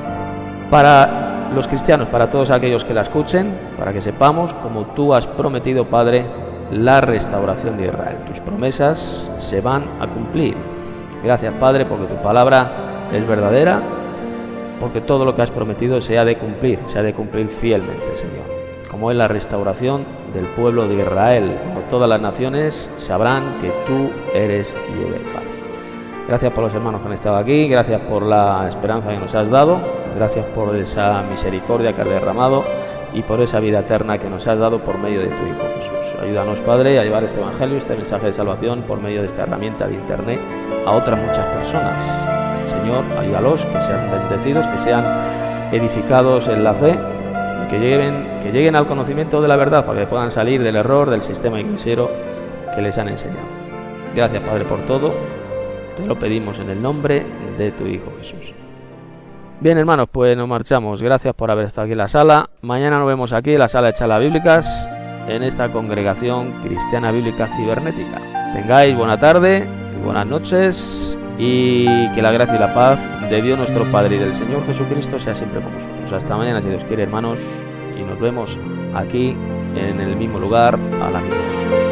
para los cristianos, para todos aquellos que la escuchen, para que sepamos, como tú has prometido, Padre, la restauración de Israel. Tus promesas se van a cumplir. Gracias, Padre, porque tu palabra es verdadera, porque todo lo que has prometido se ha de cumplir, se ha de cumplir fielmente, Señor. Como es la restauración del pueblo de Israel, como todas las naciones sabrán que tú eres Yahvé, Padre. Gracias por los hermanos que han estado aquí, gracias por la esperanza que nos has dado. Gracias por esa misericordia que has derramado y por esa vida eterna que nos has dado por medio de tu Hijo Jesús. Ayúdanos, Padre, a llevar este evangelio, este mensaje de salvación por medio de esta herramienta de internet a otras muchas personas. Señor, ayúdalos, que sean bendecidos, que sean edificados en la fe y que lleguen, que lleguen al conocimiento de la verdad para que puedan salir del error del sistema iglesiero que les han enseñado. Gracias, Padre, por todo. Te lo pedimos en el nombre de tu Hijo Jesús. Bien, hermanos, pues nos marchamos. Gracias por haber estado aquí en la sala. Mañana nos vemos aquí en la sala de charlas bíblicas en esta congregación cristiana bíblica cibernética. Tengáis buena tarde y buenas noches y que la gracia y la paz de Dios nuestro Padre y del Señor Jesucristo sea siempre con vosotros. Hasta mañana, si Dios quiere, hermanos, y nos vemos aquí en el mismo lugar a la misma hora.